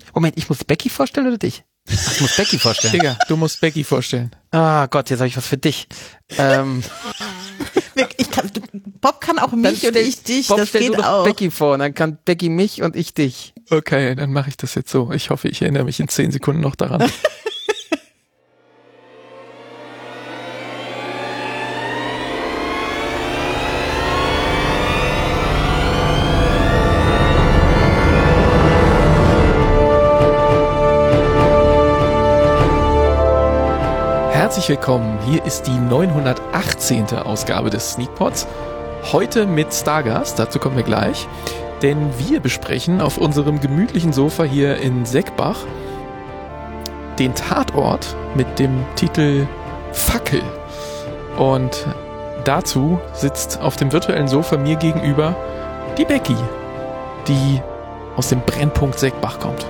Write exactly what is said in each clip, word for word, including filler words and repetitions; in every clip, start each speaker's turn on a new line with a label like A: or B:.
A: Moment, ich muss Becky vorstellen oder dich? Ach, ich muss Becky vorstellen.
B: Digga, du musst Becky vorstellen.
A: Ah Gott, jetzt habe ich was für dich. Ähm,
C: ich kann, Bob kann auch mich
A: stell,
C: oder ich dich,
A: Bob,
C: das
A: stell
C: geht
A: du doch
C: auch.
A: Becky vor und dann kann Becky mich und ich dich.
B: Okay, dann mache ich das jetzt so. Ich hoffe, ich erinnere mich in zehn Sekunden noch daran. Herzlich willkommen, hier ist die neunhundertachtzehnte Ausgabe des Sneakpods. Heute mit Stargast, dazu kommen wir gleich. Denn wir besprechen auf unserem gemütlichen Sofa hier in Seckbach den Tatort mit dem Titel Fackel. Und dazu sitzt auf dem virtuellen Sofa mir gegenüber die Becky, die aus dem Brennpunkt Seckbach kommt.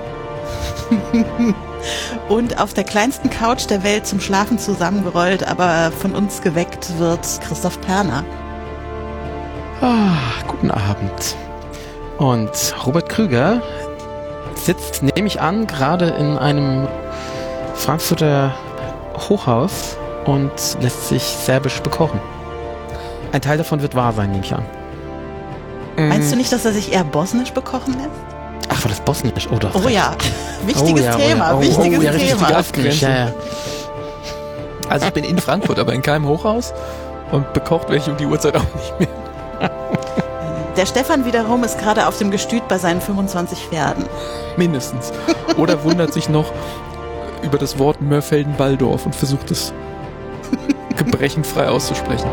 C: Und auf der kleinsten Couch der Welt zum Schlafen zusammengerollt, aber von uns geweckt wird Christoph Perner.
A: Ah, guten Abend. Und Robert Krüger sitzt, nehme ich an, gerade in einem Frankfurter Hochhaus und lässt sich serbisch bekochen. Ein Teil davon wird wahr sein, nehme ich an.
C: Meinst du nicht, dass er sich eher bosnisch bekochen lässt?
A: Ach, war das bosnisch? Oh, doch.
C: Oh ja, wichtiges
A: oh, ja,
C: Thema,
A: oh, ja. oh,
C: wichtiges
A: oh, ja,
C: Thema.
A: Bosnisch, ja, ja.
B: Also ich bin in Frankfurt, aber in keinem Hochhaus und bekocht werde ich um die Uhrzeit auch nicht mehr.
C: Der Stefan wiederum ist gerade auf dem Gestüt bei seinen fünfundzwanzig Pferden.
B: Mindestens. Oder wundert sich noch über das Wort Mörfelden-Balldorf und versucht es gebrechenfrei auszusprechen.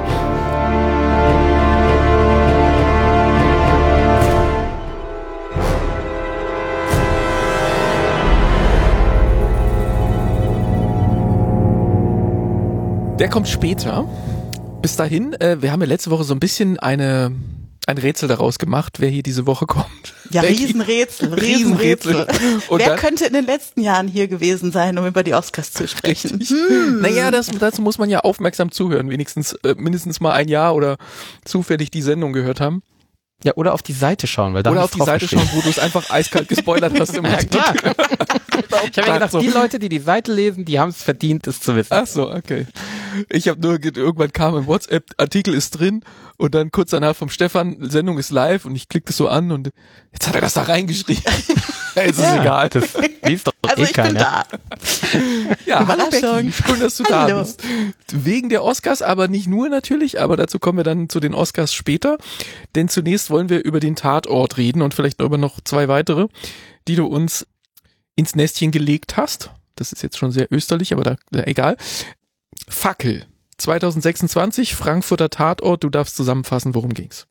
B: Der kommt später. Bis dahin, äh, wir haben ja letzte Woche so ein bisschen eine ein Rätsel daraus gemacht, wer hier diese Woche kommt.
C: Ja, Riesenrätsel, Riesenrätsel.
B: Und
C: wer
B: dann,
C: könnte in den letzten Jahren hier gewesen sein, um über die Oscars zu sprechen?
B: Hm. Naja, das, dazu muss man ja aufmerksam zuhören, wenigstens äh, mindestens mal ein Jahr oder zufällig die Sendung gehört haben.
A: Ja, oder auf die Seite schauen, weil da
B: Oder auf die Seite schauen, wo du es einfach eiskalt gespoilert hast. Im
A: ja, klar. Ich habe ja gedacht,
B: so.
A: die Leute, die die Seite lesen, die haben es verdient, es zu wissen.
B: Ach so, okay. Ich habe nur, irgendwann kam ein WhatsApp-Artikel ist drin und dann kurz danach vom Stefan, Sendung ist live und ich klicke das so an und jetzt hat er das da reingeschrieben. Ja, ist
A: ja,
B: es egal.
A: Das liest doch
C: also
A: eh
C: ich bin
A: keiner.
C: da.
B: Ja, hallo
C: Überraschung.
B: Becky, schön, dass du
C: Hallo.
B: da bist. Wegen der Oscars, aber nicht nur natürlich, aber dazu kommen wir dann zu den Oscars später. Denn zunächst wollen wir über den Tatort reden und vielleicht über noch zwei weitere, die du uns ins Nestchen gelegt hast. Das ist jetzt schon sehr österlich, aber da, da egal. Fackel. zwanzig sechsundzwanzig, Frankfurter Tatort. Du darfst zusammenfassen, worum ging's.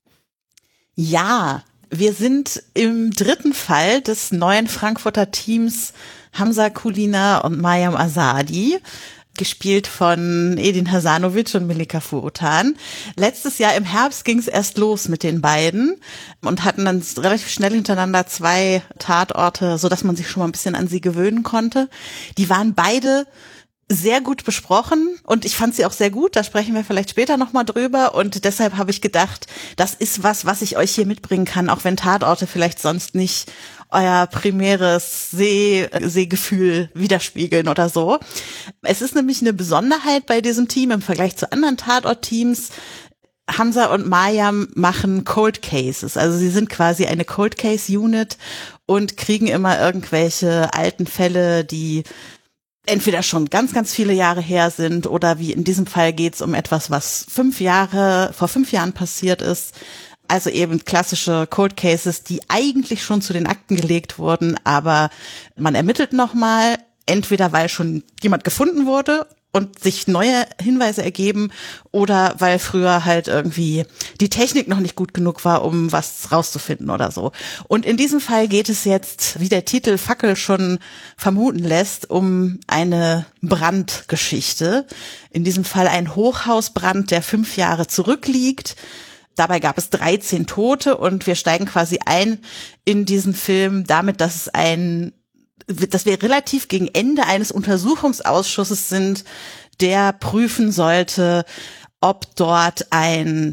C: Ja, wir sind im dritten Fall des neuen Frankfurter Teams Hamza Kulina und Mayam Azadi, gespielt von Edin Hasanovic und Melika Furutan. Letztes Jahr im Herbst ging es erst los mit den beiden und hatten dann relativ schnell hintereinander zwei Tatorte, so dass man sich schon mal ein bisschen an sie gewöhnen konnte. Die waren beide sehr gut besprochen und ich fand sie auch sehr gut, da sprechen wir vielleicht später nochmal drüber und deshalb habe ich gedacht, das ist was, was ich euch hier mitbringen kann, auch wenn Tatorte vielleicht sonst nicht euer primäres Seh- Sehgefühl widerspiegeln oder so. Es ist nämlich eine Besonderheit bei diesem Team im Vergleich zu anderen Tatort-Teams. Hamza und Mayam machen Cold Cases, also sie sind quasi eine Cold Case Unit und kriegen immer irgendwelche alten Fälle, die entweder schon ganz, ganz viele Jahre her sind oder wie in diesem Fall geht's um etwas, was fünf Jahre, vor fünf Jahren passiert ist. Also eben klassische Cold Cases, die eigentlich schon zu den Akten gelegt wurden, aber man ermittelt nochmal, entweder weil schon jemand gefunden wurde und sich neue Hinweise ergeben oder weil früher halt irgendwie die Technik noch nicht gut genug war, um was rauszufinden oder so. Und in diesem Fall geht es jetzt, wie der Titel Fackel schon vermuten lässt, um eine Brandgeschichte. In diesem Fall ein Hochhausbrand, der fünf Jahre zurückliegt. Dabei gab es dreizehn Tote und wir steigen quasi ein in diesen Film damit, dass es ein dass wir relativ gegen Ende eines Untersuchungsausschusses sind, der prüfen sollte, ob dort ein,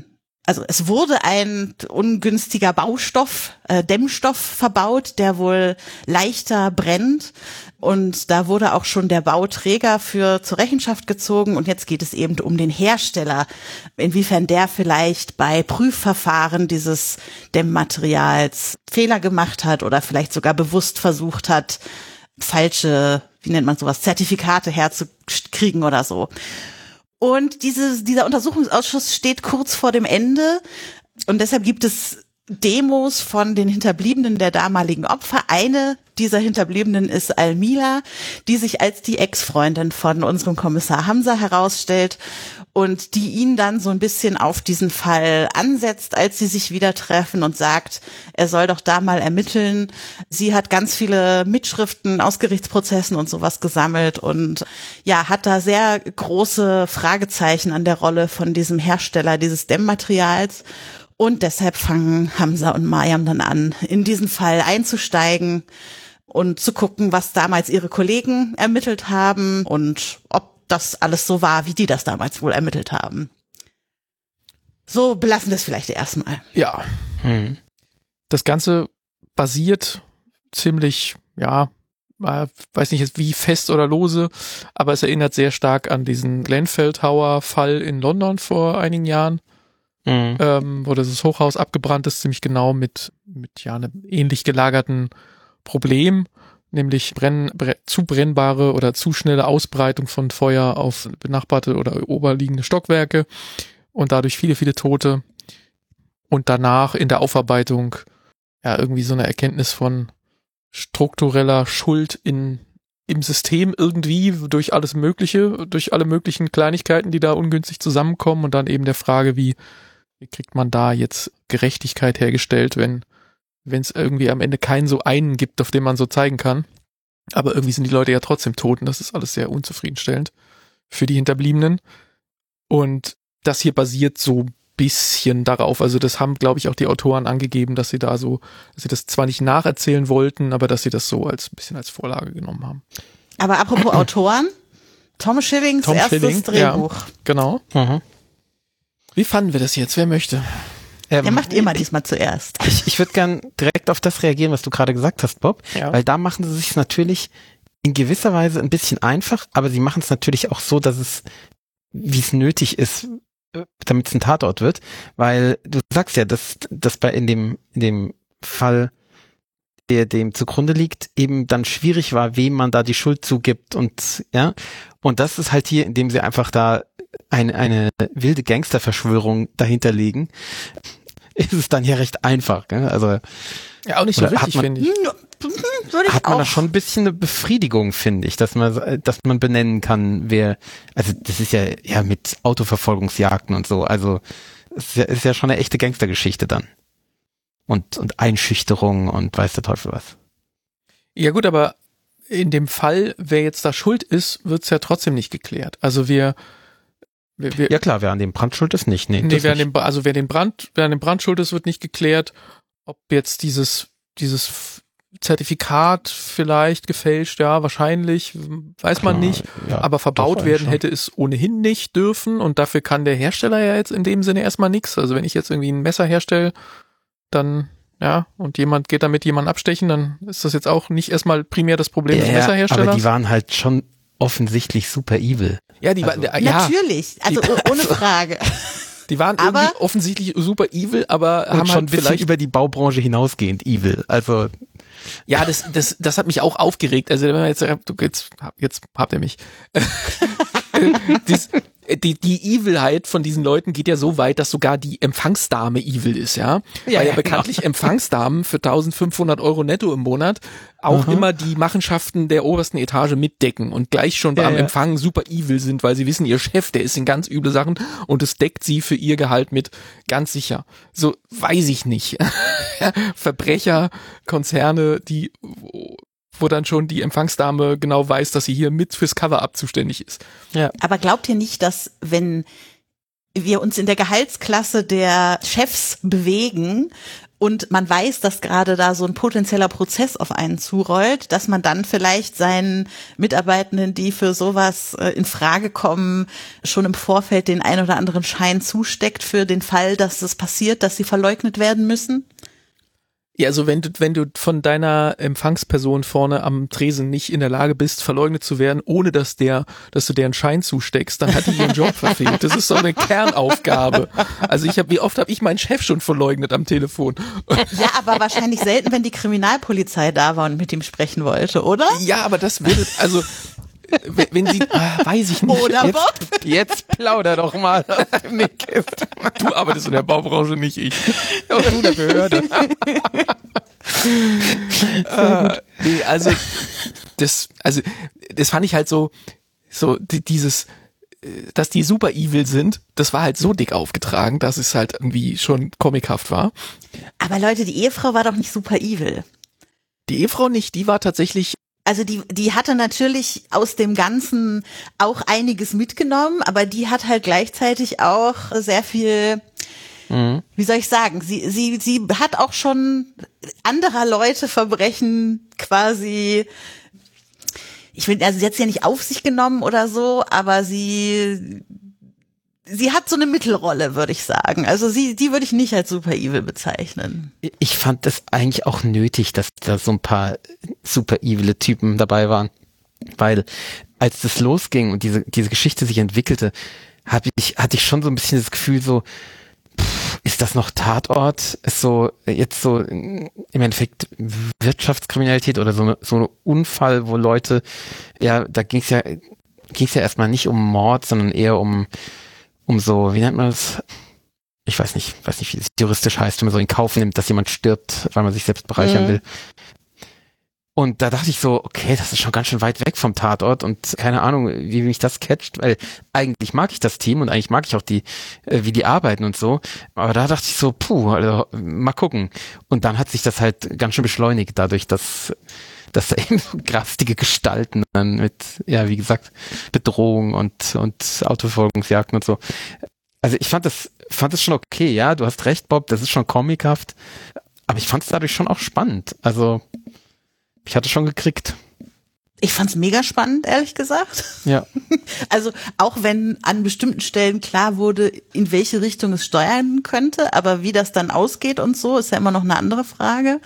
C: also es wurde ein ungünstiger Baustoff, äh, Dämmstoff verbaut, der wohl leichter brennt. Und da wurde auch schon der Bauträger für zur Rechenschaft gezogen. Und jetzt geht es eben um den Hersteller, inwiefern der vielleicht bei Prüfverfahren dieses Dämmmaterials Fehler gemacht hat oder vielleicht sogar bewusst versucht hat, falsche, wie nennt man sowas, Zertifikate herzukriegen oder so. Und diese, dieser Untersuchungsausschuss steht kurz vor dem Ende. Und deshalb gibt es Demos von den Hinterbliebenen der damaligen Opfer. Eine dieser Hinterbliebenen ist Almila, die sich als die Ex-Freundin von unserem Kommissar Hamza herausstellt und die ihn dann so ein bisschen auf diesen Fall ansetzt, als sie sich wieder treffen und sagt, er soll doch da mal ermitteln. Sie hat ganz viele Mitschriften aus Gerichtsprozessen und sowas gesammelt und ja, hat da sehr große Fragezeichen an der Rolle von diesem Hersteller dieses Dämmmaterials. Und deshalb fangen Hamza und Mariam dann an, in diesen Fall einzusteigen und zu gucken, was damals ihre Kollegen ermittelt haben und ob das alles so war, wie die das damals wohl ermittelt haben. So belassen wir es vielleicht erstmal.
B: Ja. Hm. Das Ganze basiert ziemlich, ja, äh, weiß nicht jetzt wie fest oder lose, aber es erinnert sehr stark an diesen Glenfell Tower Fall in London vor einigen Jahren. Mhm. Ähm, wo das Hochhaus abgebrannt ist, ziemlich genau mit, mit ja einem ähnlich gelagerten Problem, nämlich brenn, brenn, zu brennbare oder zu schnelle Ausbreitung von Feuer auf benachbarte oder oberliegende Stockwerke und dadurch viele, viele Tote und danach in der Aufarbeitung ja irgendwie so eine Erkenntnis von struktureller Schuld in im System irgendwie durch alles Mögliche, durch alle möglichen Kleinigkeiten, die da ungünstig zusammenkommen und dann eben der Frage, wie Wie kriegt man da jetzt Gerechtigkeit hergestellt, wenn wenn es irgendwie am Ende keinen so einen gibt, auf den man so zeigen kann. Aber irgendwie sind die Leute ja trotzdem tot und das ist alles sehr unzufriedenstellend für die Hinterbliebenen. Und das hier basiert so ein bisschen darauf. Also das haben, glaube ich, auch die Autoren angegeben, dass sie da so, dass sie das zwar nicht nacherzählen wollten, aber dass sie das so als ein bisschen als Vorlage genommen haben.
C: Aber apropos Autoren, Tom Schillings
B: Tom
C: erstes
B: Schilling,
C: Drehbuch.
B: Ja, genau. Mhm. Wie fanden wir das jetzt? Wer möchte?
C: Ähm, Der macht immer diesmal zuerst.
A: Ich, ich würde gern direkt auf das reagieren, was du gerade gesagt hast, Bob.
B: Ja.
A: Weil da machen sie sich natürlich in gewisser Weise ein bisschen einfach, aber sie machen es natürlich auch so, dass es, wie es nötig ist, damit es ein Tatort wird. Weil du sagst ja, dass, dass bei in dem, in dem Fall, der dem zugrunde liegt, eben dann schwierig war, wem man da die Schuld zugibt und ja. Und das ist halt hier, indem sie einfach da eine, eine wilde Gangsterverschwörung dahinter liegen, ist es dann ja recht einfach. Gell? Also
B: ja, auch nicht so richtig, finde ich.
C: ich
A: hat man
C: auch.
A: da schon ein bisschen eine Befriedigung, finde ich, dass man, dass man benennen kann, wer, also das ist ja, ja mit Autoverfolgungsjagden und so, also es ist ja, ist ja schon eine echte Gangstergeschichte dann. Und, und Einschüchterung und weiß der Teufel was.
B: Ja gut, aber in dem Fall, wer jetzt da schuld ist, wird's ja trotzdem nicht geklärt. Also wir, wir, wir
A: ja klar, wer an dem Brand schuld ist, nicht. Nee,
B: nee wer an
A: nicht.
B: dem, also wer den Brand, wer an dem Brand schuld ist, wird nicht geklärt. Ob jetzt dieses, dieses Zertifikat vielleicht gefälscht, ja, wahrscheinlich, weiß man
A: Klar,
B: nicht.
A: ja,
B: aber verbaut
A: doch,
B: werden
A: schon.
B: hätte es ohnehin nicht dürfen und dafür kann der Hersteller ja jetzt in dem Sinne erstmal nichts. Also wenn ich jetzt irgendwie ein Messer herstelle, dann, ja, und jemand geht damit jemanden abstechen, dann ist das jetzt auch nicht erstmal primär das Problem
A: ja,
B: des Messerherstellers.
A: aber die waren halt schon offensichtlich super evil.
B: Ja, die
A: Also,
B: waren, ja,
C: Natürlich, also o- ohne Frage.
B: die waren
C: Aber-
B: irgendwie offensichtlich super evil, aber
A: Und
B: haben
A: schon
B: halt
A: ein bisschen
B: vielleicht,
A: über die Baubranche hinausgehend evil. Also
B: ja, das, das, das hat mich auch aufgeregt. Also wenn man jetzt, du, jetzt, jetzt habt ihr mich. Dies, die, die Evilheit von diesen Leuten geht ja so weit, dass sogar die Empfangsdame evil ist, ja.
A: Ja,
B: Weil ja,
A: ja,
B: bekanntlich
A: genau.
B: Empfangsdamen für eintausendfünfhundert Euro netto im Monat auch
A: Aha.
B: immer die Machenschaften der obersten Etage mitdecken und gleich schon
A: Ja,
B: beim
A: ja.
B: Empfang super evil sind, weil sie wissen, ihr Chef, der ist in ganz üble Sachen und es deckt sie für ihr Gehalt mit, ganz sicher. So, weiß ich nicht. Verbrecher, Konzerne, die, wo dann schon die Empfangsdame genau weiß, dass sie hier mit fürs Cover-Up zuständig ist.
A: ja.
C: Aber glaubt ihr nicht, dass wenn wir uns in der Gehaltsklasse der Chefs bewegen und man weiß, dass gerade da so ein potenzieller Prozess auf einen zurollt, dass man dann vielleicht seinen Mitarbeitenden, die für sowas äh, in Frage kommen, schon im Vorfeld den ein oder anderen Schein zusteckt für den Fall, dass es passiert, dass sie verleugnet werden müssen?
B: Ja, also wenn du, wenn du von deiner Empfangsperson vorne am Tresen nicht in der Lage bist, verleugnet zu werden, ohne dass der, dass du deren Schein zusteckst, dann hat die ihren Job verfehlt. Das ist so eine Kernaufgabe. Also ich habe, wie oft habe ich meinen Chef schon verleugnet am Telefon?
C: Ja, aber wahrscheinlich selten, wenn die Kriminalpolizei da war und mit ihm sprechen wollte, oder?
B: Ja, aber das würde, also wenn, wenn sie, ah, weiß ich nicht.
C: Oder
A: Jetzt,
C: Bob?
A: jetzt plauder doch mal aus dem Nähkästchen.
B: Du arbeitest in der Baubranche, nicht ich. Oder du in der Behörde. äh, nee, also das, also das fand ich halt so, so die, dieses, dass die super evil sind, das war halt so dick aufgetragen, dass es halt irgendwie schon comichaft war.
C: Aber Leute, die Ehefrau war doch nicht super evil.
B: Die Ehefrau nicht, die war tatsächlich.
C: Also die, die hatte natürlich aus dem Ganzen auch einiges mitgenommen, aber die hat halt gleichzeitig auch sehr viel, mhm. wie soll ich sagen, sie, sie, sie hat auch schon anderer Leute Verbrechen quasi, ich will, also sie hat es ja nicht auf sich genommen oder so, aber sie, sie hat so eine Mittelrolle, würde ich sagen. Also sie, die würde ich nicht als super evil bezeichnen.
A: Ich fand das eigentlich auch nötig, dass da so ein paar super evile Typen dabei waren. Weil als das losging und diese, diese Geschichte sich entwickelte, hab ich, hatte ich schon so ein bisschen das Gefühl so, pff, ist das noch Tatort? Ist so, jetzt so im Endeffekt Wirtschaftskriminalität oder so, so ein Unfall, wo Leute, ja, da ging es ja, ging es ja erstmal nicht um Mord, sondern eher um um so, wie nennt man das? Ich weiß nicht, weiß nicht, wie es juristisch heißt, wenn man so in Kauf nimmt, dass jemand stirbt, weil man sich selbst bereichern mhm. will. Und da dachte ich so, okay, das ist schon ganz schön weit weg vom Tatort und keine Ahnung, wie mich das catcht, weil eigentlich mag ich das Team und eigentlich mag ich auch die, äh, wie die arbeiten und so. Aber da dachte ich so, puh, also mal gucken. Und dann hat sich das halt ganz schön beschleunigt, dadurch, dass dass da eben so graftige Gestalten dann mit, ja, wie gesagt, Bedrohung und, und Autoverfolgungsjagden und so. Also ich fand das, fand das schon okay, ja, du hast recht, Bob, das ist schon comichaft, aber ich fand es dadurch schon auch spannend. Also, ich hatte schon gekriegt.
C: Ich fand's mega spannend, ehrlich gesagt.
A: Ja.
C: Also auch wenn an bestimmten Stellen klar wurde, in welche Richtung es steuern könnte, aber wie das dann ausgeht und so, ist ja immer noch eine andere Frage.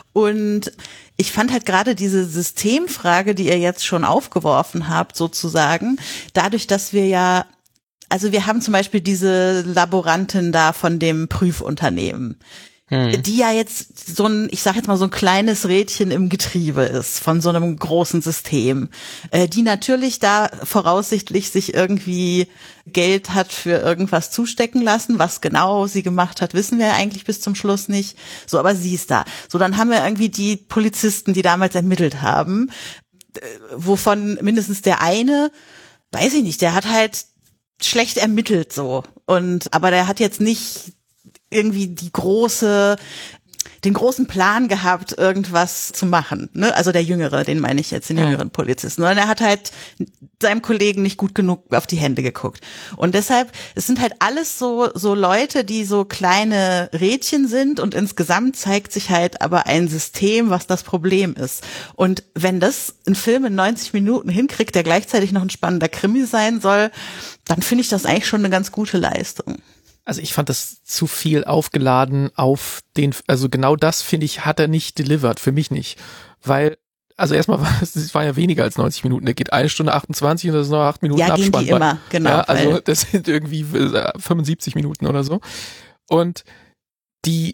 C: Und ich fand halt gerade diese Systemfrage, die ihr jetzt schon aufgeworfen habt, sozusagen, dadurch, dass wir ja, also wir haben zum Beispiel diese Laborantin da von dem Prüfunternehmen, hm. die ja jetzt so ein, ich sag jetzt mal so ein kleines Rädchen im Getriebe ist von so einem großen System, äh, die natürlich da voraussichtlich sich irgendwie Geld hat für irgendwas zustecken lassen. Was genau sie gemacht hat, wissen wir ja eigentlich bis zum Schluss nicht. So, aber sie ist da. So, dann haben wir irgendwie die Polizisten, die damals ermittelt haben, äh, wovon mindestens der eine, weiß ich nicht, der hat halt schlecht ermittelt so. Und aber der hat jetzt nicht irgendwie die große, den großen Plan gehabt, irgendwas zu machen. Ne? Also der Jüngere, den meine ich jetzt, den jüngeren Polizisten. Und er hat halt seinem Kollegen nicht gut genug auf die Hände geguckt. Und deshalb, es sind halt alles so so Leute, die so kleine Rädchen sind und insgesamt zeigt sich halt aber ein System, was das Problem ist. Und wenn das ein Film in neunzig Minuten hinkriegt, der gleichzeitig noch ein spannender Krimi sein soll, dann finde ich das eigentlich schon eine ganz gute Leistung.
B: Also ich fand das zu viel aufgeladen auf den, also genau das, finde ich, hat er nicht delivered, für mich nicht. Weil, also erstmal war es war ja weniger als neunzig Minuten, der geht eine Stunde achtundzwanzig und das ist noch acht Minuten
C: ja,
B: Abspann.
C: Ja, die immer, genau.
B: Ja, also das sind irgendwie fünfundsiebzig Minuten oder so. Und die,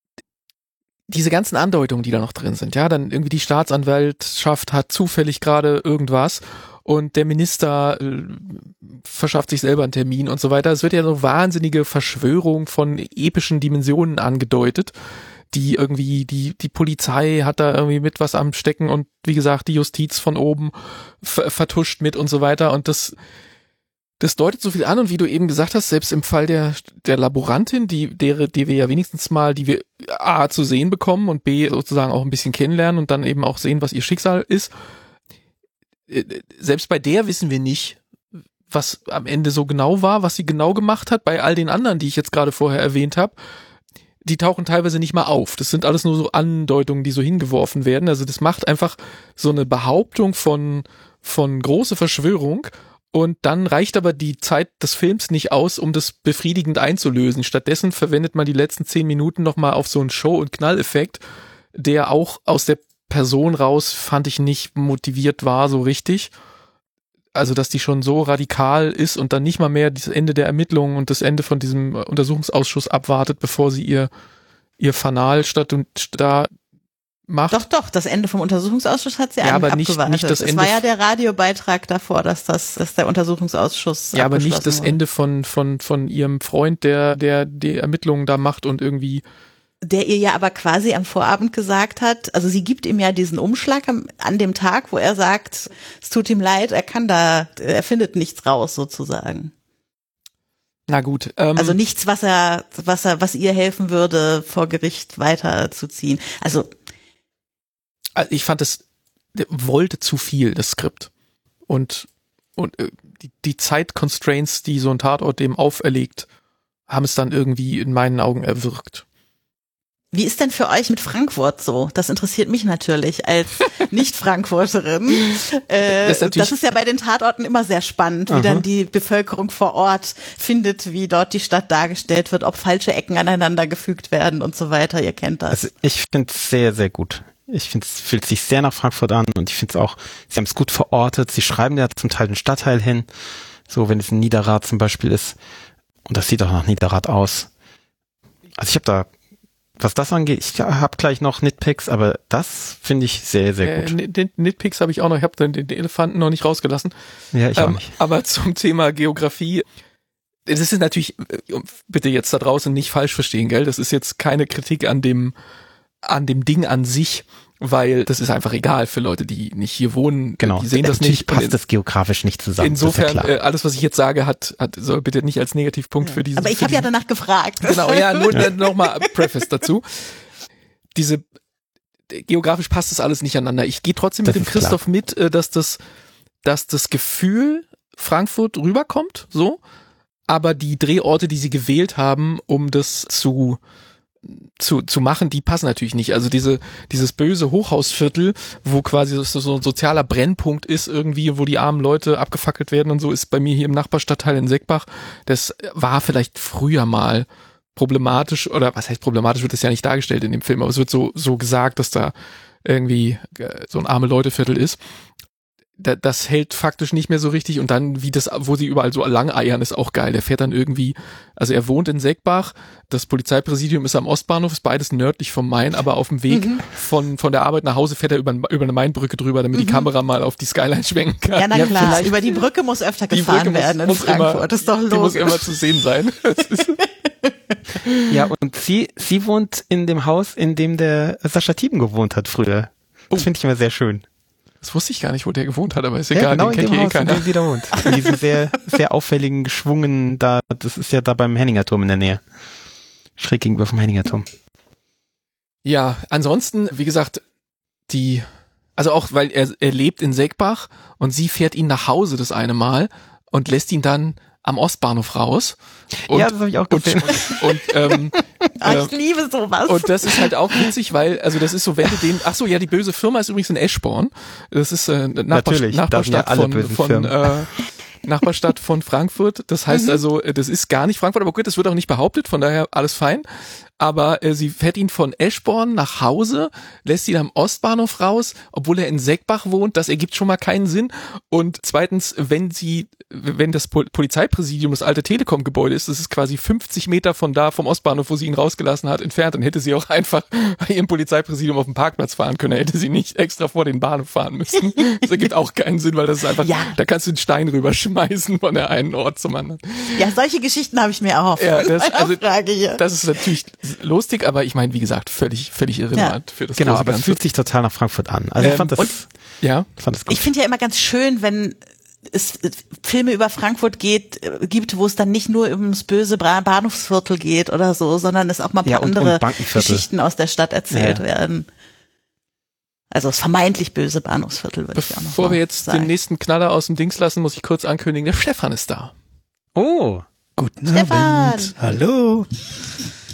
B: diese ganzen Andeutungen, die da noch drin sind, ja, dann irgendwie die Staatsanwaltschaft hat zufällig gerade irgendwas und der Minister äh, verschafft sich selber einen Termin und so weiter. Es wird ja so wahnsinnige Verschwörung von epischen Dimensionen angedeutet, die irgendwie, die die Polizei hat da irgendwie mit was am Stecken und wie gesagt, die Justiz von oben ver- vertuscht mit und so weiter und das das deutet so viel an und wie du eben gesagt hast, selbst im Fall der der Laborantin, die der, die wir ja wenigstens mal, die wir A zu sehen bekommen und B sozusagen auch ein bisschen kennenlernen und dann eben auch sehen, was ihr Schicksal ist, selbst bei der wissen wir nicht, was am Ende so genau war, was sie genau gemacht hat. Bei all den anderen, die ich jetzt gerade vorher erwähnt habe, die tauchen teilweise nicht mal auf. Das sind alles nur so Andeutungen, die so hingeworfen werden. Also das macht einfach so eine Behauptung von, von große Verschwörung. Und dann reicht aber die Zeit des Films nicht aus, um das befriedigend einzulösen. Stattdessen verwendet man die letzten zehn Minuten nochmal auf so einen Show- und Knalleffekt, der auch aus der Person raus, fand ich, nicht motiviert war so richtig. Also, dass die schon so radikal ist und dann nicht mal mehr das Ende der Ermittlungen und das Ende von diesem Untersuchungsausschuss abwartet, bevor sie ihr, ihr Fanal statt und da macht.
C: Doch, doch, das Ende vom Untersuchungsausschuss hat sie
B: ja,
C: eigentlich
B: aber nicht,
C: abgewartet.
B: Nicht das Ende.
C: Es war ja der Radiobeitrag davor, dass das, dass der Untersuchungsausschuss
B: ja, aber nicht das
C: wurde.
B: Ende von, von, von ihrem Freund, der, der die Ermittlungen da macht und irgendwie.
C: Der ihr ja aber quasi am Vorabend gesagt hat, also sie gibt ihm ja diesen Umschlag am, an dem Tag, wo er sagt, es tut ihm leid, er kann da, er findet nichts raus sozusagen.
B: Na gut. Ähm,
C: also nichts, was er, was er, was ihr helfen würde, vor Gericht weiterzuziehen. Also
B: ich fand es, der wollte zu viel, das Skript. Und, und äh, die, die Zeitconstraints, die so ein Tatort dem auferlegt, haben es dann irgendwie in meinen Augen erwirkt.
C: Wie ist denn für euch mit Frankfurt so? Das interessiert mich natürlich als Nicht-Frankfurterin. Äh, das, ist das ist ja bei den Tatorten immer sehr spannend, wie Aha. dann die Bevölkerung vor Ort findet, wie dort die Stadt dargestellt wird, ob falsche Ecken aneinander gefügt werden und so weiter. Ihr kennt das.
A: Also ich finde es sehr, sehr gut. Ich finde, es fühlt sich sehr nach Frankfurt an und ich finde es auch, sie haben es gut verortet. Sie schreiben ja zum Teil den Stadtteil hin, so wenn es in Niederrad zum Beispiel ist. Und das sieht auch nach Niederrad aus. Also ich habe da, was das angeht, ich habe gleich noch Nitpicks, aber das finde ich sehr, sehr gut.
B: Äh, den Nitpicks habe ich auch noch, ich habe den, den Elefanten noch nicht rausgelassen.
A: Ja, ich
B: ähm,
A: auch nicht.
B: Aber zum Thema Geografie, das ist natürlich, bitte jetzt da draußen nicht falsch verstehen, gell? Das ist jetzt keine Kritik an dem an dem Ding an sich, weil das ist einfach egal für Leute, die nicht hier wohnen.
A: Genau.
B: Die sehen das
A: Natürlich
B: nicht.
A: passt das geografisch nicht zusammen.
B: Insofern,
A: ja
B: äh, alles, was ich jetzt sage, hat, hat soll bitte nicht als Negativpunkt
C: ja.
B: für diesen.
C: Aber ich habe ja danach gefragt.
B: Genau, ja, nur ja. nochmal Preface dazu. Diese, geografisch passt das alles nicht aneinander. Ich gehe trotzdem das mit dem Christoph klar. mit, dass das, dass das Gefühl Frankfurt rüberkommt, so. Aber die Drehorte, die sie gewählt haben, um das zu, zu zu machen, die passen natürlich nicht. Also diese dieses böse Hochhausviertel, wo quasi so, so ein sozialer Brennpunkt ist irgendwie, wo die armen Leute abgefackelt werden und so, ist bei mir hier im Nachbarstadtteil in Seckbach. Das war vielleicht früher mal problematisch, oder was heißt problematisch, wird das ja nicht dargestellt in dem Film, aber es wird so so gesagt, dass da irgendwie so ein arme Leuteviertel ist. Das hält faktisch nicht mehr so richtig und dann, wie das, wo sie überall so lang eiern, ist auch geil. Der fährt dann irgendwie, also er wohnt in Seckbach, das Polizeipräsidium ist am Ostbahnhof, ist beides nördlich vom Main, aber auf dem Weg mhm. von von der Arbeit nach Hause fährt er über, über eine Mainbrücke drüber, damit mhm. die Kamera mal auf die Skyline schwenken kann.
C: Ja, na ja, klar, über die Brücke muss öfter gefahren muss, werden in muss Frankfurt, immer, das ist doch logisch.
B: Die muss immer zu sehen sein.
A: Ja, und sie sie wohnt in dem Haus, in dem der Sascha Thieben gewohnt hat früher. Das oh. finde ich immer sehr schön.
B: Das wusste ich gar nicht, wo der gewohnt hat, aber ist
A: ja,
B: egal,
A: genau
B: den kennt
A: hier
B: eh
A: Haus,
B: keiner.
A: In dem sie da wohnt. In diesem sehr, sehr auffälligen, geschwungen, da, das ist ja da beim Henninger Turm in der Nähe. Schräg gegenüber vom Henninger Turm.
B: Ja, ansonsten, wie gesagt, die, also auch, weil er, er lebt in Seckbach und sie fährt ihn nach Hause das eine Mal und lässt ihn dann am Ostbahnhof raus. Und,
A: ja, das habe ich auch gesehen.
B: Und, und, ähm,
C: äh, ich liebe sowas.
B: Und das ist halt auch witzig, weil, also das ist so, wenn du den, ach so, ja, die böse Firma ist übrigens in Eschborn. Das ist äh, Nachbar, Nachbarstadt ja von, von äh, Nachbarstadt von Frankfurt. Das heißt mhm. also, das ist gar nicht Frankfurt, aber gut, das wird auch nicht behauptet, von daher alles fein. Aber äh, sie fährt ihn von Eschborn nach Hause, lässt ihn am Ostbahnhof raus, obwohl er in Seckbach wohnt. Das ergibt schon mal keinen Sinn. Und zweitens, wenn sie, wenn das Pol- Polizeipräsidium das alte Telekom-Gebäude ist, das ist quasi fünfzig Meter von da, vom Ostbahnhof, wo sie ihn rausgelassen hat, entfernt, dann hätte sie auch einfach bei ihrem Polizeipräsidium auf dem Parkplatz fahren können. Da hätte sie nicht extra vor den Bahnhof fahren müssen. Das ergibt auch keinen Sinn, weil das ist einfach, ja. da kannst du einen Stein rüberschmeißen von der einen Ort zum anderen.
C: Ja, solche Geschichten habe ich mir auch.
B: Ja, das, also, das ist natürlich lustig, aber ich meine, wie gesagt, völlig, völlig irrelevant ja. für das
A: Genau, aber es fühlt sich total nach Frankfurt an. Also ähm, ich fand das,
B: und, ja.
A: fand das gut.
C: Ich finde ja immer ganz schön, wenn es Filme über Frankfurt geht, gibt, wo es dann nicht nur ums böse Bahnhofsviertel geht oder so, sondern es auch mal ein paar ja, und, andere und Geschichten aus der Stadt erzählt ja. werden. Also das vermeintlich böse Bahnhofsviertel, würde ich auch noch
B: Bevor wir jetzt
C: sagen.
B: den nächsten Knaller aus dem Dings lassen, muss ich kurz ankündigen, der Stefan ist da.
A: Oh,
D: guten
C: Stefan.
D: Abend. Hallo.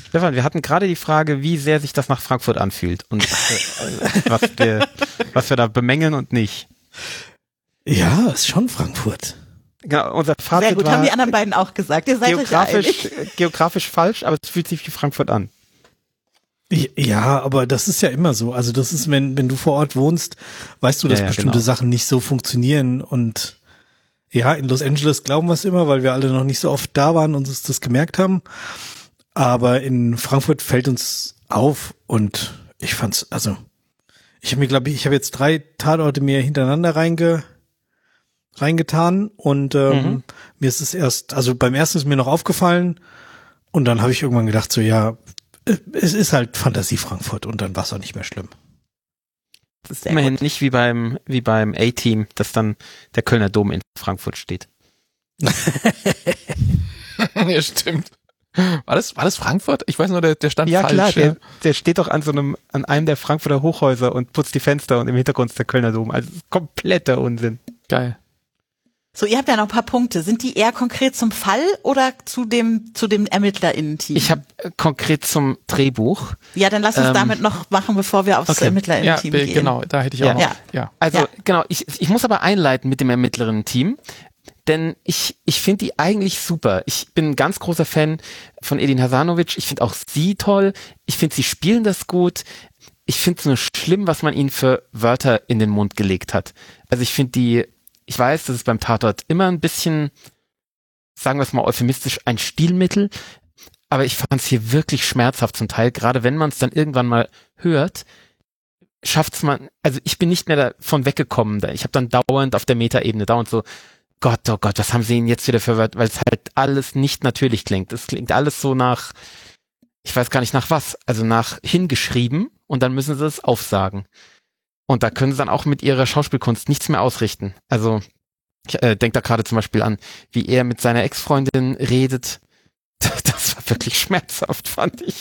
A: Stefan, wir hatten gerade die Frage, wie sehr sich das nach Frankfurt anfühlt und äh, was, wir, was wir da bemängeln und nicht.
D: Ja, ist schon Frankfurt.
A: Genau, unser Fazit
C: Sehr gut,
A: war
C: haben die anderen beiden auch gesagt. Ihr seid euch ja
A: geografisch,
C: einig.
A: geografisch falsch, aber es fühlt sich wie Frankfurt an.
D: Ja, aber das ist ja immer so. Also das ist, wenn, wenn du vor Ort wohnst, weißt du, dass
A: Ja, ja,
D: bestimmte
A: genau.
D: Sachen nicht so funktionieren. Und ja, in Los Angeles glauben wir es immer, weil wir alle noch nicht so oft da waren und uns das gemerkt haben. Aber in Frankfurt fällt uns auf und ich fand's, also ich habe mir, glaube ich, ich habe jetzt drei Tatorte mehr hintereinander reinge, reingetan und ähm,
A: Mhm.
D: mir ist es erst, also beim ersten ist mir noch aufgefallen und dann habe ich irgendwann gedacht, so ja, es ist halt Fantasie Frankfurt und dann war es auch nicht mehr schlimm.
C: Das ist sehr
A: Immerhin
C: gut.
A: nicht wie beim wie beim A-Team, dass dann der Kölner Dom in Frankfurt steht.
B: Ja, stimmt. War das, war das Frankfurt? Ich weiß nur, der, der stand
A: Ja
B: falsch.
A: klar,
B: ja.
A: der, der steht doch an so einem, an einem der Frankfurter Hochhäuser und putzt die Fenster und im Hintergrund ist der Kölner Dom. Also kompletter Unsinn.
B: Geil.
C: So, ihr habt ja noch ein paar Punkte. Sind die eher konkret zum Fall oder zu dem zu dem ErmittlerInnen-Team?
A: Ich habe äh, konkret zum Drehbuch.
C: Ja, dann lass uns
A: ähm,
C: damit noch machen, bevor wir aufs
A: okay.
B: Ja,
C: ErmittlerInnen-Team
B: äh,
C: gehen.
B: genau, da hätte ich
A: Ja.
B: auch noch.
C: Ja.
B: Ja.
A: Also
C: Ja.
A: genau, ich, ich muss aber einleiten mit dem Ermittlerinnen-Team, denn ich, ich finde die eigentlich super. Ich bin ein ganz großer Fan von Edin Hasanovic. Ich finde auch sie toll. Ich finde, sie spielen das gut. Ich finde es nur schlimm, was man ihnen für Wörter in den Mund gelegt hat. Also ich finde die, ich weiß, das ist beim Tatort immer ein bisschen, sagen wir es mal euphemistisch, ein Stilmittel, aber ich fand es hier wirklich schmerzhaft zum Teil, gerade wenn man es dann irgendwann mal hört, schafft's man, also ich bin nicht mehr davon weggekommen, ich habe dann dauernd auf der Metaebene dauernd so, Gott, oh Gott, was haben sie ihnen jetzt wieder für Wörter, weil es halt alles nicht natürlich klingt, es klingt alles so nach, ich weiß gar nicht nach was, also nach hingeschrieben und dann müssen sie es aufsagen. Und da können sie dann auch mit ihrer Schauspielkunst nichts mehr ausrichten. Also ich äh, denke da gerade zum Beispiel an, wie er mit seiner Ex-Freundin redet. Das war wirklich schmerzhaft, fand ich.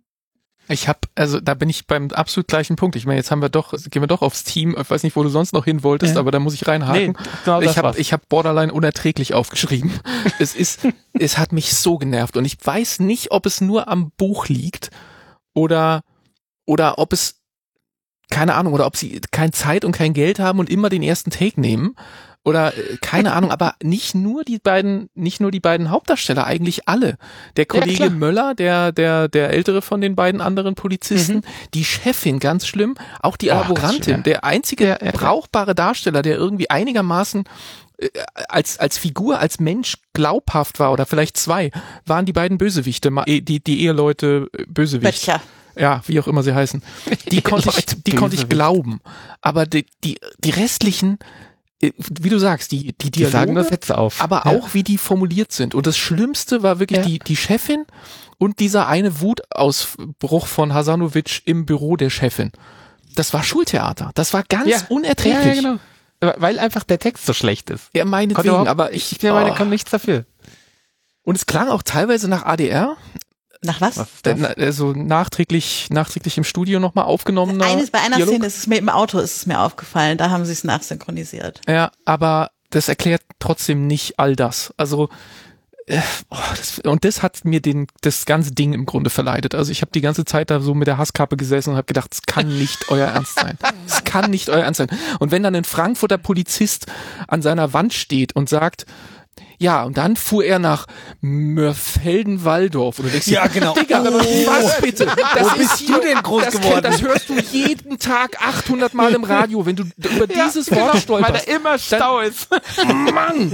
B: Ich habe, also da bin ich beim absolut gleichen Punkt. Ich meine, jetzt haben wir doch, gehen wir doch aufs Team. Ich weiß nicht, wo du sonst noch hin wolltest,
A: Ja.
B: aber da muss ich reinhaken.
A: genau
B: ich habe ich hab Borderline unerträglich aufgeschrieben. Es ist, es hat mich so genervt und ich weiß nicht, ob es nur am Buch liegt oder oder ob es keine Ahnung, oder ob sie keine Zeit und kein Geld haben und immer den ersten Take nehmen oder äh, keine Ahnung, aber nicht nur die beiden, nicht nur die beiden Hauptdarsteller, eigentlich alle. Der Kollege
A: klar.
B: Möller, der der der ältere von den beiden anderen Polizisten,
A: Mhm.
B: die Chefin, ganz schlimm, auch die
A: Oh, ganz
B: Laborantin,
A: schlimm, ja.
B: der einzige
A: Ja, ja, ja.
B: brauchbare Darsteller, der irgendwie einigermaßen äh, als als Figur, als Mensch glaubhaft war oder vielleicht zwei, waren die beiden Bösewichte, Ma- eh, die die Eheleute äh, Bösewicht.
C: Böttcher.
B: Ja, wie auch immer sie heißen. Die konnte ich,
A: Leute,
B: die konnte ich
A: Bösewicht.
B: glauben. Aber die, die, die restlichen, äh, wie du sagst, die, die
A: Die
B: Dialoge,
A: sagen nur Sätze auf.
B: aber
A: Ja.
B: auch wie die formuliert sind. Und das Schlimmste war wirklich
A: Ja.
B: die, die Chefin und dieser eine Wutausbruch von Hasanovic im Büro der Chefin. Das war Schultheater. Das war ganz
A: Ja.
B: unerträglich.
A: Ja, ja, genau. Weil einfach der Text so schlecht ist.
B: Ja,
A: Konnte
B: meinetwegen,
A: überhaupt-
B: aber ich,
A: Ich meine,
B: oh.
A: kann nichts dafür.
B: Und es klang auch teilweise nach A D R,
C: Nach was?
A: Was ist das?
B: äh, also nachträglich, nachträglich im Studio nochmal aufgenommener
C: Eines, bei einer
B: Dialog.
C: Szene ist es mir im Auto ist es mir aufgefallen, da haben sie es nachsynchronisiert.
B: Ja, aber das erklärt trotzdem nicht all das. Also äh, oh, das, und das hat mir den das ganze Ding im Grunde verleidet. Also ich habe die ganze Zeit da so mit der Hasskappe gesessen und habe gedacht, es kann nicht euer Ernst sein. Es kann nicht euer Ernst sein. Und wenn dann ein Frankfurter Polizist an seiner Wand steht und sagt, ja, und dann fuhr er nach Mörfelden-Walldorf. Und du denkst,
D: Ja, genau.
B: Digga,
D: Oh.
B: was bitte? Das
D: Wo bist du denn groß
B: das,
D: geworden?
B: Das hörst du jeden Tag achthundert Mal im Radio, wenn du über dieses Wort stolperst.
A: Weil da immer Stau ist.
B: Mann!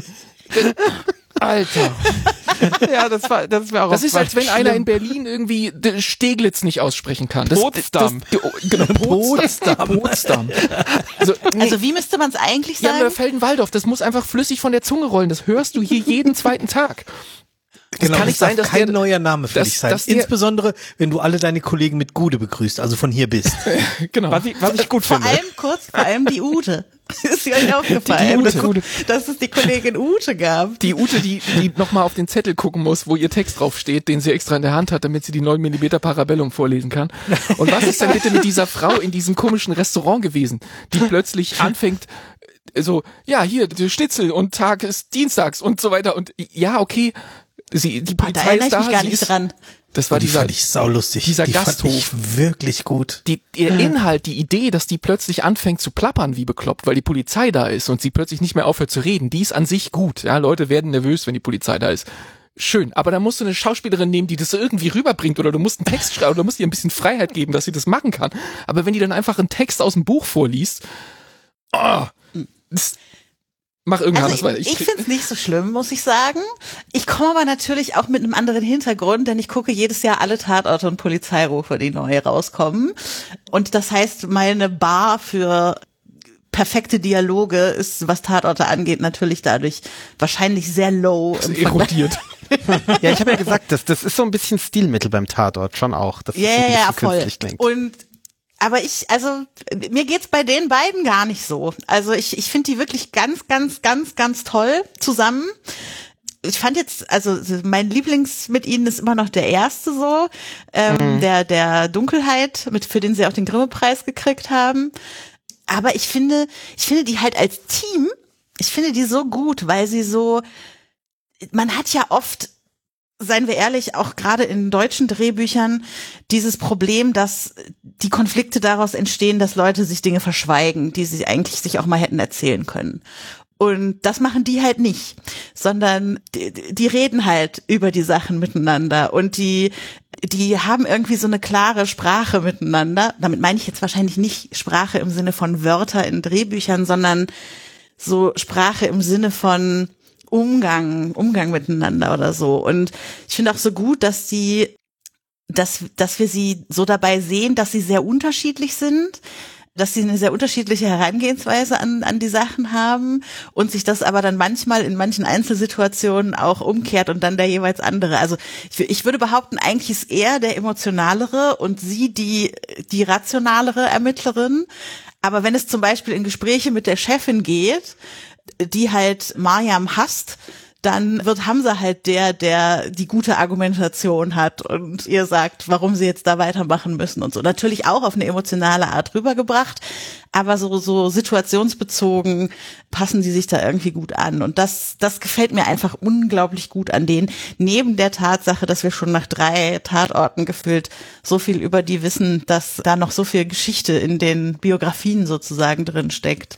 B: Alter.
A: Ja, das war, das wäre auch
B: Das ist, als wenn einer in
A: Berlin
B: Berlin irgendwie d- Steglitz nicht aussprechen kann. Das,
A: Potsdam.
B: Das, das, genau, Potsdam. Potsdam. Also, nee,
C: Also wie müsste man es eigentlich
B: ja,
C: sagen?
B: Mörfelden-Walldorf, das muss einfach flüssig von der Zunge rollen. Das hörst du hier jeden zweiten Tag.
D: Genau,
B: kann nicht
D: darf
B: sein, dass
D: kein
B: der-
D: neuer Name für
B: dass-
D: dich sein.
B: dass der-
D: Insbesondere, wenn du alle deine Kollegen mit Gude begrüßt, also von hier bist.
B: Genau.
A: Was ich, was ich gut
C: Vor
A: finde.
C: allem kurz, vor allem die Ute. Ist dir euch aufgefallen,
B: Die Ute.
C: dass, dass es die Kollegin Ute gab?
B: Die Ute, die, die nochmal auf den Zettel gucken muss, wo ihr Text draufsteht, den sie extra in der Hand hat, damit sie die neun Millimeter Parabellum vorlesen kann. Und was ist denn bitte mit dieser Frau in diesem komischen Restaurant gewesen, die plötzlich anfängt, äh, so, ja, hier, der Schnitzel und Tag ist dienstags und so weiter und ja, okay, Sie, die
C: Da
B: Polizei
C: erinnere
B: ist
C: ich
B: da,
C: mich gar
B: sie
C: nicht
B: ist,
C: dran.
B: das war
D: die
B: dieser,
D: fand ich saulustig.
B: dieser
D: die
B: Gasthof.
D: Fand ich wirklich gut.
B: Die, ihr Inhalt, die Idee, dass die plötzlich anfängt zu plappern wie bekloppt, weil die Polizei da ist und sie plötzlich nicht mehr aufhört zu reden, die ist an sich gut. Ja, Leute werden nervös, wenn die Polizei da ist. Schön, aber da musst du eine Schauspielerin nehmen, die das irgendwie rüberbringt, oder du musst einen Text schreiben, oder du musst ihr ein bisschen Freiheit geben, dass sie das machen kann. Aber wenn die dann einfach einen Text aus dem Buch vorliest, oh, das, mach irgendwann
C: Also
B: das
C: ich,
B: weiter.
C: ich finde es nicht so schlimm, muss ich sagen. Ich komme aber natürlich auch mit einem anderen Hintergrund, denn ich gucke jedes Jahr alle Tatorte und Polizeirufe, die neu rauskommen. Und das heißt, meine Bar für perfekte Dialoge ist, was Tatorte angeht, natürlich dadurch wahrscheinlich sehr low.
B: Das erodiert.
A: Ja, ich habe ja gesagt, das, das ist so ein bisschen Stilmittel beim Tatort, schon auch. Das
C: Ja,
A: ist so ein
C: ja,
A: bisschen
C: voll.
A: künstlich klingt.
C: Und aber ich, also mir geht's bei den beiden gar nicht so. Also ich, ich finde die wirklich ganz, ganz, ganz, ganz toll zusammen. Ich fand jetzt, also mein Lieblings mit ihnen ist immer noch der erste so, ähm, mhm. der der Dunkelheit, mit für den sie auch den Grimme-Preis gekriegt haben. Aber ich finde, ich finde die halt als Team, ich finde die so gut, weil sie so, man hat ja oft, seien wir ehrlich, auch gerade in deutschen Drehbüchern dieses Problem, dass die Konflikte daraus entstehen, dass Leute sich Dinge verschweigen, die sie eigentlich sich auch mal hätten erzählen können. Und das machen die halt nicht, sondern die, die reden halt über die Sachen miteinander und die die haben irgendwie so eine klare Sprache miteinander. Damit meine ich jetzt wahrscheinlich nicht Sprache im Sinne von Wörter in Drehbüchern, sondern so Sprache im Sinne von Umgang, Umgang miteinander oder so. Und ich finde auch so gut, dass die, dass, dass wir sie so dabei sehen, dass sie sehr unterschiedlich sind, dass sie eine sehr unterschiedliche Herangehensweise an, an die Sachen haben und sich das aber dann manchmal in manchen Einzelsituationen auch umkehrt und dann der jeweils andere. Also ich, ich würde behaupten, eigentlich ist er der emotionalere und sie die, die rationalere Ermittlerin. Aber wenn es zum Beispiel in Gespräche mit der Chefin geht, die halt Mariam hasst, dann wird Hamza halt der, der die gute Argumentation hat und ihr sagt, warum sie jetzt da weitermachen müssen und so. Natürlich auch auf eine emotionale Art rübergebracht, aber so so situationsbezogen passen die sich da irgendwie gut an. Und das das gefällt mir einfach unglaublich gut an denen. Neben der Tatsache, dass wir schon nach drei Tatorten gefühlt so viel über die wissen, dass da noch so viel Geschichte in den Biografien sozusagen drin steckt.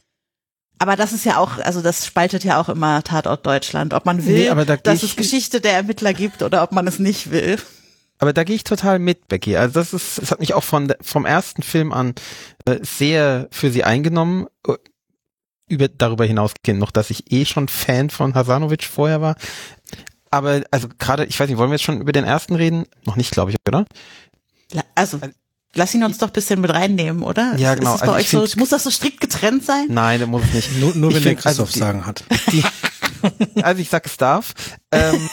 C: Aber das ist ja auch, also das spaltet ja auch immer Tatort Deutschland, ob man will,
A: nee, aber da
C: dass
A: ich,
C: es Geschichte der Ermittler gibt oder ob man es nicht will.
A: Aber da gehe ich total mit, Becky. Also das ist, es hat mich auch von vom ersten Film an äh, sehr für sie eingenommen. Über darüber hinausgehend noch, dass ich eh schon Fan von Hasanovic vorher war. Aber also gerade, ich weiß nicht, wollen wir jetzt schon über den ersten reden? Noch nicht, glaube ich, oder?
C: Also lass ihn uns doch ein bisschen mit reinnehmen, oder?
A: Ja, genau.
C: Ist es bei
A: Also
C: euch so, muss das so strikt getrennt sein?
A: Nein, das muss es nicht.
D: Nur, nur
A: Ich
D: wenn der
A: find, also
D: Christoph
A: die-
D: sagen hat.
A: Die, also ich sag, es darf. Ähm,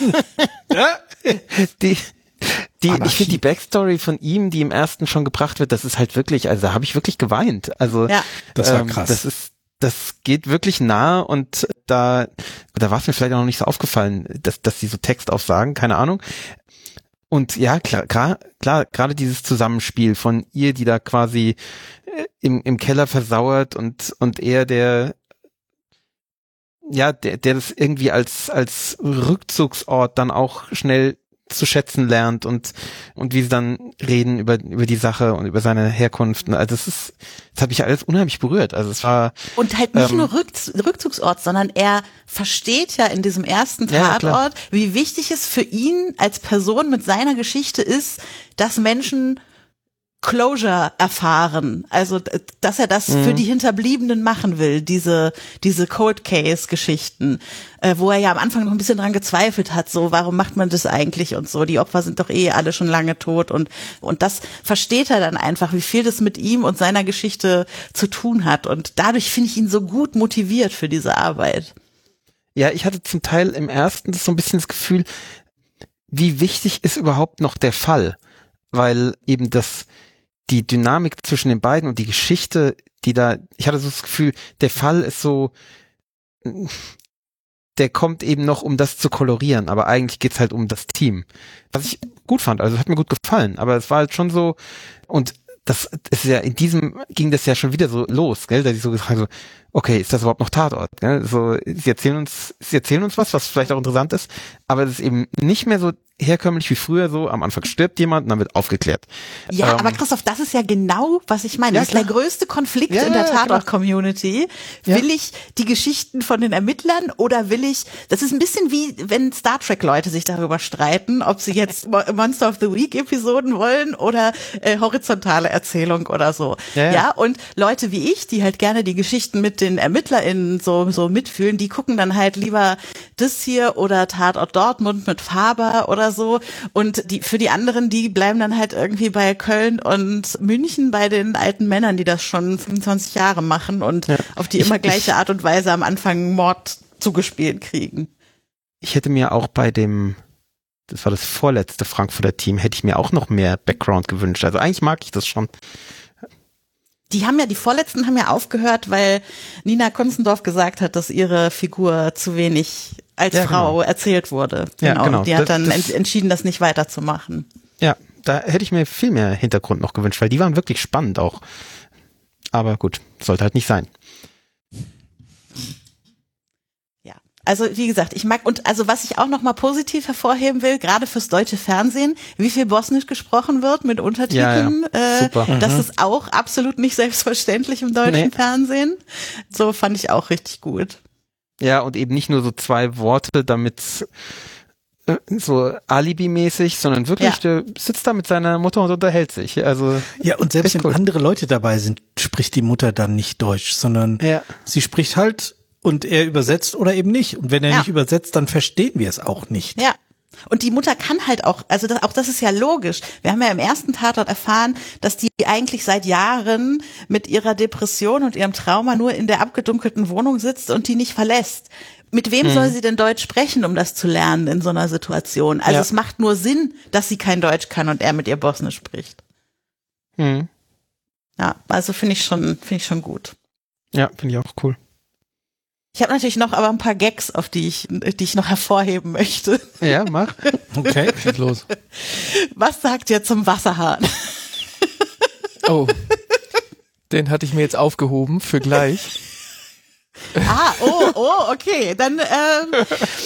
A: die, die, ich finde die Backstory von ihm, die im ersten schon gebracht wird, das ist halt wirklich, also da habe ich wirklich geweint. Also
C: Ja.
D: Das war
A: ähm,
D: krass.
A: Das ist, das geht wirklich nah und da, da war es mir vielleicht auch noch nicht so aufgefallen, dass, dass die so Text aufsagen, keine Ahnung. Und ja, klar, klar, klar, gerade dieses Zusammenspiel von ihr, die da quasi äh, im, im Keller versauert und, und er, der, ja, der, der das irgendwie als, als Rückzugsort dann auch schnell zu schätzen lernt und, und wie sie dann reden über, über die Sache und über seine Herkunft. Also das ist, das hat mich alles unheimlich berührt. Also es war,
C: Und halt nicht
A: Ähm,
C: nur Rückz- Rückzugsort, sondern er versteht ja in diesem ersten
A: Ja, klar.
C: Tatort, wie wichtig es für ihn als Person mit seiner Geschichte ist, dass Menschen Closure erfahren. Also, d- dass er das
A: Mhm.
C: für die Hinterbliebenen machen will, diese, diese Cold Case Geschichten, äh, wo er ja am Anfang noch ein bisschen dran gezweifelt hat, so, warum macht man das eigentlich und so, die Opfer sind doch eh alle schon lange tot und, und das versteht er dann einfach, wie viel das mit ihm und seiner Geschichte zu tun hat und dadurch finde ich ihn so gut motiviert für diese Arbeit.
A: ja, ich hatte zum Teil im ersten so ein bisschen das Gefühl, wie wichtig ist überhaupt noch der Fall? Weil eben das, die Dynamik zwischen den beiden und die Geschichte, die da, ich hatte so das Gefühl, der Fall ist so, der kommt eben noch, um das zu kolorieren, aber eigentlich geht's halt um das Team. Was ich gut fand, also hat mir gut gefallen, aber es war halt schon so, und das ist ja, in diesem ging das ja schon wieder so los, gell, dass ich so gesagt habe, so, okay, ist das überhaupt noch Tatort? Ne? So, sie erzählen uns, sie erzählen uns was, was vielleicht auch interessant ist, aber es ist eben nicht mehr so herkömmlich wie früher so, am Anfang stirbt jemand und dann wird aufgeklärt.
C: Ja,
A: ähm,
C: aber Christoph, das ist ja genau, was ich meine.
A: Ja,
C: Das ist der
A: klar.
C: größte Konflikt
A: Ja,
C: in der
A: ja, genau.
C: Tatort-Community.
A: Ja.
C: Will ich die Geschichten von den Ermittlern oder will ich, das ist ein bisschen wie, wenn Star Trek-Leute sich darüber streiten, ob sie jetzt Mo- Monster of the Week-Episoden wollen oder äh, horizontale Erzählung oder so.
A: Ja,
C: Ja,
A: ja.
C: und Leute wie ich, die halt gerne die Geschichten mit den ErmittlerInnen so, so mitfühlen, die gucken dann halt lieber das hier oder Tatort Dortmund mit Faber oder so. Und die, für die anderen, die bleiben dann halt irgendwie bei Köln und München bei den alten Männern, die das schon fünfundzwanzig Jahre machen und
A: Ja.
C: auf die
A: Ich-
C: immer gleiche
A: ich-
C: Art und Weise am Anfang Mord zugespielt kriegen.
A: Ich hätte mir auch bei dem, das war das vorletzte Frankfurter Team, hätte ich mir auch noch mehr Background gewünscht. Also eigentlich mag ich das schon.
C: Die haben ja, die Vorletzten haben ja aufgehört, weil Nina Kunzendorf gesagt hat, dass ihre Figur zu wenig als
A: Ja,
C: Frau
A: genau.
C: erzählt wurde.
A: Ja, genau.
C: Die hat
A: Das-
C: dann
A: das-
C: ent- entschieden, das nicht weiterzumachen.
A: Ja, da hätte ich mir viel mehr Hintergrund noch gewünscht, weil die waren wirklich spannend auch. Aber gut, sollte halt nicht sein.
C: Ja, also wie gesagt, ich mag, und also was ich auch noch mal positiv hervorheben will, gerade fürs deutsche Fernsehen, wie viel Bosnisch gesprochen wird mit Untertiteln,
A: Ja, ja.
C: Äh,
A: Super.
C: das ist auch absolut nicht selbstverständlich im deutschen
A: Nee.
C: Fernsehen. So fand ich auch richtig gut.
A: Ja, und eben nicht nur so zwei Worte, damit äh, so Alibi-mäßig, sondern wirklich,
C: Ja.
A: der sitzt da mit seiner Mutter und unterhält sich. Also
D: Ja, und selbst
A: Echt
D: wenn
A: cool.
D: andere Leute dabei sind, spricht die Mutter dann nicht Deutsch, sondern
A: Ja.
D: sie spricht halt und er übersetzt oder eben nicht. Und wenn er
C: Ja.
D: nicht übersetzt, dann verstehen wir es auch nicht.
C: Ja. Und die Mutter kann halt auch, also das, auch das ist ja logisch. Wir haben ja im ersten Tatort erfahren, dass die eigentlich seit Jahren mit ihrer Depression und ihrem Trauma nur in der abgedunkelten Wohnung sitzt und die nicht verlässt. Mit wem soll sie denn Deutsch sprechen, um das zu lernen in so einer Situation? Also
A: Ja.
C: es macht nur Sinn, dass sie kein Deutsch kann und er mit ihr Bosnisch spricht.
A: Hm.
C: Ja, also finde ich schon, finde ich schon gut.
A: Ja, finde ich auch cool.
C: Ich habe natürlich noch aber ein paar Gags, auf die ich, die ich noch hervorheben möchte.
A: Ja, mach.
D: Okay.
B: Schieß los.
C: Was sagt ihr zum Wasserhahn?
B: Oh. Den hatte ich mir jetzt aufgehoben für gleich.
C: Ah, oh, oh, okay. Dann, ähm,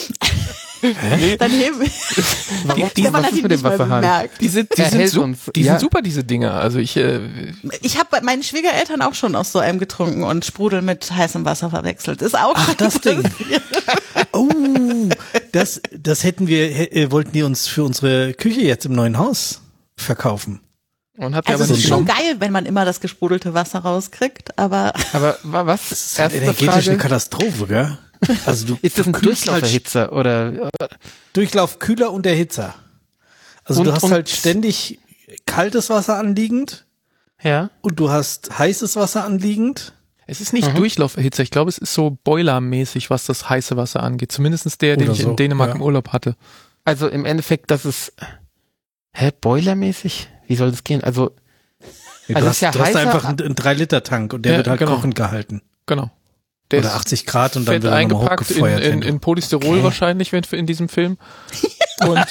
C: dann heben wir.
A: Warum?
C: Stefan
A: Was
C: hat
A: ist
C: ihn
A: mit dem
C: nicht mal
A: Wasserhahn?
C: bemerkt.
B: Die sind, die
A: Er
B: sind,
A: hält
B: su
A: uns,
B: die
A: ja.
B: sind super, diese Dinger. Also ich, äh,
C: Ich habe bei meinen Schwiegereltern auch schon aus so einem getrunken und Sprudel mit heißem Wasser verwechselt. Ist auch
D: Ach,
C: schon
D: das Ding.
C: passiert.
D: Oh, das, das hätten wir, äh, wollten die uns für unsere Küche jetzt im neuen Haus verkaufen.
B: und habt ihr
C: Also
B: aber
C: es ist
B: nicht
C: schon
B: genommen.
C: geil, wenn man immer das gesprudelte Wasser rauskriegt, aber
A: Aber wa- was?
D: Das ist halt
A: Erste
D: energetisch eine
A: Frage.
D: Katastrophe, gell? Also du
A: Ist das ein
D: du kühlst halt
A: Durchlauferhitzer oder?
D: Durchlauf, Kühler und Erhitzer. Also
A: Und-
D: du hast
A: und-
D: halt ständig kaltes Wasser anliegend
A: Ja.
D: und du hast heißes Wasser anliegend.
B: Es ist nicht Durchlauferhitzer. Ich glaube, es ist so Boilermäßig, was das heiße Wasser angeht. Zumindest der, den
D: Oder
B: ich
D: so,
B: in Dänemark
D: ja.
B: im Urlaub hatte.
A: Also im Endeffekt, das ist, hä, boilermäßig? Wie soll das gehen? Also,
D: Du
A: Also
D: hast,
A: ist ja
D: du hast
A: heißer-
D: einfach einen, einen drei Liter Tank und der
B: Ja,
D: wird halt
B: genau.
D: kochend gehalten.
B: Genau. Der
D: Oder
B: ist
D: achtzig Grad und dann
B: fett
D: wird er nochmal
B: eingepackt in,
D: hochgefeuert.
B: in,
D: wenn du-
B: in Polystyrol wahrscheinlich wenn, in diesem Film. Und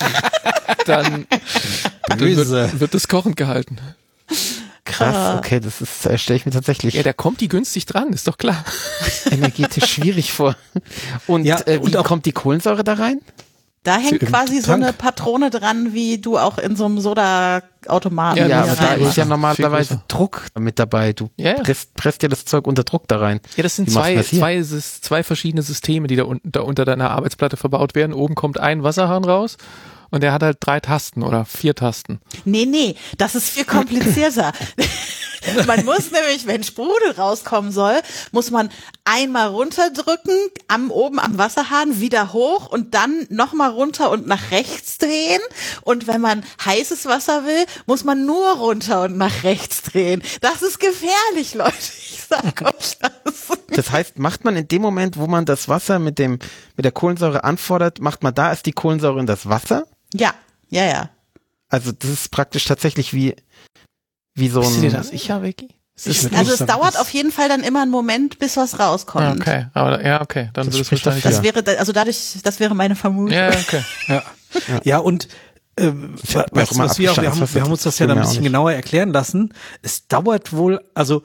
B: dann, dann
D: Böse.
B: wird, wird das kochend gehalten.
A: krass, okay, das ist, äh, stelle ich mir tatsächlich
B: Ja, da kommt die günstig dran, ist doch klar.
A: energetisch schwierig vor. Und,
D: Ja,
A: äh, wie
D: und auch-
A: kommt die Kohlensäure da rein?
C: da hängt
D: Im
C: quasi so
D: Tank.
C: eine Patrone dran, wie du auch in so einem Soda-Automaten
B: Ja,
A: Ja,
B: die
A: aber
B: ist
A: da
B: rein.
A: ist ja
B: Viel
A: normalerweise
B: größer.
A: Druck mit dabei. Du
B: Ja, ja.
A: presst, presst ja das Zeug unter Druck da rein.
B: Ja, das sind
A: Wie machst du
B: zwei,
A: das hier?
B: zwei, Sys- zwei verschiedene Systeme, die da, un da unter deiner Arbeitsplatte verbaut werden. Oben kommt ein Wasserhahn raus und der hat halt drei Tasten oder vier Tasten.
C: Nee, nee, das ist viel komplizierter. Man muss nämlich, wenn Sprudel rauskommen soll, muss man einmal runterdrücken, am oben am Wasserhahn, wieder hoch und dann nochmal runter und nach rechts drehen. Und wenn man heißes Wasser will, muss man nur runter und nach rechts drehen. Das ist gefährlich, Leute. Ich sag euch das.
A: Das heißt, macht man in dem Moment, wo man das Wasser mit dem, mit der Kohlensäure anfordert, macht man da erst die Kohlensäure in das Wasser?
C: Ja, ja, ja.
A: Also das ist praktisch tatsächlich wie, wie so
B: Bist du dir
A: ein,
B: das sicher, Vicky? Es ist
D: Ich-
C: Also
D: nicht
C: es
D: so-
C: dauert
D: das-
C: auf jeden Fall dann immer einen Moment, bis was rauskommt.
B: Ah, okay, aber ja, okay, dann
A: Das
B: wird es
A: spricht
B: wahrscheinlich.
C: Das
A: Ja.
C: wäre, da- also dadurch, das wäre meine Vermutung.
B: Ja, okay.
D: Ja, ja und äh,
A: hab mir
D: weißt
A: auch
D: du,
A: immer
D: was wir, auch, wir,
A: abgestanden,
D: haben,
A: was
D: wir
A: das
D: haben uns das ja
A: will
D: dann ein
A: mir auch
D: bisschen
A: nicht.
D: genauer erklären lassen. Es dauert wohl, also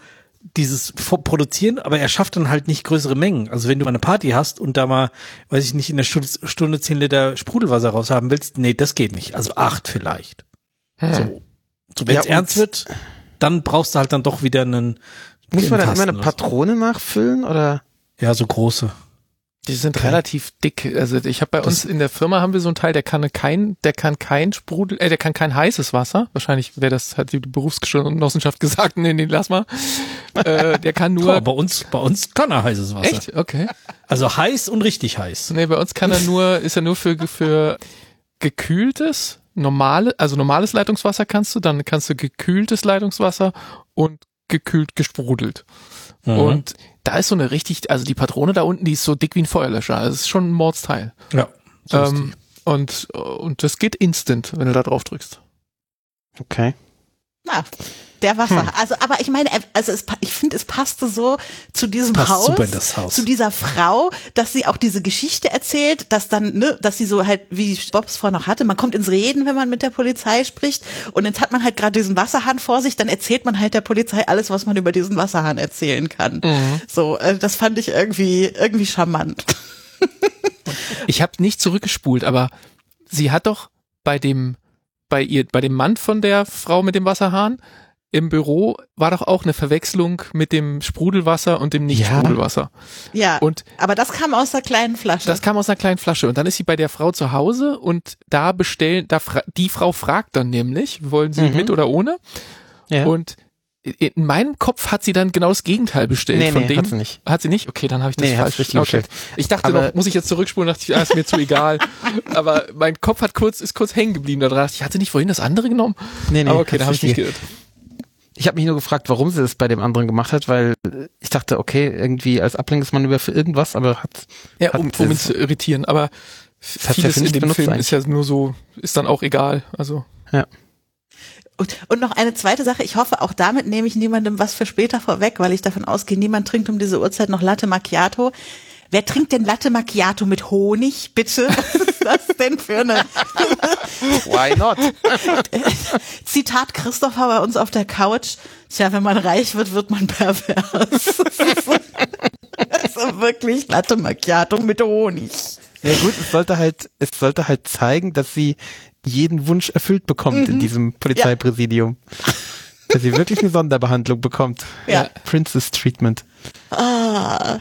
D: dieses Produzieren, aber er schafft dann halt nicht größere Mengen. Also wenn du mal eine Party hast und da mal, weiß ich nicht, in der Stunde, Stunde zehn Liter Sprudelwasser raushaben willst, nee, das geht nicht. Also acht vielleicht. Hm. So, so wenn es ja, ernst wird, dann brauchst du halt dann doch wieder einen.
A: Muss man dann immer eine Patrone nachfüllen oder?
D: Ja, so große.
B: Die sind okay. relativ dick. Also ich habe bei das uns in der Firma haben wir so einen Teil, der kann kein, der kann kein Sprudel, äh, der kann kein heißes Wasser. Wahrscheinlich wäre das, hat die Berufsgenossenschaft gesagt, nee, nee, lass mal. Äh, der kann nur.
D: Oh, bei uns, bei uns kann er heißes Wasser.
B: Echt? Okay.
D: Also heiß und richtig heiß.
B: Nee, bei uns kann er nur, ist er nur für, für gekühltes, normale, also normales Leitungswasser kannst du, dann kannst du gekühltes Leitungswasser und gekühlt gesprudelt. Mhm. Und da ist so eine richtig, also die Patrone da unten, die ist so dick wie ein Feuerlöscher. Also es ist schon ein Mordsteil.
D: Ja. So
B: ähm, und, und das geht instant, wenn du da drauf drückst.
A: Okay.
C: Na, der Wasser. Hm. Also, aber ich meine, also es, ich finde, es passte so zu diesem
D: Passt
C: Haus,
D: super in das Haus,
C: zu dieser Frau, dass sie auch diese Geschichte erzählt, dass dann, ne, dass sie so halt, wie Bobs vorher noch hatte, man kommt ins Reden, wenn man mit der Polizei spricht, und jetzt hat man halt gerade diesen Wasserhahn vor sich, dann erzählt man halt der Polizei alles, was man über diesen Wasserhahn erzählen kann. Mhm. So, äh, das fand ich irgendwie, irgendwie charmant.
B: Ich habe nicht zurückgespult, aber sie hat doch bei dem bei ihr, bei dem Mann von der Frau mit dem Wasserhahn im Büro war doch auch eine Verwechslung mit dem Sprudelwasser und dem Nicht-Sprudelwasser.
C: Ja,
B: und
C: aber das kam aus einer kleinen Flasche.
B: Das kam aus einer kleinen Flasche. Und dann ist sie bei der Frau zu Hause und da bestellen, da fra- die Frau fragt dann nämlich, wollen Sie mhm. mit oder ohne? Ja. Und in meinem Kopf hat sie dann genau das Gegenteil bestellt.
A: Nee,
B: von
A: nee,
B: dem.
A: Hat sie nicht.
B: Hat sie nicht? Okay, dann habe ich das
A: nee,
B: falsch
A: richtig okay.
B: Ich dachte
A: aber
B: noch, muss ich jetzt zurückspulen, dachte ich, ah, ist mir zu egal. Aber mein Kopf hat kurz, ist kurz hängen geblieben. Da dachte ich, hatte nicht vorhin das andere genommen?
A: Nee, nee.
B: Aber okay, da habe ich mich geirrt.
A: Ich habe mich nur gefragt, warum sie das bei dem anderen gemacht hat, weil ich dachte, okay, irgendwie als Ablenkungsmanöver für irgendwas, aber hat...
B: Ja,
A: hat
B: um, um ihn zu irritieren, aber vieles in dem Film ist ja nur so, ist dann auch egal. Also
A: ja.
C: Und, und noch eine zweite Sache, ich hoffe, auch damit nehme ich niemandem was für später vorweg, weil ich davon ausgehe, niemand trinkt um diese Uhrzeit noch Latte Macchiato. Wer trinkt denn Latte Macchiato mit Honig, bitte? Was ist das denn für eine...
A: Why not?
C: Zitat Christopher bei uns auf der Couch. Tja, wenn man reich wird, wird man pervers. Also wirklich Latte Macchiato mit Honig.
A: Ja gut, es sollte halt, es sollte halt zeigen, dass sie jeden Wunsch erfüllt bekommt mhm. in diesem Polizeipräsidium. Ja. Dass sie wirklich eine Sonderbehandlung bekommt.
C: Ja.
A: Princess Treatment.
C: Ah.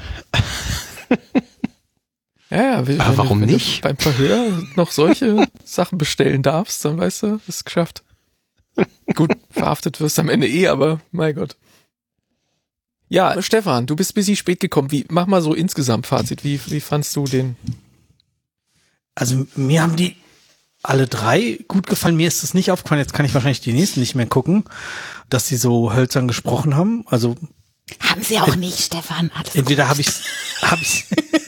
B: Ja, ja, wenn,
A: aber warum
B: wenn
A: nicht?
B: Du beim Verhör noch solche Sachen bestellen darfst, dann weißt du, ist geschafft. Gut, verhaftet wirst du am Ende eh, aber mein Gott. Ja, Stefan, du bist ein bisschen spät gekommen. Wie, mach mal so insgesamt Fazit. Wie, wie fandst du den?
D: Also mir haben die alle drei gut gefallen. Mir ist es nicht aufgefallen, jetzt kann ich wahrscheinlich die nächsten nicht mehr gucken, dass die so hölzern gesprochen haben. Also
C: haben sie auch nicht, Stefan. Alles
D: entweder habe ich hab ich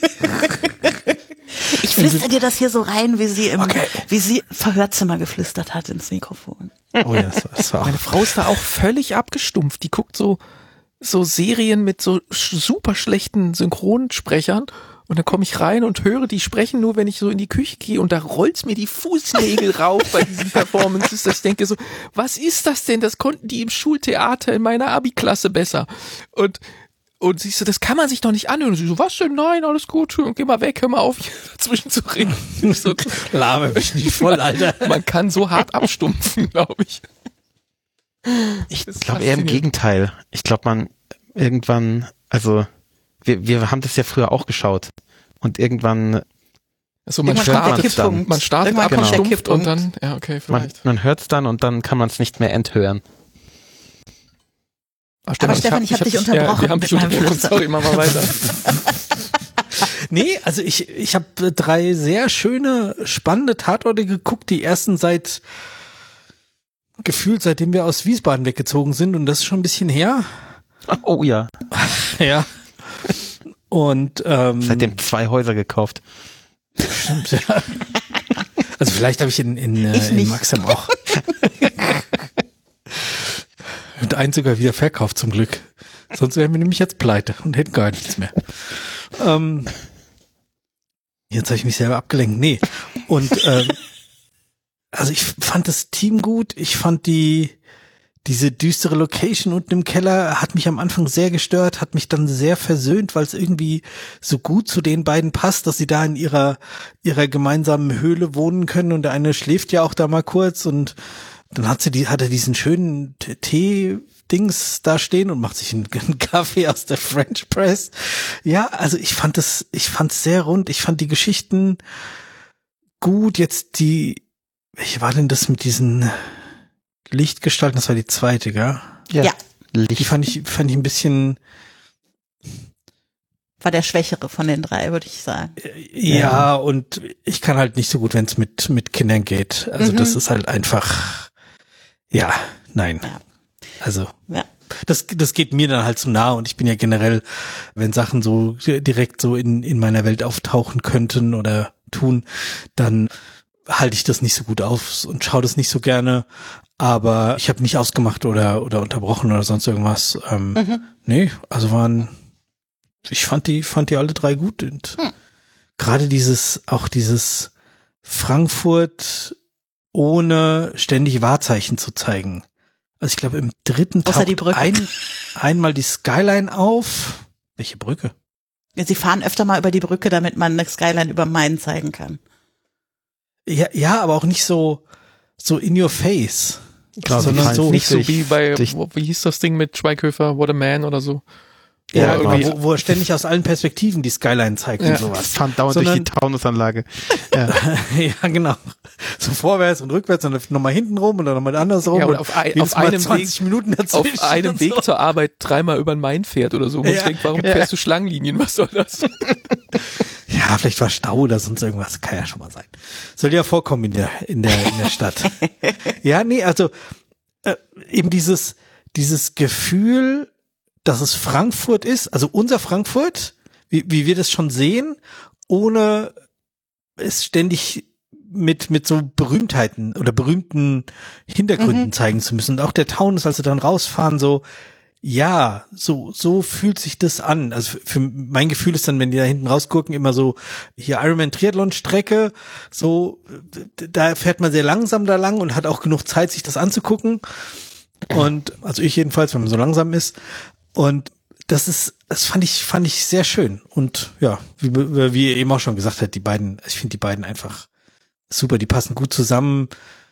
C: Ich flüstere dir das hier so rein, wie sie im
D: okay.
C: wie sie im Verhörzimmer geflüstert hat ins Mikrofon.
D: Oh ja, das war, das war auch.
B: Meine Frau ist da auch völlig abgestumpft. Die guckt so so Serien mit so super schlechten Synchronsprechern. Und dann komme ich rein und höre die sprechen nur, wenn ich so in die Küche gehe, und da rollt's mir die Fußnägel rauf bei diesen Performances, dass ich denke so, was ist das denn? Das konnten die im Schultheater in meiner Abi-Klasse besser. Und und siehst du, das kann man sich doch nicht anhören. Und sie so, was denn? Nein, alles gut, geh mal weg, hör mal auf, dazwischen zu reden. So,
D: Laber mich nicht voll, Alter.
B: Man kann so hart abstumpfen, glaube ich.
A: Ich glaube eher im Gegenteil. Ich glaube, man irgendwann, also wir, wir haben das ja früher auch geschaut und irgendwann
B: also man
C: irgendwann
B: startet dann, man startet
C: ab
B: genau. und dann, ja okay, vielleicht.
A: Man, man hört es dann und dann kann man es nicht mehr enthören.
C: Ach, Stefan, Aber Stefan, ich, hab, ich habe dich unterbrochen.
B: Ja, wir haben dich unterbrochen, sorry, machen wir weiter.
D: Nee, also ich, ich habe drei sehr schöne, spannende Tatorte geguckt, die ersten seit gefühlt, seitdem wir aus Wiesbaden weggezogen sind, und das ist schon ein bisschen her.
A: Oh ja.
D: Ja. Und ähm,
A: seitdem zwei Häuser gekauft.
D: Stimmt, ja. Also vielleicht habe ich in, in,
C: ich
D: in Maxim auch. Und eins sogar wieder verkauft, zum Glück. Sonst wären wir nämlich jetzt pleite und hätten gar nichts mehr. Ähm, jetzt habe ich mich selber abgelenkt. Nee. Und ähm, also ich fand das Team gut. Ich fand die diese düstere Location unten im Keller hat mich am Anfang sehr gestört, hat mich dann sehr versöhnt, weil es irgendwie so gut zu den beiden passt, dass sie da in ihrer ihrer gemeinsamen Höhle wohnen können und der eine schläft ja auch da mal kurz und dann hat sie die hat er diesen schönen Tee-Dings da stehen und macht sich einen, einen Kaffee aus der French Press. Ja, also ich fand das, ich fand es sehr rund, ich fand die Geschichten gut. Jetzt die, welche war denn das mit diesen Lichtgestalten, das war die zweite, gell?
C: Ja. ja.
D: Die fand ich, fand ich ein bisschen.
C: War der Schwächere von den drei, würde ich sagen.
D: Ja, ja, und ich kann halt nicht so gut, wenn es mit, mit Kindern geht. Also mhm. das ist halt einfach, ja, nein. Ja. Also, ja. das, das geht mir dann halt zu nah und ich bin ja generell, wenn Sachen so direkt so in, in meiner Welt auftauchen könnten oder tun, dann halte ich das nicht so gut auf und schaue das nicht so gerne. Aber ich habe nicht ausgemacht oder oder unterbrochen oder sonst irgendwas. Ähm, mhm. Nee, also waren, ich fand die fand die alle drei gut und mhm. gerade dieses, auch dieses Frankfurt ohne ständig Wahrzeichen zu zeigen. Also ich glaube im dritten
C: Außer die Brücke.
D: Ein, einmal die Skyline auf. Welche Brücke?
C: Ja, sie fahren öfter mal über die Brücke, damit man eine Skyline über Main zeigen kann.
D: Ja, ja, aber auch nicht so so in your face.
B: Genau, sondern so nicht so wie bei, wo, wie hieß das Ding mit Schweighöfer, What a Man oder so.
D: Ja, genau, wo, wo er ständig aus allen Perspektiven die Skyline zeigt ja, und sowas.
A: Fahren dauernd sondern, durch die Taunusanlage.
D: Ja. ja, genau. So vorwärts und rückwärts und dann nochmal hinten rum und dann nochmal andersrum.
B: Ja, und auf, ein, auf einem zwanzig Weg, Minuten auf einem Weg so. zur Arbeit dreimal über den Main fährt oder so. Und ja, ich denke, warum ja. fährst du Schlangenlinien? Was soll das?
D: Ja, vielleicht war Stau oder sonst irgendwas. Kann ja schon mal sein. Soll ja vorkommen in der, in der, in der Stadt. Ja, nee, also, äh, eben dieses, dieses Gefühl, dass es Frankfurt ist, also unser Frankfurt, wie, wie wir das schon sehen, ohne es ständig mit, mit so Berühmtheiten oder berühmten Hintergründen mhm. zeigen zu müssen. Und auch der Taunus, als sie dann rausfahren, so, ja, so, so fühlt sich das an. Also für, für mein Gefühl ist dann, wenn die da hinten rausgucken, immer so, hier Ironman Triathlon Strecke, so, da fährt man sehr langsam da lang und hat auch genug Zeit, sich das anzugucken. Und, also ich jedenfalls, wenn man so langsam ist. Und das ist, das fand ich, fand ich sehr schön. Und ja, wie, wie ihr eben auch schon gesagt habt, die beiden, ich finde die beiden einfach super, die passen gut zusammen.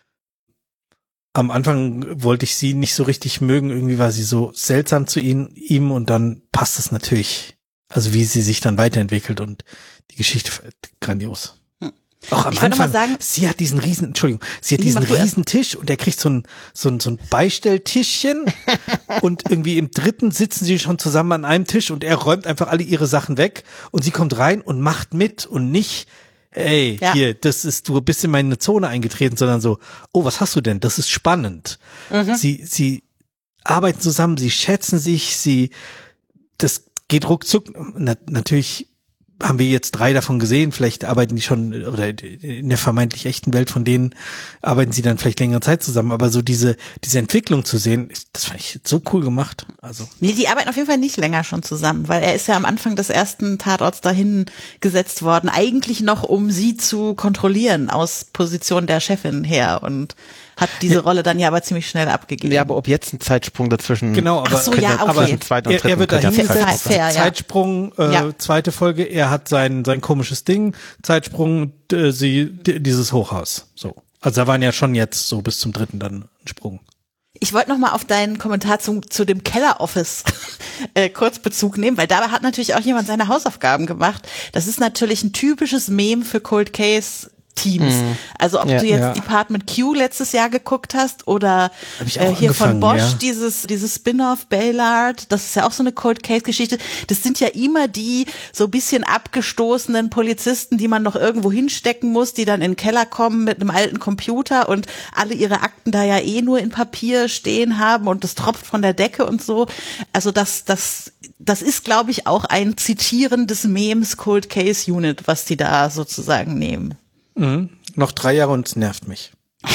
D: Am Anfang wollte ich sie nicht so richtig mögen, irgendwie war sie so seltsam zu ihm, ihm und dann passt es natürlich, also wie sie sich dann weiterentwickelt und die Geschichte grandios. Auch am
C: ich
D: Anfang,
C: sagen,
D: sie hat diesen riesen, Entschuldigung, sie hat diesen riesen Tisch und er kriegt so ein, so ein, so ein Beistelltischchen und irgendwie im dritten sitzen sie schon zusammen an einem Tisch und er räumt einfach alle ihre Sachen weg und sie kommt rein und macht mit und nicht, ey, ja. hier, das ist, du bist in meine Zone eingetreten, sondern so, oh, was hast du denn? Das ist spannend. Mhm. Sie, sie arbeiten zusammen, sie schätzen sich, sie, das geht ruckzuck, Na, natürlich, haben wir jetzt drei davon gesehen, vielleicht arbeiten die schon, oder in der vermeintlich echten Welt von denen arbeiten sie dann vielleicht längere Zeit zusammen, aber so diese diese Entwicklung zu sehen, das fand ich so cool gemacht. Also
C: nee, die arbeiten auf jeden Fall nicht länger schon zusammen, weil er ist ja am Anfang des ersten Tatorts dahin gesetzt worden, eigentlich noch, um sie zu kontrollieren aus Position der Chefin her und hat diese Rolle dann ja aber ziemlich schnell abgegeben.
A: Ja, aber ob jetzt ein Zeitsprung dazwischen.
D: Genau, aber,
C: Ach so, ja, okay.
D: aber
A: zwischen zweiten und
D: er, er wird
A: dahin
D: dahin
C: fair,
D: gesetzt,
C: fair, ja.
D: Zeitsprung, äh,
C: ja.
D: zweite Folge, er hat sein sein komisches Ding, Zeitsprung, äh, sie d- dieses Hochhaus. So. Also da waren ja schon jetzt so bis zum dritten dann ein Sprung.
C: Ich wollte noch mal auf deinen Kommentar zu, zu dem Keller-Office äh, kurz Bezug nehmen, weil da hat natürlich auch jemand seine Hausaufgaben gemacht. Das ist natürlich ein typisches Meme für Cold Case Teams. Mm. Also ob ja, du jetzt ja. Department Q letztes Jahr geguckt hast oder äh, hier von Bosch ja. dieses dieses Spin-off Baylard, das ist ja auch so eine Cold Case Geschichte. Das sind ja immer die so ein bisschen abgestoßenen Polizisten, die man noch irgendwo hinstecken muss, die dann in den Keller kommen mit einem alten Computer und alle ihre Akten da ja eh nur in Papier stehen haben und das tropft von der Decke und so. Also das das das ist, glaube ich, auch ein Zitieren des Memes Cold Case Unit, was die da sozusagen nehmen.
D: Mhm. Noch drei Jahre und es nervt mich.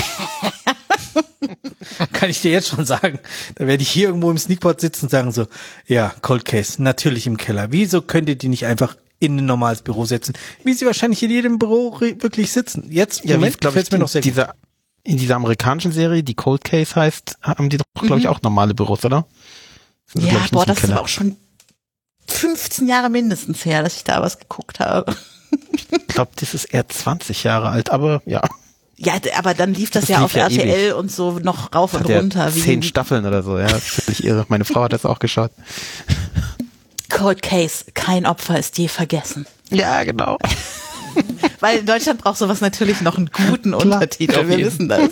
D: Kann ich dir jetzt schon sagen. Da werde ich hier irgendwo im Sneakpot sitzen und sagen so, ja, Cold Case, natürlich im Keller. Wieso könnt ihr die nicht einfach in ein normales Büro setzen? Wie sie wahrscheinlich in jedem Büro re- wirklich sitzen. Jetzt, im
A: ja,
D: Moment
A: glaube ich,
D: mir noch sehr
A: dieser,
D: gut.
A: in dieser amerikanischen Serie, die Cold Case heißt, haben die doch, glaube ich,
C: Mhm.
A: auch normale Büros, oder? Sind sie,
C: Ja,
A: glaub ich,
C: boah,
A: nicht im
C: das ist
A: Keller.
C: aber auch schon fünfzehn Jahre mindestens her, dass ich da was geguckt habe.
A: Ich glaube, das ist eher zwanzig Jahre alt, aber ja.
C: Ja, d- aber dann lief das,
A: Das
C: ja
A: lief
C: auf
A: ja
C: R T L
A: ewig.
C: und so noch rauf und
A: Hat ja
C: runter.
A: zehn
C: Wie
A: Staffeln oder so, ja. Völlig irre. Meine Frau hat das auch geschaut.
C: Cold Case, kein Opfer ist je vergessen.
A: Ja, genau.
C: Weil in Deutschland braucht sowas natürlich noch einen guten
A: Klar,
C: Untertitel,
B: auf
C: wir
B: jeden.
C: wissen das.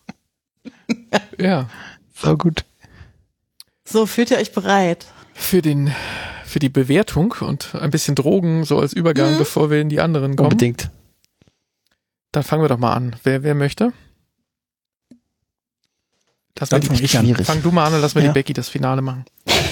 B: Ja.
A: So gut.
C: So, fühlt ihr euch bereit?
B: Für den, für die Bewertung und ein bisschen Drogen so als Übergang,
C: Mhm.
B: bevor wir in die anderen kommen.
A: Unbedingt.
B: Dann fangen wir doch mal an. Wer, wer möchte? Lass
D: Dann
B: mal
D: fang
B: die,
D: ich an.
A: Schwierig.
B: fang du mal an und lass mal
D: Ja.
B: die Becky das Finale machen.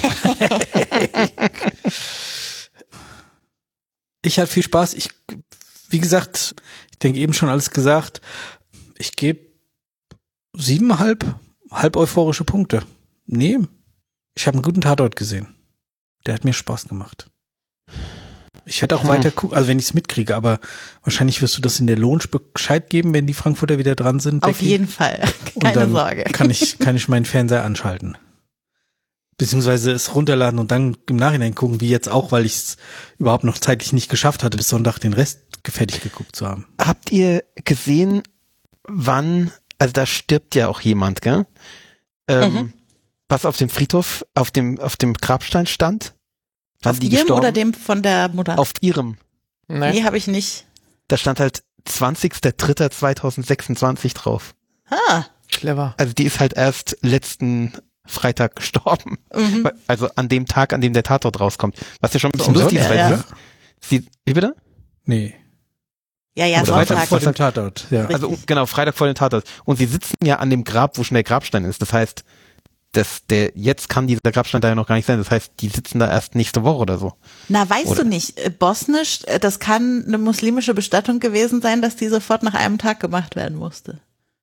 D: Ich hatte viel Spaß. Ich, wie gesagt, ich denke eben schon alles gesagt. Ich gebe siebeneinhalb halb euphorische Punkte. Nee, ich habe einen guten Tatort gesehen. Der hat mir Spaß gemacht. Ich hätte auch
A: Hm.
D: weiter gucken, also wenn ich es mitkriege, aber wahrscheinlich wirst du das in der Lounge Bescheid geben, wenn die Frankfurter wieder dran sind.
C: Auf
D: Becky.
C: jeden Fall.
D: Und
C: Keine
D: dann
C: Sorge.
D: Kann ich, kann ich meinen Fernseher anschalten. Beziehungsweise es runterladen und dann im Nachhinein gucken, wie jetzt auch, weil ich es überhaupt noch zeitlich nicht geschafft hatte, bis Sonntag den Rest fertig geguckt zu haben.
A: Habt ihr gesehen, wann, also da stirbt ja auch jemand, gell? Ähm,
C: Mhm.
A: Was auf dem Friedhof, auf dem, auf dem Grabstein stand? Wann
C: Auf
A: die
C: ihrem
A: gestorben?
C: oder dem von der Mutter?
A: Auf ihrem.
B: Nee.
C: Nee, habe ich nicht.
A: Da stand halt zwanzigster dritter zweitausendsechsundzwanzig drauf.
C: Ah.
B: Clever.
A: Also die ist halt erst letzten Freitag gestorben.
C: Mhm.
A: Also an dem Tag, an dem der Tatort rauskommt. Was ja schon ein bisschen
C: So,
A: lustig ist,
C: ja,
A: weil
C: ja.
A: sie, sie, wie bitte?
D: Nee.
C: Ja, ja,
A: Oder
D: Freitag
C: Sonntag.
D: vor dem Tatort. Ja.
C: Richtig.
A: Also genau, Freitag vor dem Tatort. Und sie sitzen ja an dem Grab, wo schon der Grabstein ist. Das heißt, das, der, jetzt kann dieser Grabstein da ja noch gar nicht sein. Das heißt, die sitzen da erst nächste Woche oder so.
C: Na, weißt
A: Oder?
C: du nicht, äh, bosnisch, äh, das kann eine muslimische Bestattung gewesen sein, dass die sofort nach einem Tag gemacht werden musste.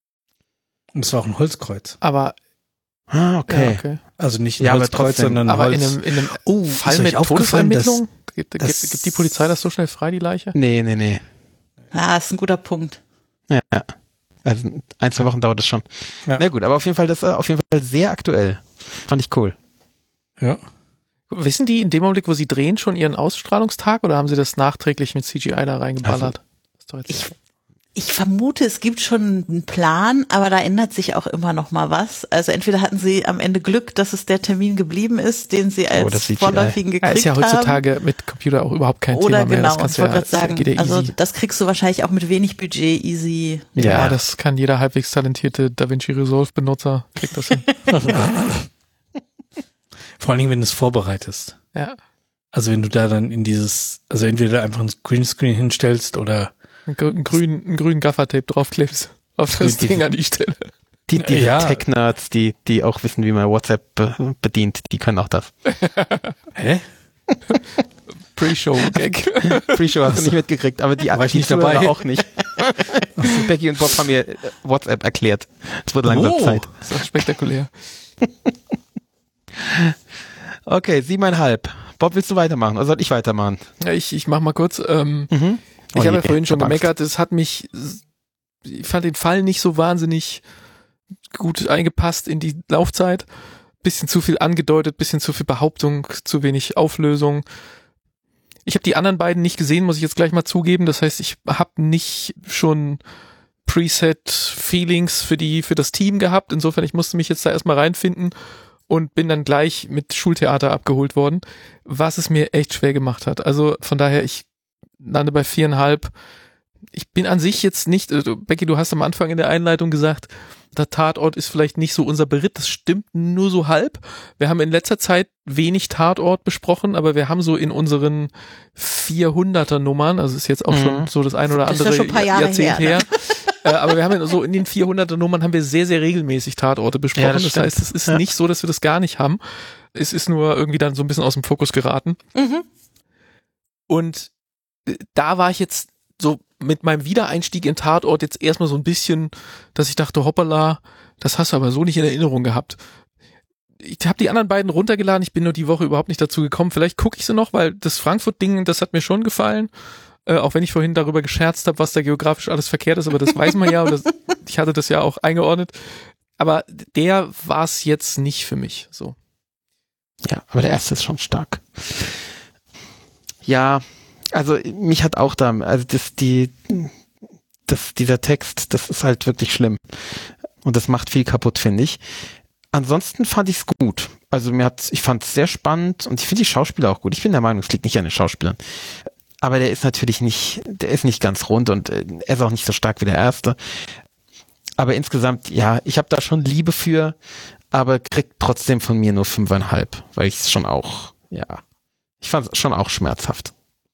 D: Und es war auch ein Holzkreuz.
B: Aber,
A: Ah, okay.
B: ja, okay.
D: Also nicht ein
A: Ja, aber
D: Holzkreuz,
A: trotzdem.
D: sondern
B: Aber
D: Holz.
B: in einem, in einem
D: Oh,
B: Fall
D: ist euch
B: mit
D: aufgefallen, dass-
B: Todesermittlung? Gibt, gibt,
D: das-
B: gibt die Polizei das so schnell frei, die Leiche?
A: Nee, nee, nee.
C: Ah, ist ein guter Punkt.
A: Ja, ja. Also ein, zwei Wochen dauert es schon.
D: Ja.
A: Na gut, aber auf jeden Fall, das ist auf jeden Fall sehr aktuell. Fand ich cool.
D: Ja.
B: Wissen die in dem Augenblick, wo sie drehen, schon ihren Ausstrahlungstag oder haben sie das nachträglich mit C G I da reingeballert? Das ist doch jetzt
C: Ich, ich vermute, es gibt schon einen Plan, aber da ändert sich auch immer noch mal was. Also entweder hatten sie am Ende Glück, dass es der Termin geblieben ist, den sie als
A: das C G I.
C: vorläufigen
B: ja,
C: gekriegt
B: ist ja
C: haben.
B: heutzutage mit Computer auch überhaupt kein
C: Oder
B: Thema mehr.
C: genau,
B: Das kannst
C: ich
B: du
C: wollte
B: ja,
C: gerade sagen,
B: geht ja
C: also
B: easy.
C: das kriegst du wahrscheinlich auch mit wenig Budget easy.
B: Ja,
A: Ja.
B: das kann jeder halbwegs talentierte DaVinci Resolve Benutzer, kriegt das hin.
D: Vor allen Dingen, wenn du es vorbereitest.
B: Ja.
D: Also wenn du da dann in dieses, also entweder einfach ein Greenscreen hinstellst oder
B: Einen grü- einen grünen, einen grünen Gaffertape draufklebst auf das
A: Die-
B: Ding an die Stelle.
A: Die, diese
D: Ja.
A: Tech-Nerds, die, die auch wissen, wie man WhatsApp be bedient, die können auch das.
D: hä?
B: Pre-Show-Gag.
A: Pre-Show hast du nicht mitgekriegt, aber die,
D: War ich
A: die
D: nicht dabei.
A: Zuhörer auch nicht. Becky und Bob haben mir äh, WhatsApp erklärt. Es wird langsam
D: Oh.
A: Zeit.
B: Das ist auch spektakulär.
A: Okay, siebeneinhalb. Bob, willst du weitermachen oder soll ich weitermachen?
B: Ja, ich, ich mach mal kurz. Ähm,
A: Mhm.
B: ich
A: Oh
B: habe ja
A: je,
B: vorhin schon
A: ich hab Angst.
B: gemeckert, es hat mich, ich fand den Fall nicht so wahnsinnig gut eingepasst in die Laufzeit. Bisschen zu viel angedeutet, bisschen zu viel Behauptung, zu wenig Auflösung. Ich habe die anderen beiden nicht gesehen, muss ich jetzt gleich mal zugeben. Das heißt, ich habe nicht schon Preset-Feelings für die für das Team gehabt. Insofern, ich musste mich jetzt da erstmal reinfinden und bin dann gleich mit Schultheater abgeholt worden, was es mir echt schwer gemacht hat. Also von daher, ich lande bei viereinhalb. Ich bin an sich jetzt nicht, also Becky, du hast am Anfang in der Einleitung gesagt, der Tatort ist vielleicht nicht so unser Beritt, das stimmt nur so halb. Wir haben in letzter Zeit wenig Tatort besprochen, aber wir haben so in unseren vierhunderter Nummern, also ist jetzt auch
A: Mhm.
B: schon so das ein oder
C: Das ist ja
B: andere
C: schon ein paar Jahre
B: Jahrzehnt
C: her,
B: her. äh, aber wir haben in- so in den vierhunderter Nummern haben wir sehr, sehr regelmäßig Tatorte besprochen.
A: Ja, das
B: das
A: stimmt.
B: heißt, es ist
A: Ja.
B: nicht so, dass wir das gar nicht haben. Es ist nur irgendwie dann so ein bisschen aus dem Fokus geraten.
C: Mhm.
B: Und äh, da war ich jetzt so mit meinem Wiedereinstieg in Tatort jetzt erstmal so ein bisschen, dass ich dachte, hoppala, das hast du aber so nicht in Erinnerung gehabt. Ich habe die anderen beiden runtergeladen, ich bin nur die Woche überhaupt nicht dazu gekommen. Vielleicht gucke ich sie noch, weil das Frankfurt-Ding, das hat mir schon gefallen. Äh, auch wenn ich vorhin darüber gescherzt habe, was da geografisch alles verkehrt ist, aber das weiß man ja. Und das, ich hatte das ja auch eingeordnet. Aber der war es jetzt nicht für mich. So.
A: Ja, aber der erste ist schon stark. Ja, also mich hat auch da, also das, die, das, dieser Text, das ist halt wirklich schlimm. Und das macht viel kaputt, finde ich. Ansonsten fand ich es gut. Also mir hat, ich fand es sehr spannend und ich finde die Schauspieler auch gut. Ich bin der Meinung, es liegt nicht an den Schauspielern. Aber der ist natürlich nicht, der ist nicht ganz rund und er ist auch nicht so stark wie der erste. Aber insgesamt, ja, ich habe da schon Liebe für, aber kriegt trotzdem von mir nur fünfeinhalb, weil ich es schon auch, ja, ich fand es schon auch schmerzhaft.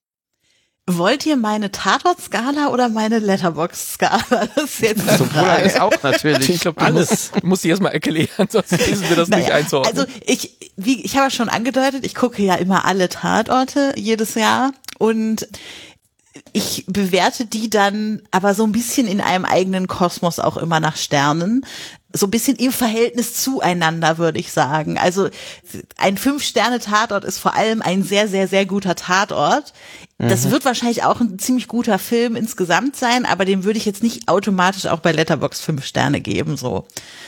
C: Wollt ihr meine Tatort-Skala oder meine Letterboxd-Skala? Das ist jetzt eine
A: Sowohl
C: Frage.
A: als auch natürlich.
B: Ich glaube, alles muss ich erstmal erklären, sonst wissen wir das
C: Naja,
B: nicht einzuordnen.
C: Also ich, wie ich habe ja schon angedeutet, ich gucke ja immer alle Tatorte jedes Jahr und ich bewerte die dann aber so ein bisschen in einem eigenen Kosmos auch immer nach Sternen. So ein bisschen im Verhältnis zueinander, würde ich sagen. Also ein Fünf-Sterne-Tatort ist vor allem ein sehr, sehr, sehr guter Tatort. Das wird wahrscheinlich auch ein ziemlich guter Film insgesamt sein, aber dem würde ich jetzt nicht automatisch auch bei Letterboxd fünf Sterne geben, so.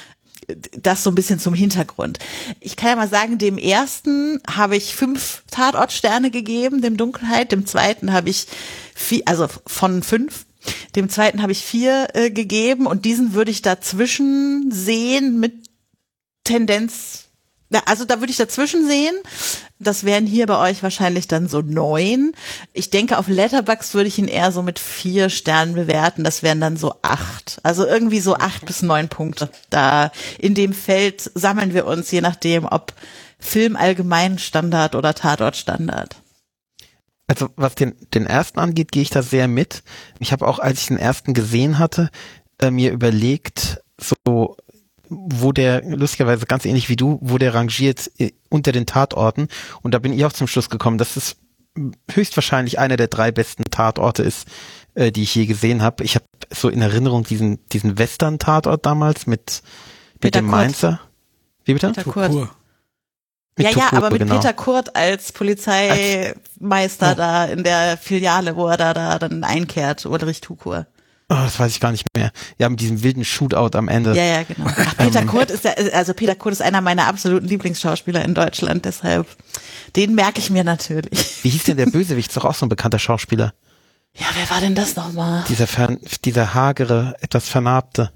C: Das so ein bisschen zum Hintergrund. Ich kann ja mal sagen, dem ersten habe ich fünf Tatortsterne gegeben, dem Dunkelheit, dem zweiten habe ich vier, also von fünf, dem zweiten habe ich vier äh, gegeben und diesen würde ich dazwischen sehen mit Tendenz, also da würde ich dazwischen sehen. Das wären hier bei euch wahrscheinlich dann so neun. Ich denke, auf Letterboxd würde ich ihn eher so mit vier Sternen bewerten. Das wären dann so acht. Also irgendwie so acht bis neun Punkte. Da in dem Feld sammeln wir uns, je nachdem, ob Film allgemein Standard oder Tatort Standard.
A: Also was den, den ersten angeht, gehe ich da sehr mit. Ich habe auch, als ich den ersten gesehen hatte, äh, mir überlegt, so wo der, lustigerweise ganz ähnlich wie du, wo der rangiert äh, unter den Tatorten. Und da bin ich auch zum Schluss gekommen, dass es höchstwahrscheinlich einer der drei besten Tatorte ist, äh, die ich je gesehen habe. Ich habe so in Erinnerung diesen diesen Western-Tatort damals mit mit
C: Peter
A: dem
C: Kurt.
A: Mainzer. Wie bitte?
C: Peter Kurt.
D: Tukur.
A: Mit
C: Ja, ja,
A: Tukur,
C: aber mit
A: genau.
C: Peter Kurt als Polizeimeister
A: Oh.
C: da in der Filiale, wo er da, da dann einkehrt, Ulrich Tukur.
A: Oh, das weiß ich gar nicht mehr. Ja, mit diesem wilden Shootout am Ende.
C: Ja, ja, genau. Ach, Peter Kurt ist ja, also Peter Kurt ist einer meiner absoluten Lieblingsschauspieler in Deutschland, deshalb, den merke ich mir natürlich.
A: Wie hieß denn der Bösewicht? Ist doch auch so ein bekannter Schauspieler.
C: Ja, wer war denn das nochmal?
A: Dieser Fern, dieser hagere, etwas vernarbte.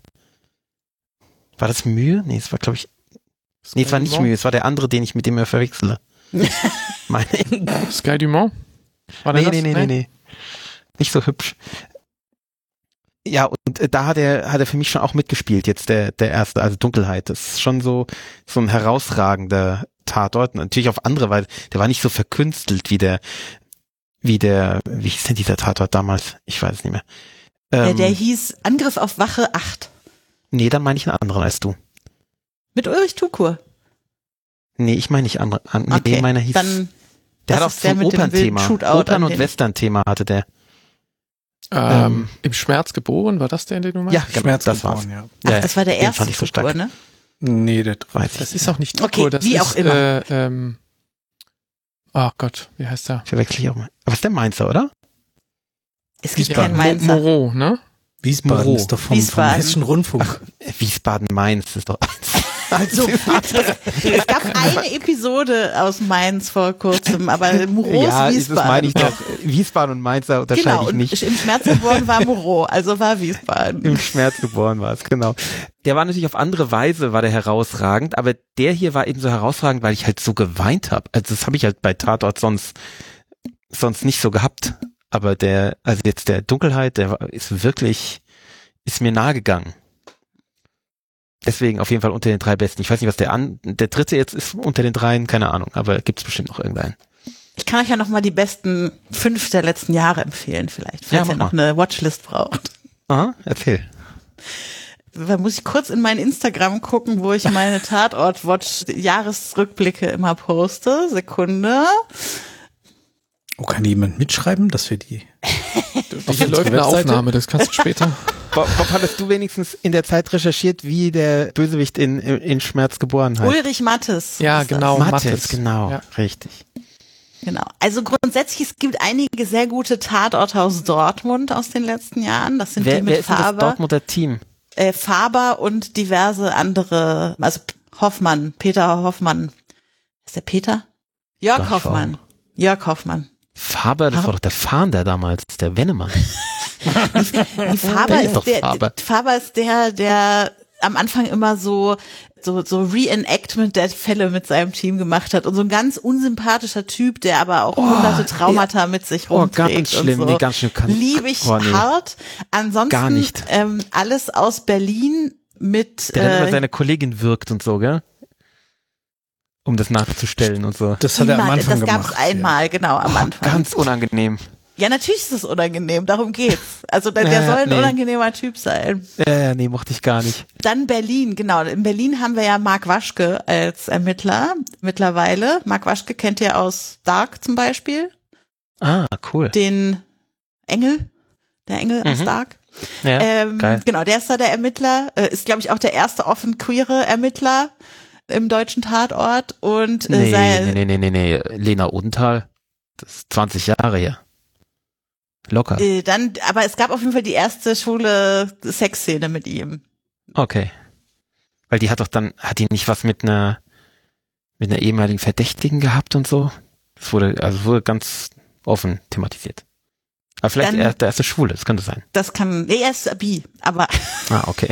A: War das Mühe? Nee, es war, glaube ich, nee, es war nicht Mühe, es war der andere, den ich mit dem immer verwechsele. Meine ich.
B: Sky Dumont? War der
A: Nee,
B: das?
A: nee, nee, nee, nee. Nicht so hübsch. Ja, und äh, da hat er, hat er für mich schon auch mitgespielt, jetzt der, der erste, also Dunkelheit. Das ist schon so, so ein herausragender Tatort. Natürlich auf andere Weise. Der war nicht so verkünstelt wie der, wie der, wie hieß denn dieser Tatort damals? Ich weiß es nicht mehr.
C: Der,
A: Ähm,
C: der hieß Angriff auf Wache acht.
A: nee, dann meine ich einen anderen als du.
C: Mit Ulrich Tukur.
A: Nee, ich meine nicht andere. An,
C: Okay,
A: nee, meiner hieß,
C: dann,
A: der
C: das
A: hat auch
C: ist der
A: so ein
C: mit dem wilden
A: Opernthema.
C: Shootout
A: Opern-
C: an
A: und
C: den-
A: Western-Thema hatte der.
B: Ähm,
A: Ähm,
B: Im Schmerz geboren, war das der, den du meinst?
A: Ja, genau,
D: Schmerz
A: das war's.
D: geboren, ja.
C: Ach,
A: Ja,
C: das war der
A: den
C: erste
A: fand ich so
C: Tukur,
A: stark.
C: ne?
D: Nee, der
A: Weiß ich
B: Das
A: nicht.
B: ist auch nicht
C: Okay,
B: Tukur, das
C: wie
B: ist,
C: auch immer.
B: Äh, ähm, ach Gott, wie heißt der?
A: Verwechsel ich auch mal. Aber ist der Mainzer, oder?
C: Es gibt
B: Ja,
C: keinen Mainzer.
B: Moreau, ne?
D: Wiesbaden
A: Moreau.
D: ist doch vom, vom
C: Wiesbaden.
D: Hessischen Rundfunk.
A: Wiesbaden-Mainz ist doch.
C: Also, es gab eine Episode aus Mainz vor kurzem, aber Moreau
A: ja,
C: ist
A: das
C: Wiesbaden.
A: meine ich doch. Wiesbaden und Mainzer unterscheide
C: Genau,
A: ich
C: und
A: nicht.
C: im Schmerz geboren war Moreau, also war Wiesbaden.
A: Im Schmerz geboren war es, genau. Der war natürlich auf andere Weise, war der herausragend, aber der hier war eben so herausragend, weil ich halt so geweint habe. Also das habe ich halt bei Tatort sonst sonst nicht so gehabt. Aber der, also jetzt der Dunkelheit, der war, ist wirklich, ist mir nahe gegangen. Deswegen auf jeden Fall unter den drei besten. Ich weiß nicht, was der an, der dritte jetzt ist unter den dreien, keine Ahnung, aber gibt's bestimmt noch irgendeinen.
C: Ich kann euch ja noch mal die besten fünf der letzten Jahre empfehlen vielleicht,
A: Ja,
C: falls
A: mach
C: ihr noch
A: mal.
C: eine Watchlist braucht.
A: Aha, erzähl.
C: Da muss ich kurz in mein Instagram gucken, wo ich meine Tatort-Watch-Jahresrückblicke immer poste. Sekunde.
D: Oh, kann jemand mitschreiben, dass wir die...
B: Hier läuft eine
D: Webseite?
B: Aufnahme, das kannst du später.
A: Bob, Bob, hattest du wenigstens in der Zeit recherchiert, wie der Bösewicht in, in, in Schmerz geboren heißt?
C: Ulrich Mattes.
B: Ja,
C: ist das.
B: genau.
A: Mattes,
B: Mattes.
A: genau,
B: Ja.
A: richtig.
C: Genau. Also grundsätzlich, es gibt einige sehr gute Tatorte aus Dortmund aus den letzten Jahren. Das sind
A: Wer,
C: die mit
A: wer ist denn das
C: Faber.
A: Dortmunder Team?
C: Äh, Faber und diverse andere, also Hoffmann, Peter Hoffmann. Ist der Peter? Jörg
A: Doch,
C: Hoffmann.
A: wow.
C: Jörg Hoffmann.
A: Faber, das
C: Faber.
A: war doch der Fahnder damals, der Wennemann.
C: Die Faber
A: Der ist
C: ist
A: doch
C: der,
A: Faber.
C: Faber ist der, der am Anfang immer so, so, so Reenactment der Fälle mit seinem Team gemacht hat und so ein ganz unsympathischer Typ, der aber auch hunderte Traumata mit sich
A: Oh,
C: rumträgt.
A: ganz schlimm,
C: und so.
A: nee, ganz schlimm. Kann,
C: Liebe ich
A: oh, nee.
C: hart. Ansonsten
A: Gar nicht.
C: Ähm, alles aus Berlin mit
A: Der dann immer
C: äh,
A: seine Kollegin wirkt und so, gell? Um das nachzustellen und so.
D: Das hat er am
C: niemand-
D: Anfang
C: das
D: gemacht.
C: gab's einmal, genau, am
A: Oh,
C: Anfang.
A: ganz unangenehm.
C: Ja, natürlich ist es unangenehm, darum geht's. Also der, der
A: Ja,
C: soll ein
A: nee.
C: unangenehmer Typ sein.
A: Äh, nee, mochte ich gar nicht.
C: Dann Berlin, genau. In Berlin haben wir ja Mark Waschke als Ermittler mittlerweile. Mark Waschke kennt ihr aus Dark zum Beispiel.
A: Ah, cool.
C: Den Engel, der Engel aus
A: Mhm.
C: Dark.
A: Ja,
C: ähm,
A: geil.
C: Genau, der ist da der Ermittler, äh, ist glaube ich auch der erste offen queere Ermittler im deutschen Tatort und äh,
A: Nee,
C: sei,
A: nee, nee, nee, nee, nee. Lena Odenthal, das ist zwanzig Jahre her. Locker.
C: äh, dann, aber es gab auf jeden Fall die erste schwule Sexszene mit ihm.
A: Okay. Weil die hat doch dann, hat die nicht was mit einer, mit einer ehemaligen Verdächtigen gehabt und so? Das wurde, also wurde ganz offen thematisiert. Aber vielleicht
C: Dann-
A: er, der erste Schwule, das könnte sein.
C: Das kann, nee, er ist bi, aber
A: Ah, okay.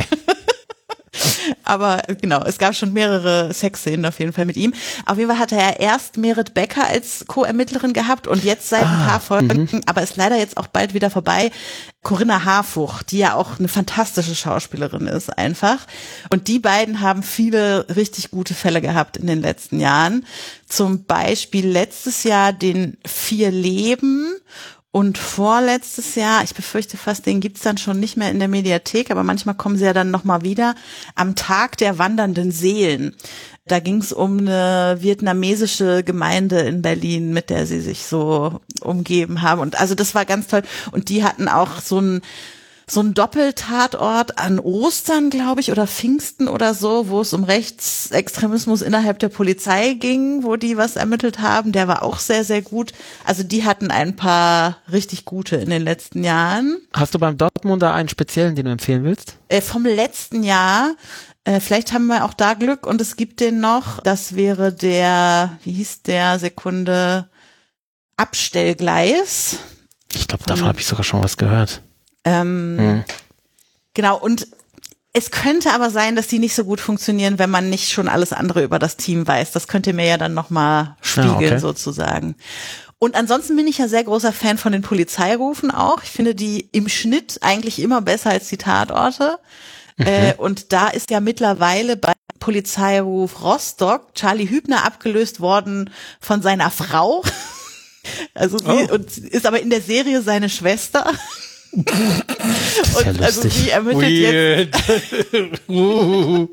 C: Aber genau, es gab schon mehrere Sexszenen auf jeden Fall mit ihm. Auf jeden Fall hatte er erst Merit Becker als Co-Ermittlerin gehabt und jetzt seit ein
A: Ah,
C: paar Folgen, aber ist leider jetzt auch bald wieder vorbei, Corinna Harfuch, die ja auch eine fantastische Schauspielerin ist einfach. Und die beiden haben viele richtig gute Fälle gehabt in den letzten Jahren. Zum Beispiel letztes Jahr den Vier Leben. Und vorletztes Jahr, ich befürchte fast, den gibt's dann schon nicht mehr in der Mediathek, aber manchmal kommen sie ja dann nochmal wieder, am Tag der wandernden Seelen. Da ging's um eine vietnamesische Gemeinde in Berlin, mit der sie sich so umgeben haben. Und also das war ganz toll. Und die hatten auch so ein so ein Doppeltatort an Ostern, glaube ich, oder Pfingsten oder so, wo es um Rechtsextremismus innerhalb der Polizei ging, wo die was ermittelt haben. Der war auch sehr, sehr gut. Also die hatten ein paar richtig gute in den letzten Jahren.
A: Hast du beim Dortmunder einen speziellen, den du empfehlen willst?
C: Äh, vom letzten Jahr, äh, vielleicht haben wir auch da Glück und es gibt den noch. Das wäre der, wie hieß der, Sekunde, Abstellgleis.
A: Ich glaube, davon habe ich sogar schon was gehört.
C: Ähm,
A: Hm.
C: Genau, und es könnte aber sein, dass die nicht so gut funktionieren, wenn man nicht schon alles andere über das Team weiß. Das könnt ihr mir ja dann nochmal spiegeln,
A: Ja, okay.
C: sozusagen. Und ansonsten bin ich ja sehr großer Fan von den Polizeirufen auch. Ich finde die im Schnitt eigentlich immer besser als die Tatorte.
A: Mhm.
C: Äh, und da ist ja mittlerweile bei Polizeiruf Rostock Charlie Hübner abgelöst worden von seiner Frau. Also sie,
D: Oh.
C: und ist aber in der Serie seine Schwester. Und
A: ja
C: also
A: lustig.
C: sie ermittelt jetzt.
D: Weird. uh.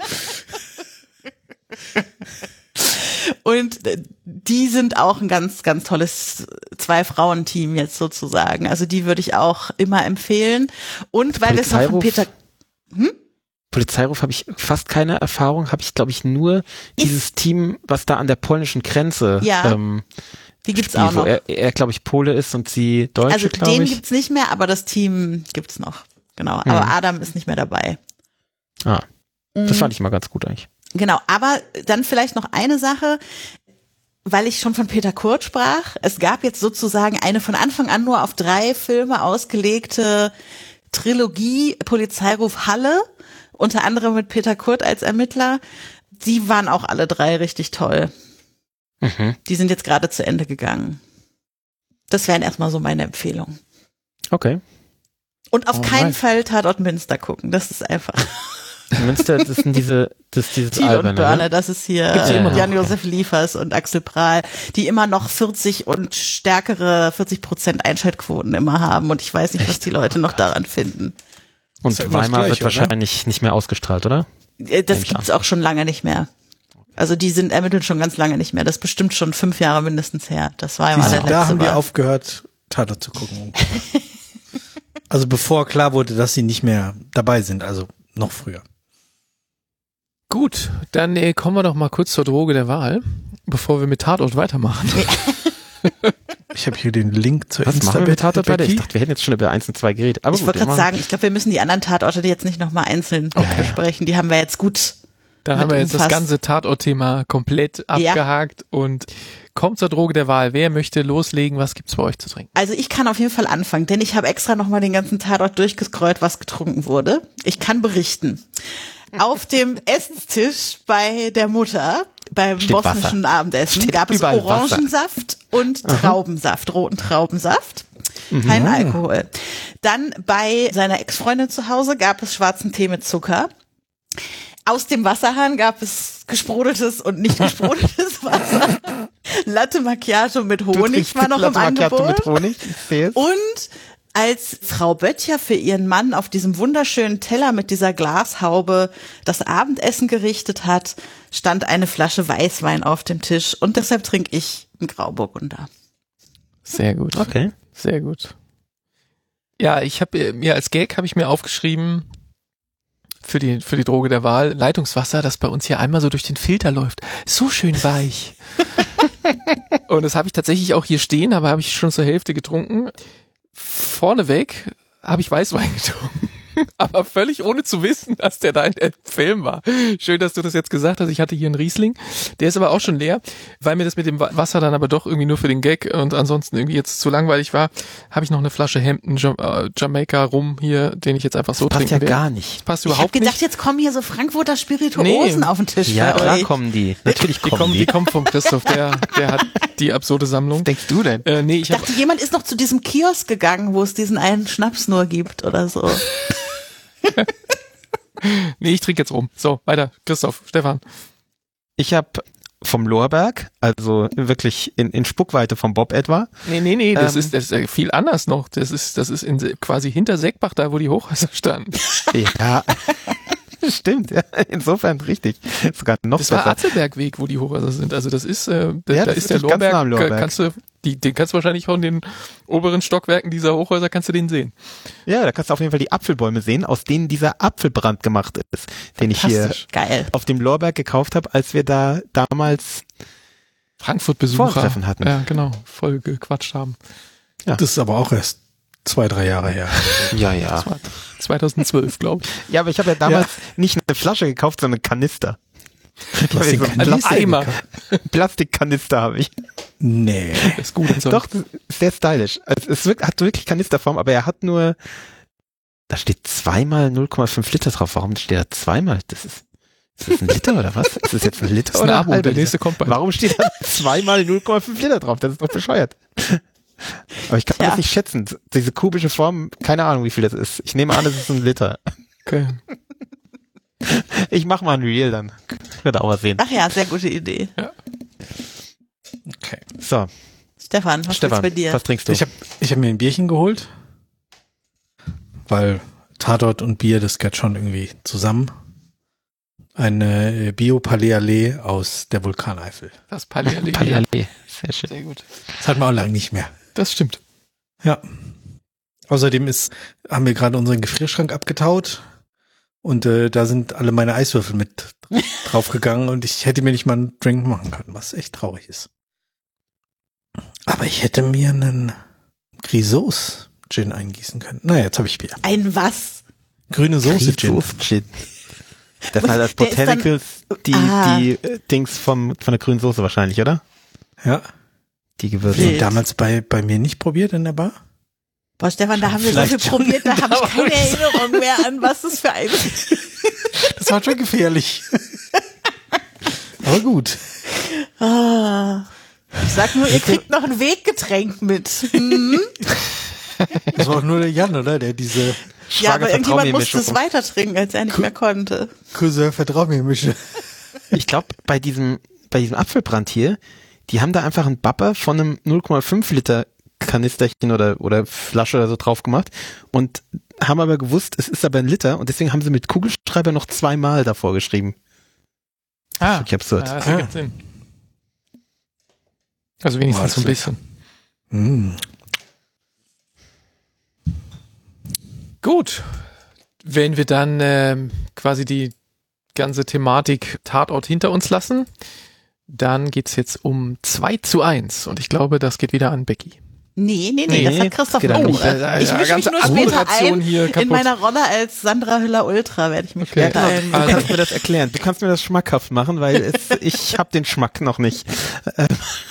C: Und äh, die sind auch ein ganz, ganz tolles Zwei-Frauen-Team jetzt sozusagen. Also die würde ich auch immer empfehlen. Und weil wir es noch von
A: Polizeiruf?
C: Peter,
A: Polizeiruf habe ich fast keine Erfahrung, habe ich glaube ich nur dieses Team, was da an der polnischen Grenze
C: Ja,
A: ähm,
C: die gibt's
A: spielt,
C: auch
A: wo
C: noch.
A: er, er glaube ich Pole ist und sie Deutsche,
C: Also
A: glaube
C: den
A: ich.
C: gibt's nicht mehr, aber das Team gibt's noch. Genau. Aber
A: Hm.
C: Adam ist nicht mehr dabei.
A: Ah, das fand ich mal ganz gut eigentlich.
C: Genau, aber dann vielleicht noch eine Sache, weil ich schon von Peter Kurt sprach. Es gab jetzt sozusagen eine von Anfang an nur auf drei Filme ausgelegte Trilogie Polizeiruf Halle, unter anderem mit Peter Kurt als Ermittler. Die waren auch alle drei richtig toll.
A: Mhm.
C: Die sind jetzt gerade zu Ende gegangen. Das wären erstmal so meine Empfehlungen.
A: Okay.
C: Und auf
D: Alright.
C: keinen Fall Tatort Münster gucken. Das ist einfach
A: Münster, das sind diese, das ist dieses
C: Thiel und
A: Alberne,
C: Börne.
A: ne?
C: Das ist hier
A: Gibt's ja immer noch,
C: Jan-Josef Liefers und Axel Prahl, die immer noch vierzig und stärkere vierzig Prozent Einschaltquoten immer haben. Und ich weiß nicht, was die Leute noch daran finden.
A: Und
D: Ist ja immer das
A: Weimar wird
D: Gleiche, oder?
A: wahrscheinlich nicht mehr ausgestrahlt, oder?
C: Äh, Das
A: Nehme ich
C: gibt's auch schon lange nicht mehr. Also die sind ermittelt schon ganz lange nicht mehr. Das ist bestimmt schon fünf Jahre mindestens her. Das war ja mal der
D: Da
C: letzte
D: haben die
C: war.
D: aufgehört, Tatort zu gucken. Also bevor klar wurde, dass sie nicht mehr dabei sind, also noch früher.
B: Gut, dann äh, kommen wir doch mal kurz zur Droge der Wahl, bevor wir mit Tatort weitermachen.
D: Ich habe hier den Link zur
A: Was machen wir mit Tatort weiter? Ich
D: Becky.
A: dachte, wir hätten jetzt schon über eins und zwei geredet. Aber
C: Ich
A: gut,
C: wollte
A: wir
C: gerade
A: machen-
C: sagen, ich glaube, wir müssen die anderen Tatorte jetzt nicht nochmal einzeln besprechen. Die haben wir jetzt gut.
B: Da
C: Mit
B: haben wir jetzt das
C: umfasst.
B: ganze Tatort-Thema komplett
C: Ja.
B: abgehakt und kommt zur Droge der Wahl. Wer möchte loslegen? Was gibt's bei euch zu trinken?
C: Also ich kann auf jeden Fall anfangen, denn ich habe extra nochmal den ganzen Tatort durchgescrollt, was getrunken wurde. Ich kann berichten. Auf dem Essenstisch bei der Mutter, beim
A: Steht
C: bosnischen
A: Wasser.
C: Abendessen,
A: Steht
C: gab es
A: überall Wasser.
C: Orangensaft und Traubensaft, roten Traubensaft. Kein Alkohol. Dann bei seiner Ex-Freundin zu Hause gab es schwarzen Tee mit Zucker. Aus dem Wasserhahn gab es gesprudeltes und nicht gesprudeltes Wasser. Latte Macchiato mit
A: Du
C: Honig
A: trinkst
C: war noch
A: Latte
C: im
A: Macchiato
C: Angebot.
A: mit Honig? Ich sehe es.
C: Und als Frau Böttcher für ihren Mann auf diesem wunderschönen Teller mit dieser Glashaube das Abendessen gerichtet hat, stand eine Flasche Weißwein auf dem Tisch. Und deshalb trinke ich einen Grauburgunder.
B: Sehr gut.
A: Okay.
B: Sehr gut. Ja, ich habe mir als Gag habe ich mir aufgeschrieben für die für die Droge der Wahl Leitungswasser, das bei uns hier einmal so durch den Filter läuft. So schön weich. Und das habe ich tatsächlich auch hier stehen, aber habe ich schon zur Hälfte getrunken. Vorneweg habe ich Weißwein getrunken. Aber völlig ohne zu wissen, dass der da in dem Film war. Schön, dass du das jetzt gesagt hast. Ich hatte hier einen Riesling. Der ist aber auch schon leer, weil mir das mit dem Wasser dann aber doch irgendwie nur für den Gag und ansonsten irgendwie jetzt zu langweilig war, habe ich noch eine Flasche Hampton Jam- äh, Jamaica Rum hier, den ich jetzt einfach so
A: Passt
B: trinken
A: ja
B: werde.
A: gar nicht.
B: Das passt
C: Ich habe
B: überhaupt
C: gedacht,
B: nicht.
C: jetzt kommen hier so Frankfurter Spirituosen
B: Nee.
C: auf den Tisch
A: Ja,
C: bei
A: klar
C: euch.
A: kommen die. Natürlich
B: Die
A: kommen
B: kommen,
A: die.
B: die kommen vom Christoph, der, der hat die absurde Sammlung.
A: Was denkst du denn?
B: Äh, nee, ich
C: Ich
B: habe
C: dachte, jemand ist noch zu diesem Kiosk gegangen, wo es diesen einen Schnaps nur gibt oder so.
B: nee, ich trinke jetzt rum. So, weiter. Christoph, Stefan.
A: Ich habe vom Lorberg, also wirklich in, in Spuckweite vom Bob etwa.
B: Nee, nee, nee, das
A: Ähm.
B: ist das ist viel anders noch. Das ist das ist in, quasi hinter Seckbach, da wo die Hochhäuser standen.
A: Ja, stimmt. Ja. Insofern richtig. Sogar noch
B: Das war
A: besser.
B: Atzelbergweg, wo die Hochhäuser sind. Also das ist, äh, da,
A: Ja,
B: da
A: das
B: ist
A: ist
B: der
A: ganz nah
B: Lorberg,
A: am Lorberg.
B: kannst du, die, den kannst du wahrscheinlich von den oberen Stockwerken dieser Hochhäuser kannst du den sehen.
A: Ja, da kannst du auf jeden Fall die Apfelbäume sehen, aus denen dieser Apfelbrand gemacht ist, den ich hier
B: Fantastisch.
C: Geil.
A: auf dem Lorberg gekauft habe, als wir da damals
B: Frankfurt-Besucher.
A: Vortreffen hatten.
B: Ja, genau, voll gequatscht haben.
D: Das ist aber auch erst zwei, drei Jahre her.
A: Ja, ja.
B: Das war zweitausendzwölf, glaube ich.
A: Ja, aber ich habe ja damals nicht eine Flasche gekauft, sondern einen Kanister.
D: Du hast den
A: so einen
D: Kanister
B: Eimer.
D: gekauft?
A: Plastikkanister habe ich.
D: Nee.
B: Das ist gut und so.
A: Doch, das ist sehr stylisch. Also es wirkt, hat wirklich Kanisterform, aber er hat nur, da steht zweimal null Komma fünf Liter drauf. Warum steht da zweimal? Das ist, ist das ein Liter oder was? Ist das jetzt ein Liter
B: Das ist ein
A: oder
B: Abo,
A: ein halber
B: der
A: Liter?
B: nächste kommt bald.
A: Warum steht da zweimal null Komma fünf Liter drauf? Das ist doch bescheuert. Aber ich kann
C: Ja.
A: das nicht schätzen. Diese kubische Form, keine Ahnung, wie viel das ist. Ich nehme an, es ist ein Liter.
B: Okay.
A: Ich mach mal ein Reel dann. Wird auch was sehen.
C: Ach ja, sehr gute Idee.
D: Okay.
A: So,
C: Stefan, was
A: Stefan,
C: ist bei dir?
A: was trinkst du?
D: Ich habe ich hab mir ein Bierchen geholt, weil Tatort und Bier, das gehört schon irgendwie zusammen. Eine Bio-Palais Allee aus der Vulkaneifel.
B: Das Palais.
A: Palais. Sehr schön.
B: Sehr gut.
D: Das hatten wir auch lange nicht mehr.
B: Das stimmt.
D: Ja. Außerdem ist, haben wir gerade unseren Gefrierschrank abgetaut und äh, da sind alle meine Eiswürfel mit draufgegangen und ich hätte mir nicht mal einen Drink machen können, was echt traurig ist. Aber ich hätte mir einen Grisauce Gin eingießen können. Naja, jetzt habe ich Bier.
C: Ein was?
D: Grüne Soße Gin.
A: Gin. Das sind halt das
C: Der ist dann-
A: Botanicals, die,
C: Ah.
A: die äh, Dings vom, von der grünen Soße wahrscheinlich, oder?
D: Ja.
A: Die Gewürze.
C: Wild.
D: Damals bei, bei mir nicht probiert in der Bar?
C: Boah, Stefan, da haben wir so
D: Vielleicht
C: viel
D: schon.
C: probiert, da habe ich keine
D: Da war ich-
C: Erinnerung mehr an, was das für ein
D: Das war schon gefährlich. Aber gut.
C: Ah. Ich sag nur, ihr kriegt noch ein Weggetränk mit. Hm?
D: Das war auch nur der Jan, oder? Der diese
C: Ja,
A: Schwager,
C: aber
A: vertrau
C: irgendjemand
A: mir,
C: musste es
A: Mischung.
C: weiter trinken, als er nicht mehr konnte.
D: Cousin vertrau mir Mische.
A: Ich glaube, bei diesem, bei diesem Apfelbrand hier, die haben da einfach einen Bapper von einem null Komma fünf Liter Kanisterchen oder, oder Flasche oder so drauf gemacht und haben aber gewusst, es ist aber ein Liter und deswegen haben sie mit Kugelschreiber noch zweimal davor geschrieben.
B: Ah,
A: Wirklich absurd.
B: ja, das ergibt Sinn. Also wenigstens
D: Boah,
B: so ein
D: das ist
B: bisschen.
D: Mm.
B: Gut. Wenn wir dann ähm, quasi die ganze Thematik Tatort hinter uns lassen, Dann geht's jetzt um zwei zu eins und ich glaube, das geht wieder an Becky.
C: Nee, nee, nee,
A: Nee,
C: das hat Christoph
B: geht an mich.
C: Uhr.
B: Ja,
C: Ich
B: ja,
C: mische mich
B: ganze
C: nur später
B: Anmoderation
C: ein.
B: hier
C: In
B: kaputt.
C: meiner Rolle als Sandra Hüller-Ultra werde ich mich
B: Okay.
C: später ein.
A: Du kannst mir das erklären. Du kannst mir das schmackhaft machen, weil es, ich habe den Schmack noch nicht. Ähm,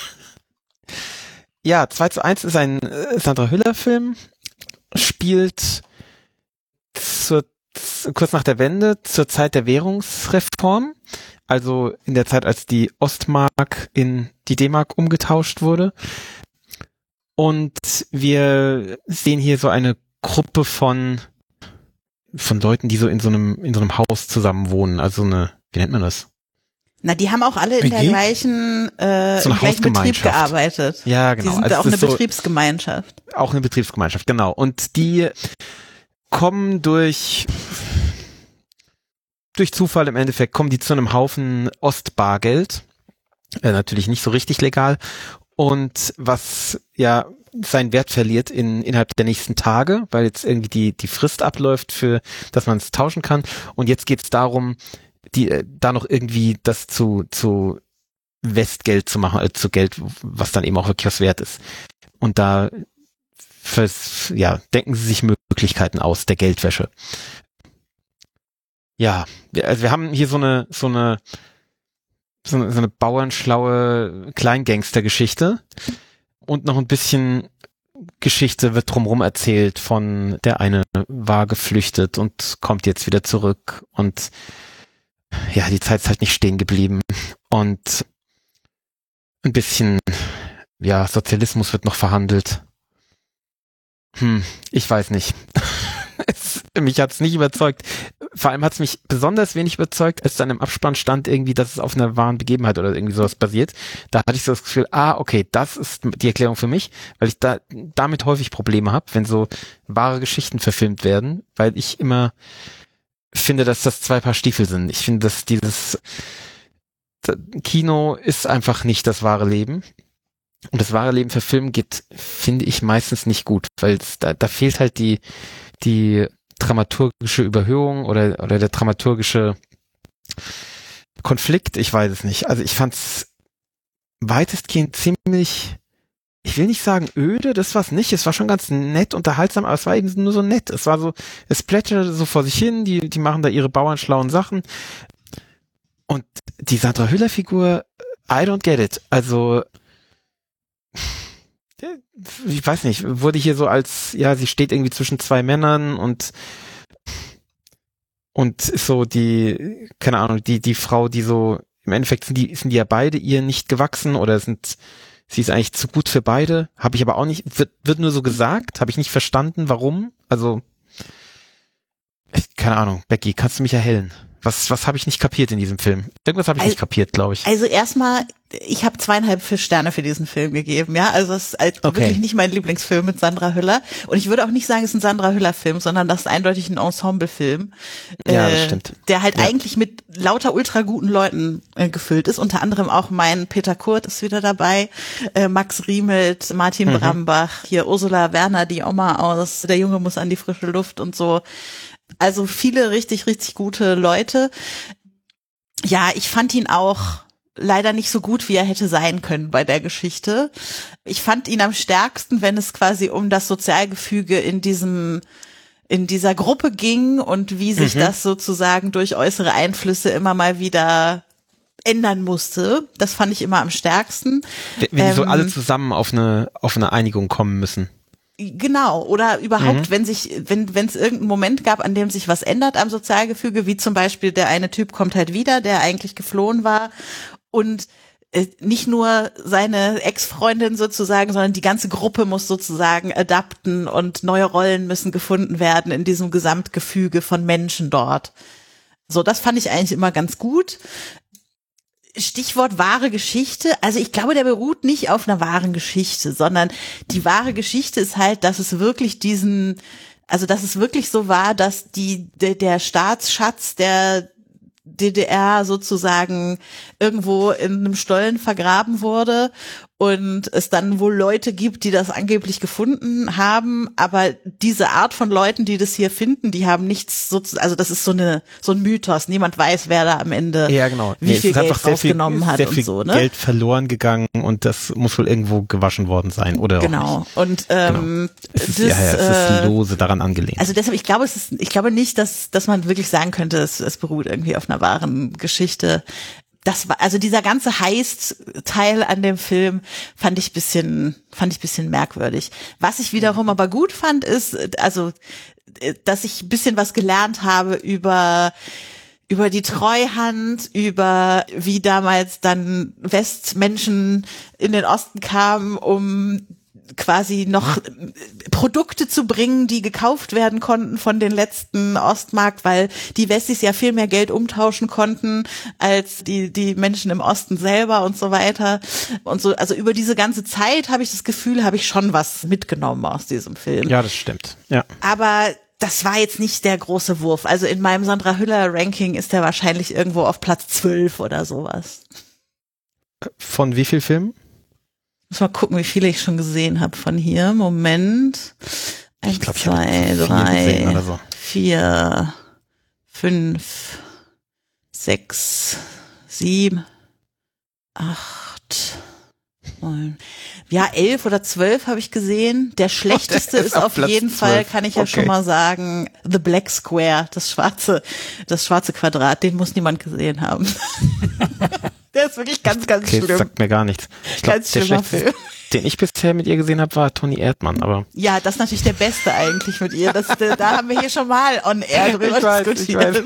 A: ja, zwei zu eins ist ein äh, Sandra Hüller-Film, spielt zur, z- kurz nach der Wende, zur Zeit der Währungsreform, also in der Zeit, als die Ostmark in die D-Mark umgetauscht wurde. Und wir sehen hier so eine Gruppe von von Leuten, die so in so einem in so einem Haus zusammen wohnen. Also eine, wie nennt man das?
C: Na, die haben auch alle in der
D: W G?
C: gleichen, äh,
A: So eine
C: im gleichen Betrieb
A: Hausgemeinschaft.
C: gearbeitet.
A: Ja, genau.
C: Die sind
A: Also
C: auch
A: es
C: eine
A: ist so,
C: Betriebsgemeinschaft.
A: auch eine Betriebsgemeinschaft, genau. Und die kommen durch durch Zufall im Endeffekt, kommen die zu einem Haufen Ostbargeld. Äh, natürlich nicht so richtig legal. Und was ja seinen Wert verliert in innerhalb der nächsten Tage, weil jetzt irgendwie die die Frist abläuft, für dass man es tauschen kann. Und jetzt geht es darum, die äh, da noch irgendwie das zu zu Westgeld zu machen, äh, zu Geld, was dann eben auch wirklich was wert ist. Und da fürs, ja, denken sie sich Möglichkeiten aus der Geldwäsche. Ja, wir- also wir haben hier so eine so eine so eine, so eine bauernschlaue Kleingangster-Geschichte und noch ein bisschen Geschichte wird drumherum erzählt von der eine war geflüchtet und kommt jetzt wieder zurück und ja, die Zeit ist halt nicht stehen geblieben und ein bisschen, ja, Sozialismus wird noch verhandelt. Hm, ich weiß nicht. es, mich hat's nicht überzeugt. Vor allem hat's mich besonders wenig überzeugt, als dann im Abspann stand irgendwie, dass es auf einer wahren Begebenheit oder irgendwie sowas basiert. Da hatte ich so das Gefühl, ah, okay, das ist die Erklärung für mich, weil ich da damit häufig Probleme habe, wenn so wahre Geschichten verfilmt werden, weil ich immer finde, dass das zwei Paar Stiefel sind. Ich finde, dass dieses Kino ist einfach nicht das wahre Leben. Und das wahre Leben für Film geht, finde ich, meistens nicht gut, weil da, da fehlt halt die, die dramaturgische Überhöhung oder, oder der dramaturgische Konflikt, ich weiß es nicht. Also ich fand's weitestgehend ziemlich, ich will nicht sagen öde, das war's nicht. Es war schon ganz nett, unterhaltsam, aber es war eben nur so nett. Es war so, es plätscherte so vor sich hin, die, die machen da ihre bauernschlauen Sachen. Und die Sandra Hüller-Figur, I don't get it. Also, ich weiß nicht, wurde hier so als, ja, sie steht irgendwie zwischen zwei Männern und und ist so die, keine Ahnung, die die Frau, die so, im Endeffekt sind die, sind die ja beide ihr nicht gewachsen oder sind, sie ist eigentlich zu gut für beide, habe ich aber auch nicht, wird, wird nur so gesagt, habe ich nicht verstanden, warum, also, keine Ahnung, Becky, kannst du mich erhellen? Was, was habe ich nicht kapiert in diesem Film? Irgendwas habe ich
C: Also-
A: nicht kapiert, glaube ich.
C: Also erstmal, ich habe zweieinhalb Sterne für diesen Film gegeben, ja. Also es ist halt
A: Okay.
C: wirklich nicht mein Lieblingsfilm mit Sandra Hüller. Und ich würde auch nicht sagen, es ist ein Sandra Hüller-Film, sondern das ist eindeutig ein Ensemble-Film.
A: Ja, das stimmt.
C: Der halt
A: Ja.
C: eigentlich mit lauter ultra guten Leuten äh, gefüllt ist. Unter anderem auch mein Peter Kurt ist wieder dabei, äh, Max Riemelt, Martin
A: Mhm.
C: Brambach, hier Ursula Werner, die Oma aus Der Junge muss an die frische Luft und so. Also viele richtig, richtig gute Leute. Ja, ich fand ihn auch leider nicht so gut, wie er hätte sein können bei der Geschichte. Ich fand ihn am stärksten, wenn es quasi um das Sozialgefüge in diesem, in dieser Gruppe ging und wie sich
A: Mhm.
C: das sozusagen durch äußere Einflüsse immer mal wieder ändern musste. Das fand ich immer am stärksten.
A: Wenn wenn die so
C: ähm,
A: alle zusammen auf eine, auf eine Einigung kommen müssen.
C: Genau, oder überhaupt,
A: Mhm.
C: wenn sich, wenn wenn es irgendeinen Moment gab, an dem sich was ändert am Sozialgefüge, wie zum Beispiel der eine Typ kommt halt wieder, der eigentlich geflohen war und äh, nicht nur seine Ex-Freundin sozusagen, sondern die ganze Gruppe muss sozusagen adapten und neue Rollen müssen gefunden werden in diesem Gesamtgefüge von Menschen dort. So, das fand ich eigentlich immer ganz gut. Stichwort wahre Geschichte. Also ich glaube, der beruht nicht auf einer wahren Geschichte, sondern die wahre Geschichte ist halt, dass es wirklich diesen, also dass es wirklich so war, dass die der, der Staatsschatz der D D R sozusagen irgendwo in einem Stollen vergraben wurde und es dann wohl Leute gibt, die das angeblich gefunden haben, aber diese Art von Leuten, die das hier finden, die haben nichts so, also das ist so eine so ein Mythos. Niemand weiß, wer da am Ende
E: ja, genau.
C: wie
E: nee,
C: viel Geld
E: sehr
C: rausgenommen
E: viel,
C: hat
E: sehr
C: und
E: viel
C: so, ne?
E: Geld verloren gegangen und das muss wohl irgendwo gewaschen worden sein oder
C: genau.
E: auch nicht.
C: Und ähm,
E: Es ist,
C: das,
E: ja, ja, es ist
C: äh,
E: lose daran angelehnt.
C: Also deshalb, ich glaube, es ist, ich glaube nicht, dass dass man wirklich sagen könnte, es, es beruht irgendwie auf einer wahren Geschichte. Das war, also dieser ganze Heist-Teil an dem Film fand ich bisschen, fand ich bisschen merkwürdig. Was ich wiederum aber gut fand, ist, also, dass ich ein bisschen was gelernt habe über, über die Treuhand, über wie damals dann Westmenschen in den Osten kamen, um quasi noch Produkte zu bringen, die gekauft werden konnten von den letzten Ostmarkt, weil die Wessis ja viel mehr Geld umtauschen konnten als die die Menschen im Osten selber und so weiter und so. Also über diese ganze Zeit habe ich das Gefühl, habe ich schon was mitgenommen aus diesem Film.
E: Ja, das stimmt. Ja.
C: Aber das war jetzt nicht der große Wurf. Also in meinem Sandra Hüller Ranking ist der wahrscheinlich irgendwo auf Platz zwölf oder sowas.
E: Von wie viel Filmen?
C: Muss mal gucken, wie viele ich schon gesehen habe von hier. Moment. Eins,
E: Ich glaube, ich
C: zwei,
E: habe vier
C: drei,
E: gesehen oder so.
C: vier, fünf, sechs, sieben, acht, neun. Ja, elf oder zwölf habe ich gesehen. Der schlechteste
E: ist
C: ist
E: auf
C: auf
E: Platz
C: jeden Fall,
E: zwölf.
C: kann ich ja
E: Okay.
C: schon mal sagen, The Black Square, das schwarze, das schwarze Quadrat. Den muss niemand gesehen haben. Der ist wirklich ganz, ganz
E: Okay, das
C: schlimm.
E: sagt mir gar nichts. Ich glaube,
C: Ganz
E: der
C: schlimmer
E: schlechteste,
C: Film.
E: den ich bisher mit ihr gesehen habe, war Toni Erdmann, aber
C: Ja, das ist natürlich der Beste eigentlich mit ihr. Das, da haben wir hier schon mal on air drüber
E: Ich weiß,
C: diskutiert.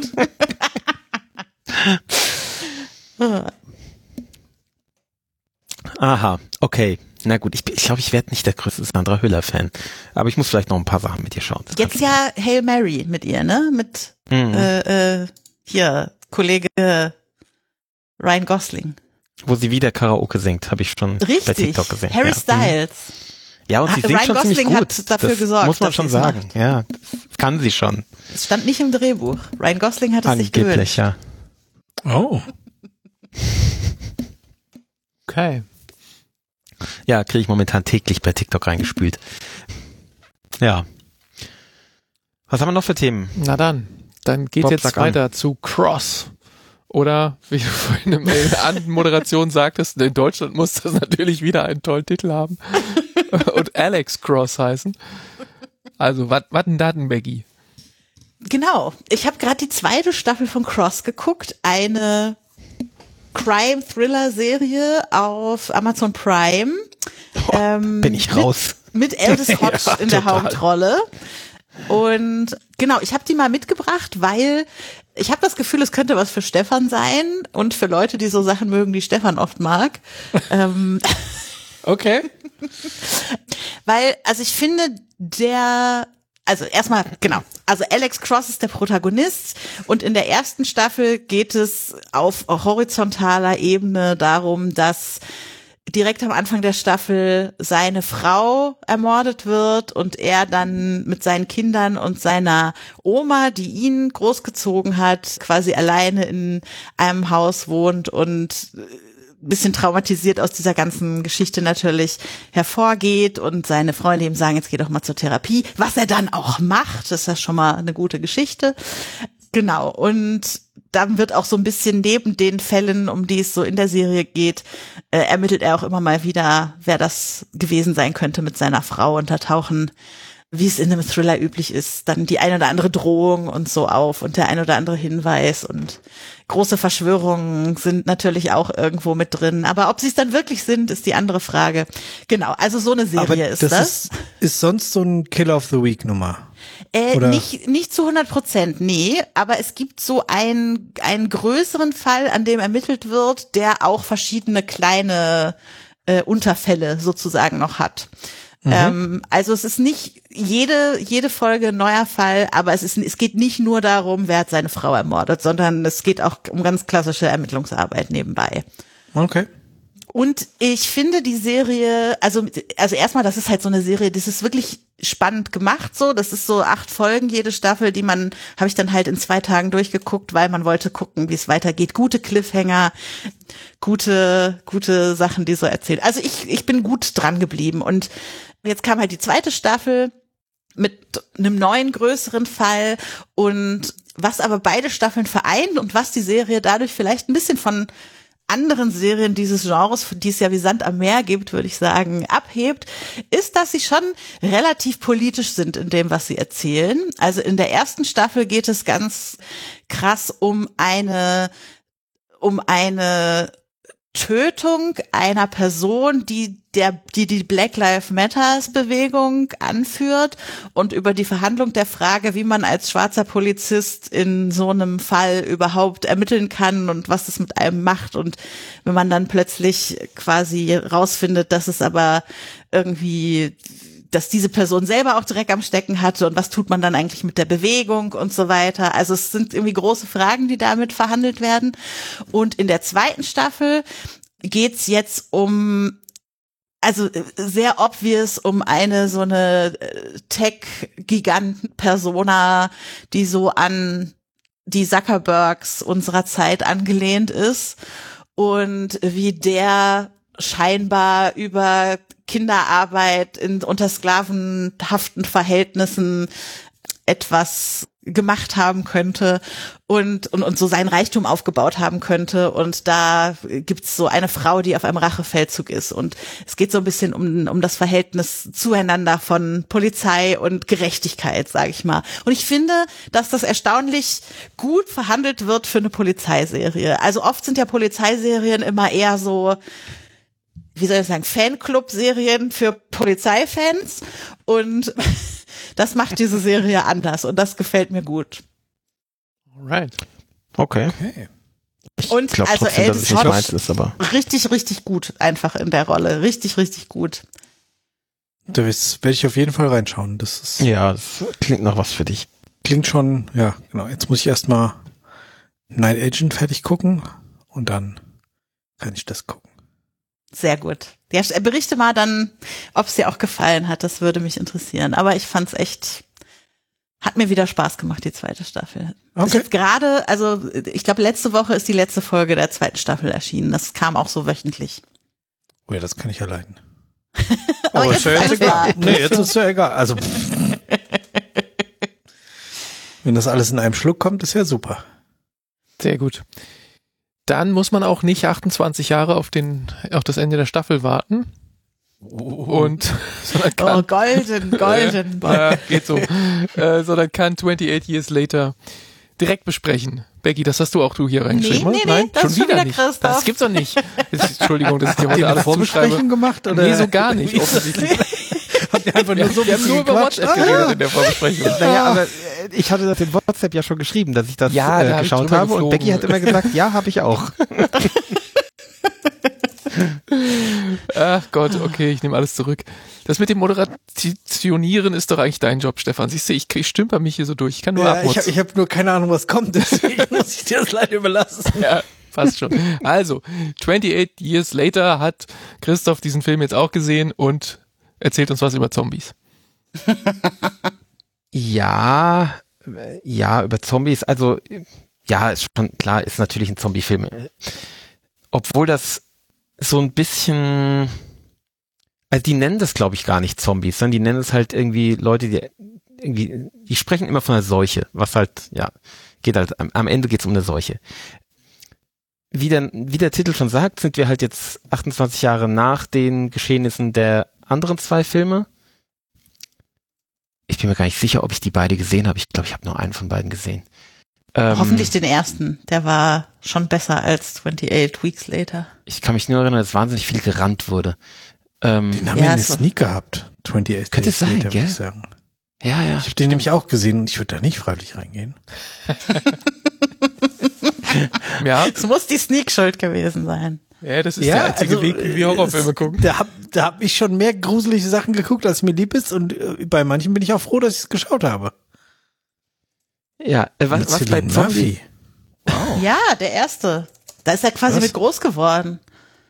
E: aha, okay. Na gut, ich, ich glaube, ich werde nicht der größte Sandra Hüller-Fan. Aber ich muss vielleicht noch ein paar Sachen mit ihr schauen. Das
C: Jetzt
E: kann-
C: ja Hail Mary mit ihr, ne? Mit
E: Mhm.
C: äh, äh, hier, Kollege Ryan Gosling.
E: Wo sie wieder Karaoke singt, habe ich schon bei
C: Richtig.
E: TikTok gesehen.
C: Harry
E: ja.
C: Styles.
E: Ja, und sie
C: Ah,
E: singt
C: Ryan
E: schon ziemlich
C: Gosling
E: gut.
C: hat dafür
E: das
C: gesorgt,
E: muss man
C: dass
E: schon
C: sie's
E: sagen.
C: macht.
E: Ja, das kann sie schon.
C: Es stand nicht im Drehbuch. Ryan Gosling hat es sich
E: Angeblich,
C: gewünscht.
E: ja.
D: Oh.
B: Okay.
E: Ja, kriege ich momentan täglich bei TikTok reingespült. Ja. Was haben wir noch für Themen?
B: Na dann, dann geht
E: Bob,
B: jetzt
E: sag an.
B: weiter zu Cross. Oder, wie du vorhin in der Anmoderation sagtest, in Deutschland muss das natürlich wieder einen tollen Titel haben. Und Alex Cross heißen. Also, was denn da denn, Maggie?
C: Genau. Ich habe gerade die zweite Staffel von Cross geguckt. Eine Crime-Thriller-Serie auf Amazon Prime. ähm,
E: Bin ich raus.
C: Mit, mit Aldous Hodge
B: Ja,
C: in der
B: total.
C: Hauptrolle. Und genau, ich habe die mal mitgebracht, weil ich habe das Gefühl, es könnte was für Stefan sein und für Leute, die so Sachen mögen, die Stefan oft mag. ähm,
B: Okay.
C: Weil, also ich finde, der, also erstmal, genau, also Alex Cross ist der Protagonist und in der ersten Staffel geht es auf horizontaler Ebene darum, dass direkt am Anfang der Staffel seine Frau ermordet wird und er dann mit seinen Kindern und seiner Oma, die ihn großgezogen hat, quasi alleine in einem Haus wohnt und bisschen traumatisiert aus dieser ganzen Geschichte natürlich hervorgeht und seine Freunde ihm sagen, jetzt geh doch mal zur Therapie, was er dann auch macht, das ist ja schon mal eine gute Geschichte. Genau, und dann wird auch so ein bisschen neben den Fällen, um die es so in der Serie geht, äh, ermittelt er auch immer mal wieder, wer das gewesen sein könnte mit seiner Frau, und da tauchen, wie es in einem Thriller üblich ist, dann die eine oder andere Drohung und so auf und der ein oder andere Hinweis, und große Verschwörungen sind natürlich auch irgendwo mit drin. Aber ob sie es dann wirklich sind, ist die andere Frage. Genau, also so eine Serie
D: Aber
C: ist
D: das,
C: das.
D: Ist, ist sonst so ein Kill of the Week Nummer.
C: Äh,
D: Oder?
C: nicht, nicht zu hundert Prozent, nee, aber es gibt so einen, einen größeren Fall, an dem ermittelt wird, der auch verschiedene kleine äh, Unterfälle sozusagen noch hat. Mhm. Ähm, also es ist nicht jede, jede Folge ein neuer Fall, aber es ist, es geht nicht nur darum, wer hat seine Frau ermordet, sondern es geht auch um ganz klassische Ermittlungsarbeit nebenbei.
D: Okay.
C: Und ich finde die Serie, also, also erstmal, das ist halt so eine Serie, das ist wirklich spannend gemacht so. Das ist so acht Folgen, jede Staffel, die man, habe ich dann halt in zwei Tagen durchgeguckt, weil man wollte gucken, wie es weitergeht. Gute Cliffhanger, gute, gute Sachen, die so erzählt. Also ich, ich bin gut dran geblieben. Und jetzt kam halt die zweite Staffel mit einem neuen, größeren Fall. Und was aber beide Staffeln vereint und was die Serie dadurch vielleicht ein bisschen von anderen Serien dieses Genres, die es ja wie Sand am Meer gibt, würde ich sagen, abhebt, ist, dass sie schon relativ politisch sind in dem, was sie erzählen. Also in der ersten Staffel geht es ganz krass um eine, um eine Tötung einer Person, die der, die die Black Lives Matters Bewegung anführt und über die Verhandlung der Frage, wie man als schwarzer Polizist in so einem Fall überhaupt ermitteln kann und was das mit einem macht und wenn man dann plötzlich quasi rausfindet, dass es aber irgendwie dass diese Person selber auch Dreck am Stecken hatte und was tut man dann eigentlich mit der Bewegung und so weiter. Also es sind irgendwie große Fragen, die damit verhandelt werden. Und in der zweiten Staffel geht's jetzt um, also sehr obvious um eine so eine Tech-Gigant-Persona, die so an die Zuckerbergs unserer Zeit angelehnt ist und wie der scheinbar über Kinderarbeit in unter sklavenhaften Verhältnissen etwas gemacht haben könnte und, und, und so seinen Reichtum aufgebaut haben könnte. Und da gibt's so eine Frau, die auf einem Rachefeldzug ist. Und es geht so ein bisschen um, um das Verhältnis zueinander von Polizei und Gerechtigkeit, sage ich mal. Und ich finde, dass das erstaunlich gut verhandelt wird für eine Polizeiserie. Also oft sind ja Polizeiserien immer eher so, wie soll ich sagen, Fanclub-Serien für Polizeifans und das macht diese Serie anders und das gefällt mir gut.
B: Alright.
E: Okay.
D: Okay.
C: Und
E: Ich glaube
C: also
E: trotzdem, dass es
C: Alden
E: nicht
C: Todd
E: meins ist, aber
C: richtig, richtig gut einfach in der Rolle. Richtig, richtig gut.
D: Da werde ich auf jeden Fall reinschauen. Das ist,
E: ja, das klingt nach was für dich.
D: klingt schon, ja, genau. Jetzt muss ich erstmal Night Agent fertig gucken und dann kann ich das gucken.
C: Sehr gut. Ja, berichte mal dann, ob es dir auch gefallen hat. Das würde mich interessieren. Aber ich fand's echt, hat mir wieder Spaß gemacht, die zweite Staffel.
D: Okay.
C: Gerade, also ich glaube, letzte Woche ist die letzte Folge der zweiten Staffel erschienen. Das kam auch so wöchentlich.
D: Oh ja, das kann ich ja leiden.
C: Aber
D: Aber
C: jetzt
D: ist ja
C: ist
D: jetzt
C: alles
D: egal.
C: klar.
D: Nee, jetzt ist ja egal. Also, pff. Wenn das alles in einem Schluck kommt, ist ja super.
B: Sehr gut. Dann muss man auch nicht achtundzwanzig Jahre auf den, auf das Ende der Staffel warten. Und, sondern kann,
C: Oh, golden, golden.
B: äh, geht so, äh, sondern kann twenty-eight Years Later direkt besprechen. Becky, das hast du auch du hier reingeschrieben,
C: Nee, nee,
B: oder?
C: nee,
B: Nein,
C: das
B: schon
C: ist schon
B: wieder
C: wieder
B: nicht.
C: Christoph.
B: Das gibt's doch nicht. Das ist, Entschuldigung, dass ich dir
D: Habt
B: heute
D: ihr eine
B: alles
D: Vorbesprechung
B: zuschreibe.
D: gemacht? Oder?
B: Nee, so gar nicht, offensichtlich.
D: Habt ihr einfach nur so
B: Wir haben nur über
D: gequatscht?
B: WhatsApp geredet in der Vorbesprechung.
E: Naja, aber äh, ich hatte das in WhatsApp ja schon geschrieben, dass ich das
B: Ja, da
E: äh,
B: hab ich
E: geschaut
B: drüber
E: habe und
B: geflogen.
E: Becky hat immer gesagt, ja, habe ich auch.
B: Ach Gott, okay, ich nehme alles zurück. Das mit dem Moderationieren ist doch eigentlich dein Job, Stefan. Siehst du, ich, ich stümper mich hier so durch. Ich kann nur
D: Ja, ich
B: abmutzen.
D: habe ich hab nur keine Ahnung, was kommt, deswegen muss ich dir das leider überlassen.
B: Ja, fast schon. Also, twenty-eight Years Later hat Christoph diesen Film jetzt auch gesehen und erzählt uns was über Zombies.
E: Ja, äh, ja, über Zombies, also ja, ist schon klar, ist natürlich ein Zombie-Film. Äh, Obwohl das so ein bisschen, also die nennen das glaube ich gar nicht Zombies, sondern die nennen es halt irgendwie Leute, die irgendwie, die sprechen immer von einer Seuche, was halt, ja, geht halt, am, am Ende geht es um eine Seuche. Wie der, wie der Titel schon sagt, sind wir halt jetzt achtundzwanzig Jahre nach den Geschehnissen der anderen zwei Filme. Ich bin mir gar nicht sicher, ob ich die beide gesehen habe. Ich glaube, ich habe nur einen von beiden gesehen. Ähm,
C: Hoffentlich den ersten. Der war schon besser als twenty-eight Weeks Later.
E: Ich kann mich nur erinnern, dass wahnsinnig viel gerannt wurde. Ähm,
D: Den haben
C: Ja,
D: wir in der
C: es war-
D: Sneak gehabt. twenty-eight
E: Könnte
D: Days
E: sein,
D: Later,
E: gell?
D: würde ich sagen.
E: ja, ja.
D: Ich habe den nämlich auch gesehen und ich würde da nicht freiwillig reingehen.
B: Ja,
C: Es muss die Sneak-Schuld gewesen sein.
B: ja, das ist der einzige Weg, wie wir Horrorfilme
D: äh,
B: gucken.
D: Da hab, da hab ich schon mehr gruselige Sachen geguckt, als mir lieb ist und äh, bei manchen bin ich auch froh, dass ich es geschaut habe.
E: Ja, äh, was,
D: Mit
E: was bei
D: Cillian
E: Zombie,
D: Murphy.
C: Ja, der erste. Da ist er quasi
D: Was?
C: mit groß geworden.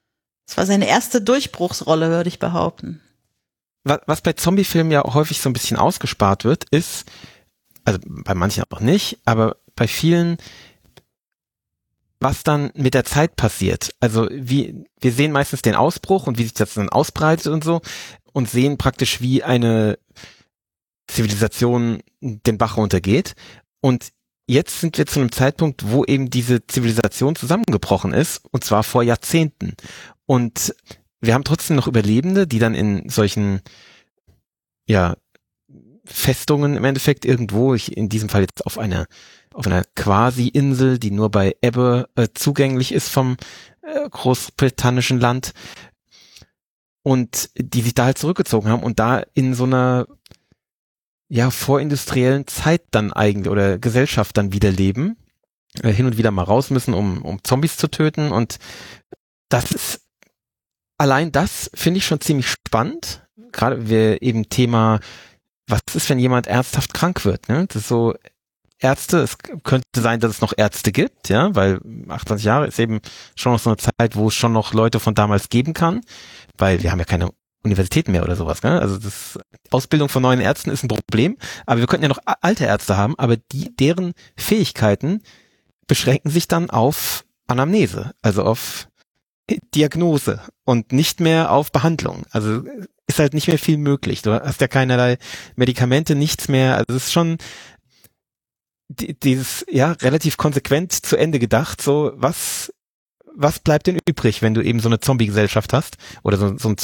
C: Das war seine erste Durchbruchsrolle, würde ich behaupten.
E: Was, was bei Zombie-Filmen ja auch häufig so ein bisschen ausgespart wird, ist, also bei manchen auch nicht, aber bei vielen, was dann mit der Zeit passiert. Also wie, wir sehen meistens den Ausbruch und wie sich das dann ausbreitet und so und sehen praktisch, wie eine Zivilisation den Bach runtergeht. Und jetzt sind wir zu einem Zeitpunkt, wo eben diese Zivilisation zusammengebrochen ist, und zwar vor Jahrzehnten. Und wir haben trotzdem noch Überlebende, die dann in solchen, ja, Festungen im Endeffekt irgendwo, ich, in diesem Fall jetzt auf einer auf einer Quasi-Insel, die nur bei Ebbe äh, zugänglich ist vom äh, großbritannischen Land, und die sich da halt zurückgezogen haben und da in so einer ja vorindustriellen Zeit dann eigentlich oder Gesellschaft dann wieder leben, äh, hin und wieder mal raus müssen, um um Zombies zu töten, und das ist allein das finde ich schon ziemlich spannend, gerade wir eben Thema, was ist, wenn jemand ernsthaft krank wird, ne? Das ist so Ärzte, es könnte sein, dass es noch Ärzte gibt, ja, weil achtundzwanzig Jahre ist eben schon noch so eine Zeit, wo es schon noch Leute von damals geben kann, weil wir haben ja keine Universitäten mehr oder sowas, ne? Also das Ausbildung von neuen Ärzten ist ein Problem, aber wir könnten ja noch alte Ärzte haben, aber die, deren Fähigkeiten beschränken sich dann auf Anamnese, also auf Diagnose und nicht mehr auf Behandlung. Also ist halt nicht mehr viel möglich. Du hast ja keinerlei Medikamente, nichts mehr. Also es ist schon dieses, ja, relativ konsequent zu Ende gedacht, so, was, was bleibt denn übrig, wenn du eben so eine Zombie-Gesellschaft hast oder so, so ein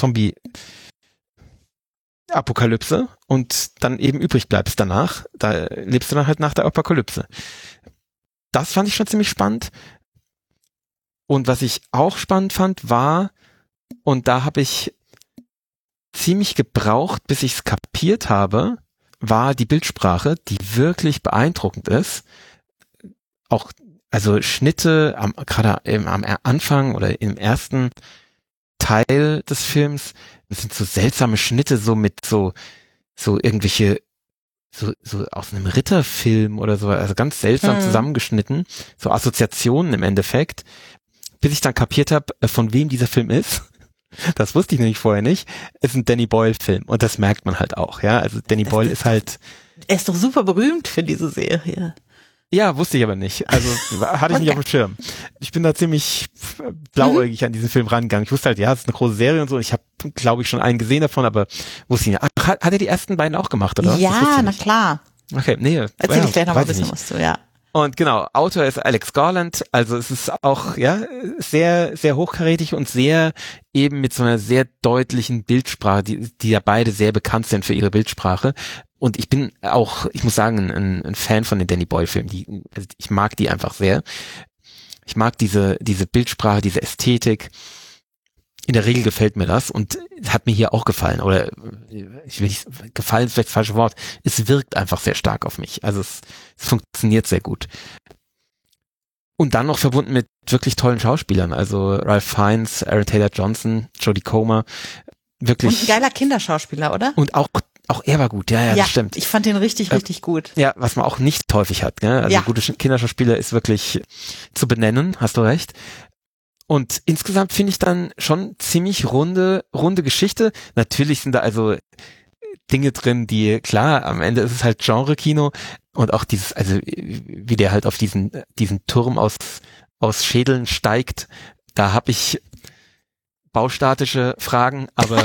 E: Zombie-Apokalypse und dann eben übrig bleibst danach, da lebst du dann halt nach der Apokalypse. Das fand ich schon ziemlich spannend. Und was ich auch spannend fand, war, und da habe ich ziemlich gebraucht, bis ich es kapiert habe, war die Bildsprache, die wirklich beeindruckend ist. Auch, also Schnitte, am, gerade im, am Anfang oder im ersten Teil des Films, das sind so seltsame Schnitte, so mit so, so irgendwelche, so, so aus einem Ritterfilm oder so, also ganz seltsam hm. zusammengeschnitten, so Assoziationen im Endeffekt, bis ich dann kapiert habe, von wem dieser Film ist. Das wusste ich nämlich vorher nicht. Es ist ein Danny Boyle-Film und das merkt man halt auch, ja. Also Danny Boyle ist halt.
C: Er ist doch super berühmt für diese Serie.
E: Ja, wusste ich aber nicht. Also hatte ich nicht auf dem Schirm. Ich bin da ziemlich blauäugig mhm. an diesen Film rangegangen. Ich wusste halt, ja, es ist eine große Serie und so. Ich habe, glaube ich, schon einen gesehen davon, aber wusste ich nicht. Ach, hat, hat er die ersten beiden auch gemacht, oder?
C: Ja, na klar.
E: Okay, nee.
C: Erzähl
E: ja,
C: ich gleich noch mal ein bisschen was zu, ja.
E: Und genau, Autor ist Alex Garland, also es ist auch, ja, sehr, sehr hochkarätig und sehr eben mit so einer sehr deutlichen Bildsprache, die, die ja beide sehr bekannt sind für ihre Bildsprache. Und ich bin auch, ich muss sagen, ein, ein Fan von den Danny Boyle Filmen, die, also ich mag die einfach sehr. Ich mag diese, diese Bildsprache, diese Ästhetik. In der Regel gefällt mir das und hat mir hier auch gefallen, oder ich will nicht, gefallen ist vielleicht das falsche Wort, es wirkt einfach sehr stark auf mich, also es, es funktioniert sehr gut. Und dann noch verbunden mit wirklich tollen Schauspielern, also Ralph Fiennes, Aaron Taylor-Johnson, Jodie Comer, wirklich.
C: Und ein geiler Kinderschauspieler, oder?
E: Und auch auch er war gut, ja, ja,
C: ja
E: das stimmt.
C: Ich fand den richtig, äh, richtig gut.
E: Ja, was man auch nicht häufig hat, gell? Also
C: ja.
E: gute Kinderschauspieler ist wirklich zu benennen, hast du recht. Und insgesamt finde ich dann schon ziemlich runde, runde Geschichte. Natürlich sind da also Dinge drin, die, klar, am Ende ist es halt Genre-Kino und auch dieses, also wie der halt auf diesen, diesen Turm aus, aus Schädeln steigt, da habe ich baustatische Fragen, aber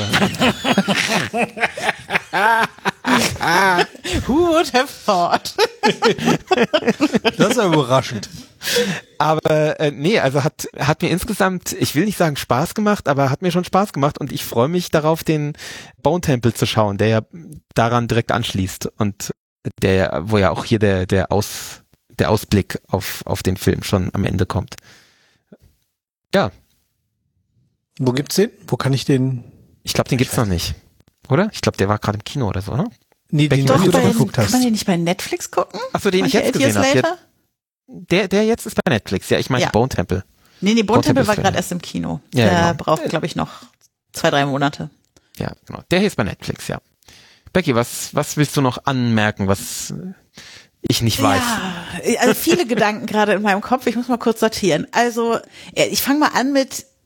C: Who would have thought?
D: Das ist ja überraschend.
E: Aber äh, nee, also hat hat mir insgesamt, ich will nicht sagen Spaß gemacht, aber hat mir schon Spaß gemacht und ich freue mich darauf, den Bone Temple zu schauen, der ja daran direkt anschließt und der, wo ja auch hier der der Aus der Ausblick auf auf den Film schon am Ende kommt. Ja.
D: Wo gibt's den? Wo kann ich den?
E: Ich glaube, den gibt's noch nicht, oder? Ich glaube, der war gerade im Kino oder so, oder?
D: Nee, den
C: Doch,
D: du
C: bei,
D: geguckt hast.
C: Kann man den nicht bei Netflix gucken?
E: Ach so, den ich jetzt gesehen habe. Der, der jetzt ist bei Netflix. Ja, ich meine
C: ja.
E: Bone Temple.
C: Nee, nee, Bone Temple war gerade erst im Kino.
E: Ja,
C: der
E: genau.
C: braucht, glaube ich, noch zwei, drei Monate.
E: Ja, genau. Der hier ist bei Netflix, ja. Becky, was, was willst du noch anmerken, was ich nicht weiß?
C: Ja, also viele Gedanken gerade in meinem Kopf. Ich muss mal kurz sortieren. Also, ich fange mal an mit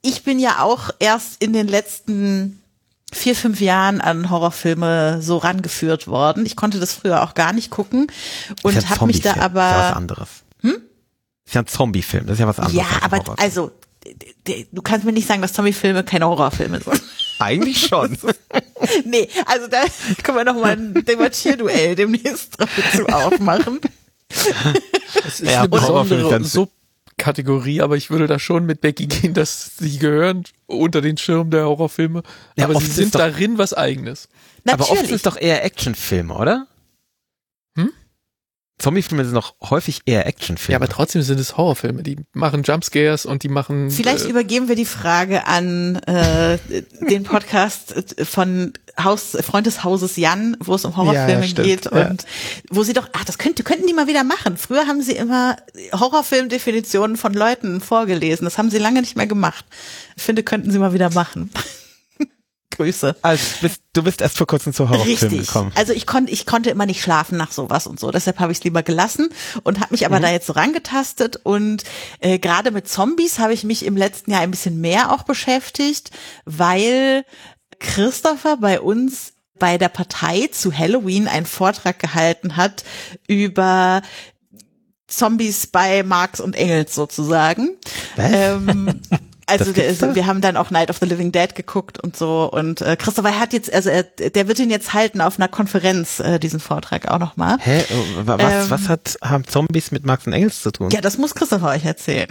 C: ich bin ja auch erst in den letzten vier, fünf Jahren an Horrorfilme so rangeführt worden. Ich konnte das früher auch gar nicht gucken und
E: ist ja
C: habe mich da aber...
E: Das ist ja was anderes. Hm? Ist ja ein Zombie-Film, das ist ja was anderes.
C: Ja, aber also, du kannst mir nicht sagen, dass Zombie-Filme keine Horrorfilme sind.
E: Eigentlich schon.
C: Nee, also da können wir noch mal ein Debattierduell demnächst dazu aufmachen.
B: Es ist ja, eine besondere Subkategorie, aber ich würde da schon mit Becky gehen, dass sie gehören unter den Schirm der Horrorfilme. Ja, aber sie sind doch, darin was Eigenes.
E: Natürlich. Aber oft ist es doch eher Actionfilme, oder?
B: Hm?
E: Zombiefilme sind doch häufig eher Actionfilme.
B: Ja, aber trotzdem sind es Horrorfilme. Die machen Jumpscares und die machen...
C: Vielleicht äh, übergeben wir die Frage an äh, den Podcast von Haus, Freund des Hauses Jan, wo es um Horrorfilme ja, geht und ja. wo sie doch, ach, das könnte, könnten die mal wieder machen. Früher haben sie immer Horrorfilmdefinitionen von Leuten vorgelesen. Das haben sie lange nicht mehr gemacht. Ich finde, könnten sie mal wieder machen. Grüße.
E: Also bist, du bist erst vor kurzem zu Horrorfilmen gekommen.
C: Also ich konnte ich konnte immer nicht schlafen nach sowas und so. Deshalb habe ich es lieber gelassen und habe mich aber mhm. da jetzt so rangetastet. Und äh, gerade mit Zombies habe ich mich im letzten Jahr ein bisschen mehr auch beschäftigt, weil Christopher bei uns bei der Partei zu Halloween einen Vortrag gehalten hat über Zombies bei Marx und Engels sozusagen.
E: Was?
C: Ähm, Also der, wir haben dann auch Night of the Living Dead geguckt und so und äh, Christopher hat jetzt, also er, der wird ihn jetzt halten auf einer Konferenz, äh, diesen Vortrag auch nochmal.
E: Hä? Was, ähm, was hat, haben Zombies mit Marx und Engels zu tun?
C: Ja, das muss Christopher euch erzählen.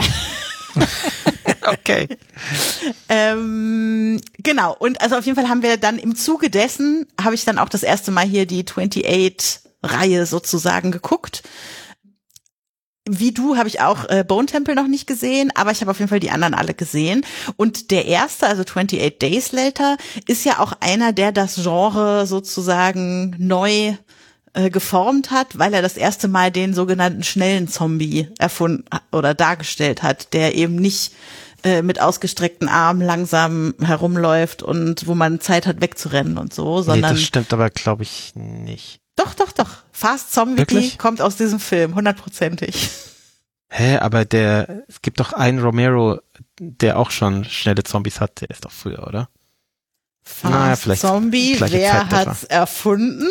E: Okay.
C: ähm, genau, und also auf jeden Fall haben wir dann im Zuge dessen, habe ich dann auch das erste Mal hier die achtundzwanzig-Reihe sozusagen geguckt. Wie du habe ich auch äh, Bone Temple noch nicht gesehen, aber ich habe auf jeden Fall die anderen alle gesehen. Und der erste, also twenty-eight Days Later, ist ja auch einer, der das Genre sozusagen neu äh, geformt hat, weil er das erste Mal den sogenannten schnellen Zombie erfunden oder dargestellt hat, der eben nicht äh, mit ausgestreckten Armen langsam herumläuft und wo man Zeit hat wegzurennen und so, sondern...
E: Nee, das stimmt aber, glaube ich, nicht.
C: Doch, doch, doch. Fast Zombie kommt aus diesem Film, hundertprozentig.
E: Hä, aber der, es gibt doch einen Romero, der auch schon schnelle Zombies hat, der ist doch früher, oder?
C: Fast naja, vielleicht, Zombie, wer hat's erfunden?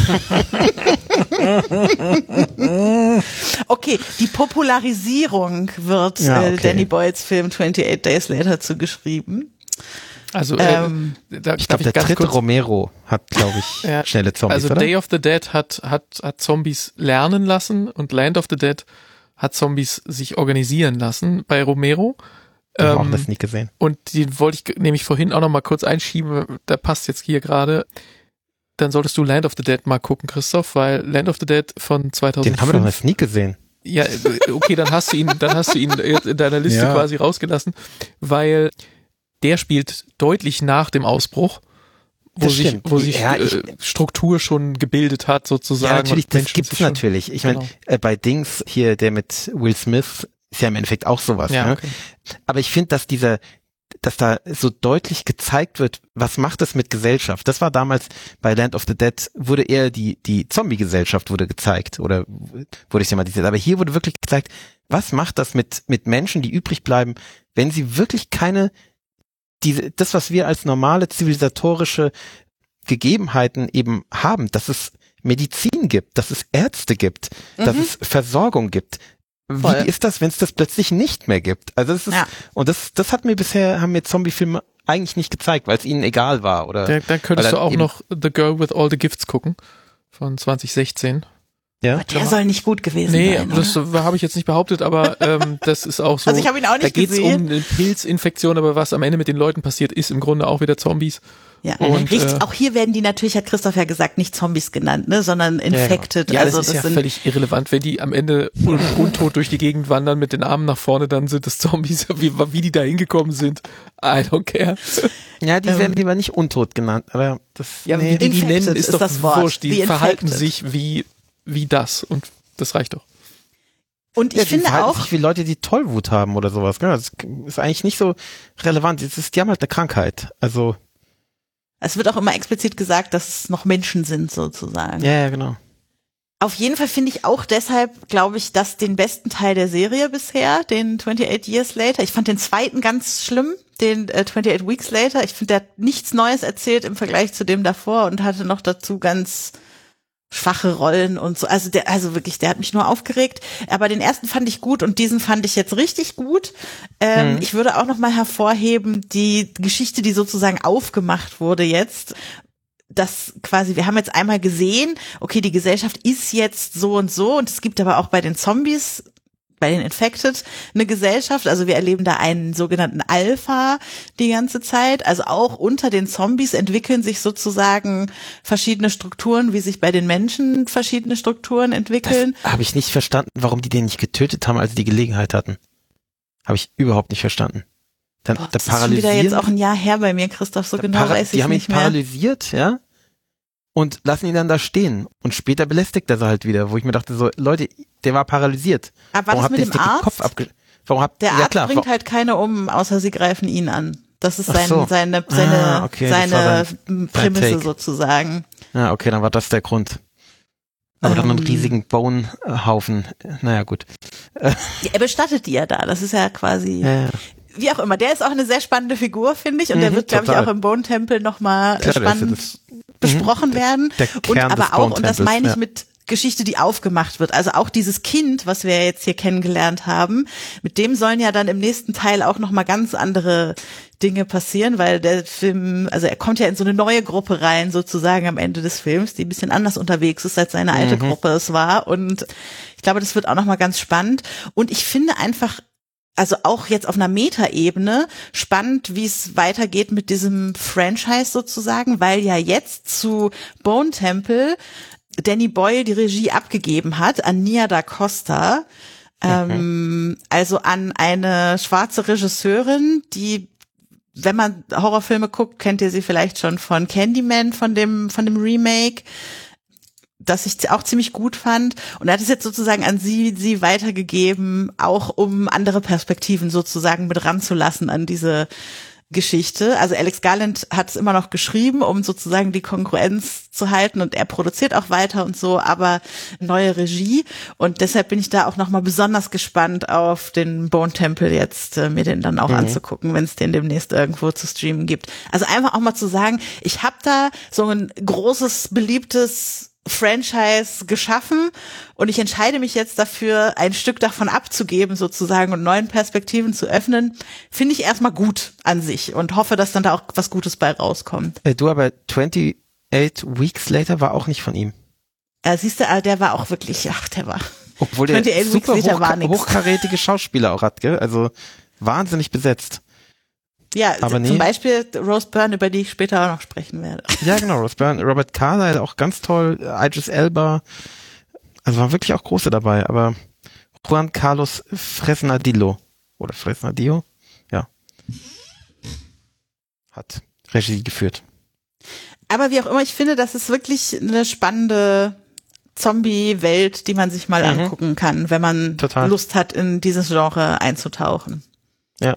C: Okay, die Popularisierung wird ja, okay. äh, Danny Boyles Film twenty-eight Days Later zugeschrieben.
B: Also
C: ähm,
B: äh, da,
E: ich glaube, der dritte kurz, Romero hat, glaube ich, ja, schnelle Zombies,
B: Also
E: oder?
B: Day of the Dead hat, hat, hat Zombies lernen lassen und Land of the Dead hat Zombies sich organisieren lassen bei Romero.
E: Ich habe ähm, das nicht gesehen.
B: Und die wollte ich nämlich vorhin auch noch mal kurz einschieben, der passt jetzt hier gerade. Dann solltest du Land of the Dead mal gucken, Christoph, weil Land of the Dead von zweitausendfünf...
E: Den haben wir doch noch nie gesehen.
B: Ja, okay, dann hast du ihn, dann hast du ihn in deiner Liste ja. quasi rausgelassen, weil der spielt deutlich nach dem Ausbruch, wo das sich, stimmt. wo sich ja, ich, äh, Struktur schon gebildet hat, sozusagen.
E: Ja, natürlich, das gibt's natürlich. Ich genau. meine, äh, bei Dings hier, der mit Will Smith, ist ja im Endeffekt auch sowas.
B: Ja,
E: ne?
B: Okay.
E: Aber ich finde, dass dieser, dass da so deutlich gezeigt wird, was macht es mit Gesellschaft? Das war damals bei Land of the Dead, wurde eher die, die Zombie-Gesellschaft wurde gezeigt, oder wurde thematisiert. Aber hier wurde wirklich gezeigt, was macht das mit, mit Menschen, die übrig bleiben, wenn sie wirklich keine diese, das, was wir als normale zivilisatorische Gegebenheiten eben haben, dass es Medizin gibt, dass es Ärzte gibt, mhm. dass es Versorgung gibt. Voll. Wie ist das, wenn es das plötzlich nicht mehr gibt? Also es ist, ja. und das, das hat mir bisher, haben mir Zombie-Filme eigentlich nicht gezeigt, weil es ihnen egal war, oder?
B: Da, da könntest du auch noch The Girl with All the Gifts gucken, von zwanzig sechzehn.
C: Ja. Aber der soll nicht gut gewesen
B: nee,
C: sein.
B: Nee, das habe ich jetzt nicht behauptet, aber ähm, das ist auch so.
C: Also ich habe ihn auch nicht
B: da geht's
C: gesehen.
B: Um eine Pilzinfektion, aber was am Ende mit den Leuten passiert, ist im Grunde auch wieder Zombies.
C: Ja, und, Richtig, äh, auch hier werden die natürlich, hat Christoph ja gesagt, nicht Zombies genannt, ne, sondern infected.
B: Ja,
C: also
B: das ist
C: das
B: ja
C: sind
B: völlig irrelevant. Wenn die am Ende un untot durch die Gegend wandern mit den Armen nach vorne, dann sind das Zombies. Wie, wie die da hingekommen sind, I don't care.
E: Ja, die werden lieber nicht untot genannt, aber das,
B: ja,
E: nee.
B: wie die die nennen, ist,
C: ist
B: doch
C: das Wort.
B: wurscht. Die verhalten sich wie, wie das und das reicht doch.
C: Und ich
E: ja,
C: finde auch,
E: sich wie Leute, die Tollwut haben oder sowas. Das ist eigentlich nicht so relevant. Das ist, die haben halt eine Krankheit. Also
C: es wird auch immer explizit gesagt, dass es noch Menschen sind sozusagen.
E: Ja, ja, genau.
C: Auf jeden Fall finde ich auch deshalb, glaube ich, das den besten Teil der Serie bisher, den twenty-eight Years Later. Ich fand den zweiten ganz schlimm, den äh, twenty-eight Weeks Later. Ich finde, der hat nichts Neues erzählt im Vergleich zu dem davor und hatte noch dazu ganz schwache Rollen und so. Also der, also wirklich, der hat mich nur aufgeregt. Aber den ersten fand ich gut und diesen fand ich jetzt richtig gut. Ähm, mhm. Ich würde auch noch mal hervorheben, die Geschichte, die sozusagen aufgemacht wurde jetzt, das quasi, wir haben jetzt einmal gesehen, okay, die Gesellschaft ist jetzt so und so und es gibt aber auch bei den Zombies, bei den Infected eine Gesellschaft, also wir erleben da einen sogenannten Alpha die ganze Zeit, also auch unter den Zombies entwickeln sich sozusagen verschiedene Strukturen, wie sich bei den Menschen verschiedene Strukturen entwickeln.
E: Das habe ich nicht verstanden, warum die den nicht getötet haben, als sie die Gelegenheit hatten. Habe ich überhaupt nicht verstanden. Dann,
C: Boah, das ist schon wieder jetzt auch ein Jahr her bei mir, Christoph, so genau weiß ich
E: die haben
C: nicht
E: ihn
C: mehr.
E: paralysiert, ja, und lassen ihn dann da stehen. Und später belästigt er sie halt wieder, wo ich mir dachte so, Leute, der war paralysiert.
C: Aber war
E: warum
C: das mit dem Arzt?
E: Kopf abge warum habt,
C: der
E: ja,
C: Arzt
E: klar,
C: bringt halt keine um, außer sie greifen ihn an. Das ist sein,
E: so.
C: seine, seine,
E: ah, okay,
C: seine
E: dann,
C: Prämisse sozusagen.
E: Ja, okay, dann war das der Grund. Aber dann
C: Ähm.
E: einen riesigen Bone-Haufen. Naja, gut.
C: Ja, er bestattet die ja da. Das ist ja quasi,
E: Ja, ja.
C: wie auch immer. Der ist auch eine sehr spannende Figur, finde ich. Und
E: Mhm,
C: der wird, glaube ich,
E: total.
C: auch im Bone-Tempel nochmal
E: Klar, der ist ja
C: spannend
E: das-
C: besprochen
E: Mhm,
C: werden.
E: der
C: Und
E: Kern des
C: aber auch, und das
E: Bone-Tempels,
C: meine ich
E: ja.
C: mit Geschichte, die aufgemacht wird. Also auch dieses Kind, was wir jetzt hier kennengelernt haben, mit dem sollen ja dann im nächsten Teil auch nochmal ganz andere Dinge passieren, weil der Film, also er kommt ja in so eine neue Gruppe rein, sozusagen am Ende des Films, die ein bisschen anders unterwegs ist, als seine alte
E: Mhm.
C: Gruppe es war. Und ich glaube, das wird auch nochmal ganz spannend. Und ich finde einfach, also auch jetzt auf einer Meta-Ebene spannend, wie es weitergeht mit diesem Franchise sozusagen, weil ja jetzt zu Bone Temple Danny Boyle die Regie abgegeben hat an Nia da Costa, ähm, also an eine schwarze Regisseurin, die, wenn man Horrorfilme guckt, kennt ihr sie vielleicht schon von Candyman, von dem von dem Remake, das ich auch ziemlich gut fand. Und er hat es jetzt sozusagen an sie sie weitergegeben, auch um andere Perspektiven sozusagen mit ranzulassen an diese Geschichte. Also Alex Garland hat es immer noch geschrieben, um sozusagen die Kongruenz zu halten und er produziert auch weiter und so, aber neue Regie und deshalb bin ich da auch nochmal besonders gespannt auf den Bone Temple jetzt, äh, mir den dann auch mhm. anzugucken, wenn es den demnächst irgendwo zu streamen gibt. Also einfach auch mal zu sagen, ich habe da so ein großes, beliebtes Franchise geschaffen und ich entscheide mich jetzt dafür, ein Stück davon abzugeben sozusagen und neuen Perspektiven zu öffnen, finde ich erstmal gut an sich und hoffe, dass dann da auch was Gutes bei rauskommt.
E: Äh, du, aber twenty-eight Weeks Later war auch nicht von ihm.
C: Ja, siehst du, der war auch wirklich, ach, der war.
E: Obwohl der super
C: hoch,
E: war hochkarätige Schauspieler auch hat, gell? Also wahnsinnig besetzt.
C: Ja,
E: aber
C: zum
E: nee.
C: Beispiel Rose Byrne, über die ich später auch noch sprechen werde.
E: Ja, genau, Rose Byrne, Robert Carlyle auch ganz toll, Idris Elba, also waren wirklich auch große dabei, aber Juan Carlos Fresnadillo oder Fresnadillo, ja, hat Regie geführt.
C: Aber wie auch immer, ich finde, das ist wirklich eine spannende Zombie-Welt, die man sich mal mhm. angucken kann, wenn man Total. Lust hat, in dieses Genre einzutauchen.
E: Ja.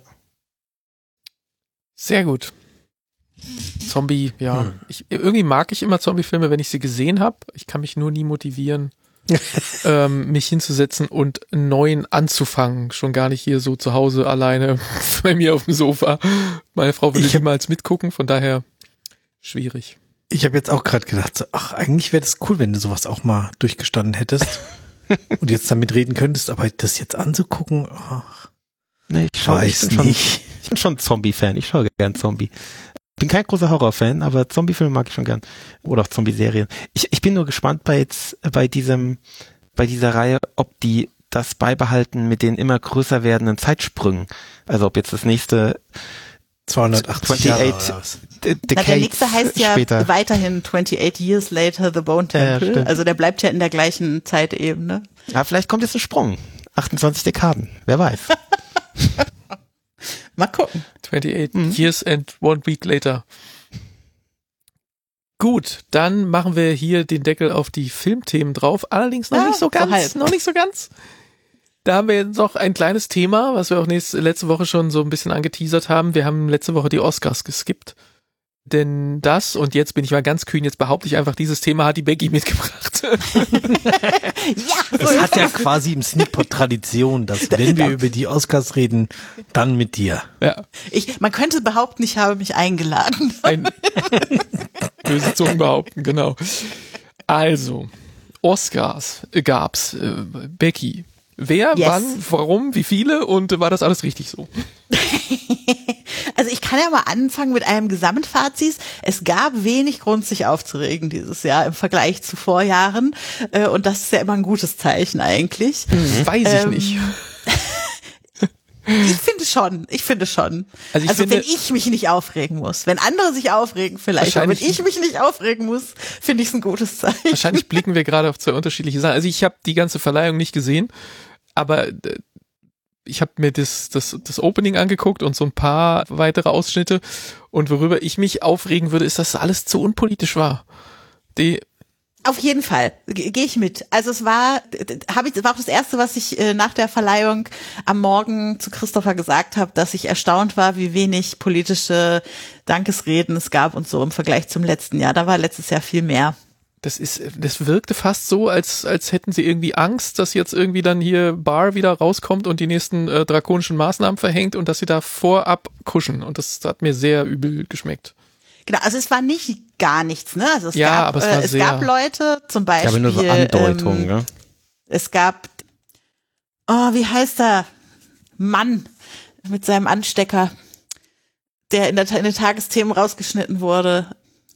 B: Sehr gut. Zombie, ja. Hm. Ich, irgendwie mag ich immer Zombie-Filme, wenn ich sie gesehen habe. Ich kann mich nur nie motivieren, ähm, mich hinzusetzen und einen neuen anzufangen. Schon gar nicht hier so zu Hause alleine bei mir auf dem Sofa. Meine Frau würde niemals mitgucken, von daher schwierig.
D: Ich habe jetzt auch gerade gedacht, so, ach, eigentlich wäre das cool, wenn du sowas auch mal durchgestanden hättest und jetzt damit reden könntest, aber das jetzt anzugucken, ach,
E: nee, ich schau,
D: weiß
E: ich bin
D: nicht.
E: Schon, ich bin schon Zombie-Fan, ich schaue gern Zombie. Bin kein großer Horror-Fan, aber Zombie-Filme mag ich schon gern. Oder auch Zombie-Serien. Ich, ich bin nur gespannt bei jetzt, bei diesem, bei dieser Reihe, ob die das beibehalten mit den immer größer werdenden Zeitsprüngen. Also ob jetzt das nächste
D: zweihundertachtzig Jahre oder was?
C: Na, der nächste heißt ja
E: später.
C: weiterhin twenty-eight Years Later The Bone Temple. Ja, also der bleibt ja in der gleichen Zeitebene.
E: Ja, vielleicht kommt jetzt ein Sprung. achtundzwanzig Dekaden. Wer weiß.
C: Mal gucken.
B: twenty-eight mhm. Years and one week later. Gut, dann machen wir hier den Deckel auf die Filmthemen drauf. Allerdings noch ja, nicht so ganz, so noch nicht so ganz. Da haben wir jetzt noch ein kleines Thema, was wir auch nächste, letzte Woche schon so ein bisschen angeteasert haben. Wir haben letzte Woche die Oscars geskippt. Denn das, und jetzt bin ich mal ganz kühn, jetzt behaupte ich einfach, dieses Thema hat die Becky mitgebracht.
C: Ja,
D: Das hat ja quasi im Sneakpot Tradition, dass wenn wir über die Oscars reden, dann mit dir.
B: Ja.
C: Ich, man könnte behaupten, ich habe mich eingeladen.
B: Ein böse Zungen behaupten, genau. Also, Oscars gab's. Äh, Becky, wer,
C: Yes.
B: wann, warum, wie viele und äh, war das alles richtig so?
C: Also ich kann ja mal anfangen mit einem Gesamtfazit. Es gab wenig Grund, sich aufzuregen dieses Jahr im Vergleich zu Vorjahren. Äh, Und das ist ja immer ein gutes Zeichen eigentlich.
B: Hm, weiß ich
C: Ähm,
B: nicht.
C: Ich finde schon, ich finde schon.
B: Also
C: Also,
B: ich finde-
C: wenn ich mich nicht aufregen muss. Wenn andere sich aufregen vielleicht, aber wenn
B: Wahrscheinlich-
C: ich mich nicht aufregen muss, finde ich es ein gutes Zeichen.
B: Wahrscheinlich blicken wir gerade auf zwei unterschiedliche Sachen. Also ich habe die ganze Verleihung nicht gesehen, aber äh, ich habe mir das, das, das Opening angeguckt und so ein paar weitere Ausschnitte, und worüber ich mich aufregen würde, ist, dass alles zu unpolitisch war. Die,
C: Auf jeden Fall, Ge- gehe ich mit. Also es war, habe ich, war auch das Erste, was ich äh, nach der Verleihung am Morgen zu Christopher gesagt habe, dass ich erstaunt war, wie wenig politische Dankesreden es gab und so im Vergleich zum letzten Jahr. Da war letztes Jahr viel mehr.
B: das ist, das wirkte fast so, als, als hätten sie irgendwie Angst, dass jetzt irgendwie dann hier Barr wieder rauskommt und die nächsten äh, drakonischen Maßnahmen verhängt und dass sie da vorab kuschen. Und das hat mir sehr übel geschmeckt.
C: Genau, also es war nicht gar nichts, ne? Also es
B: Ja,
C: gab,
B: aber es war
C: äh, es
B: sehr-
C: gab Leute, zum Beispiel.
E: Ja, aber nur so Andeutungen,
C: ähm,
E: ne?
C: Es gab, oh, wie heißt er? Mann mit seinem Anstecker, der in, der, in den Tagesthemen rausgeschnitten wurde.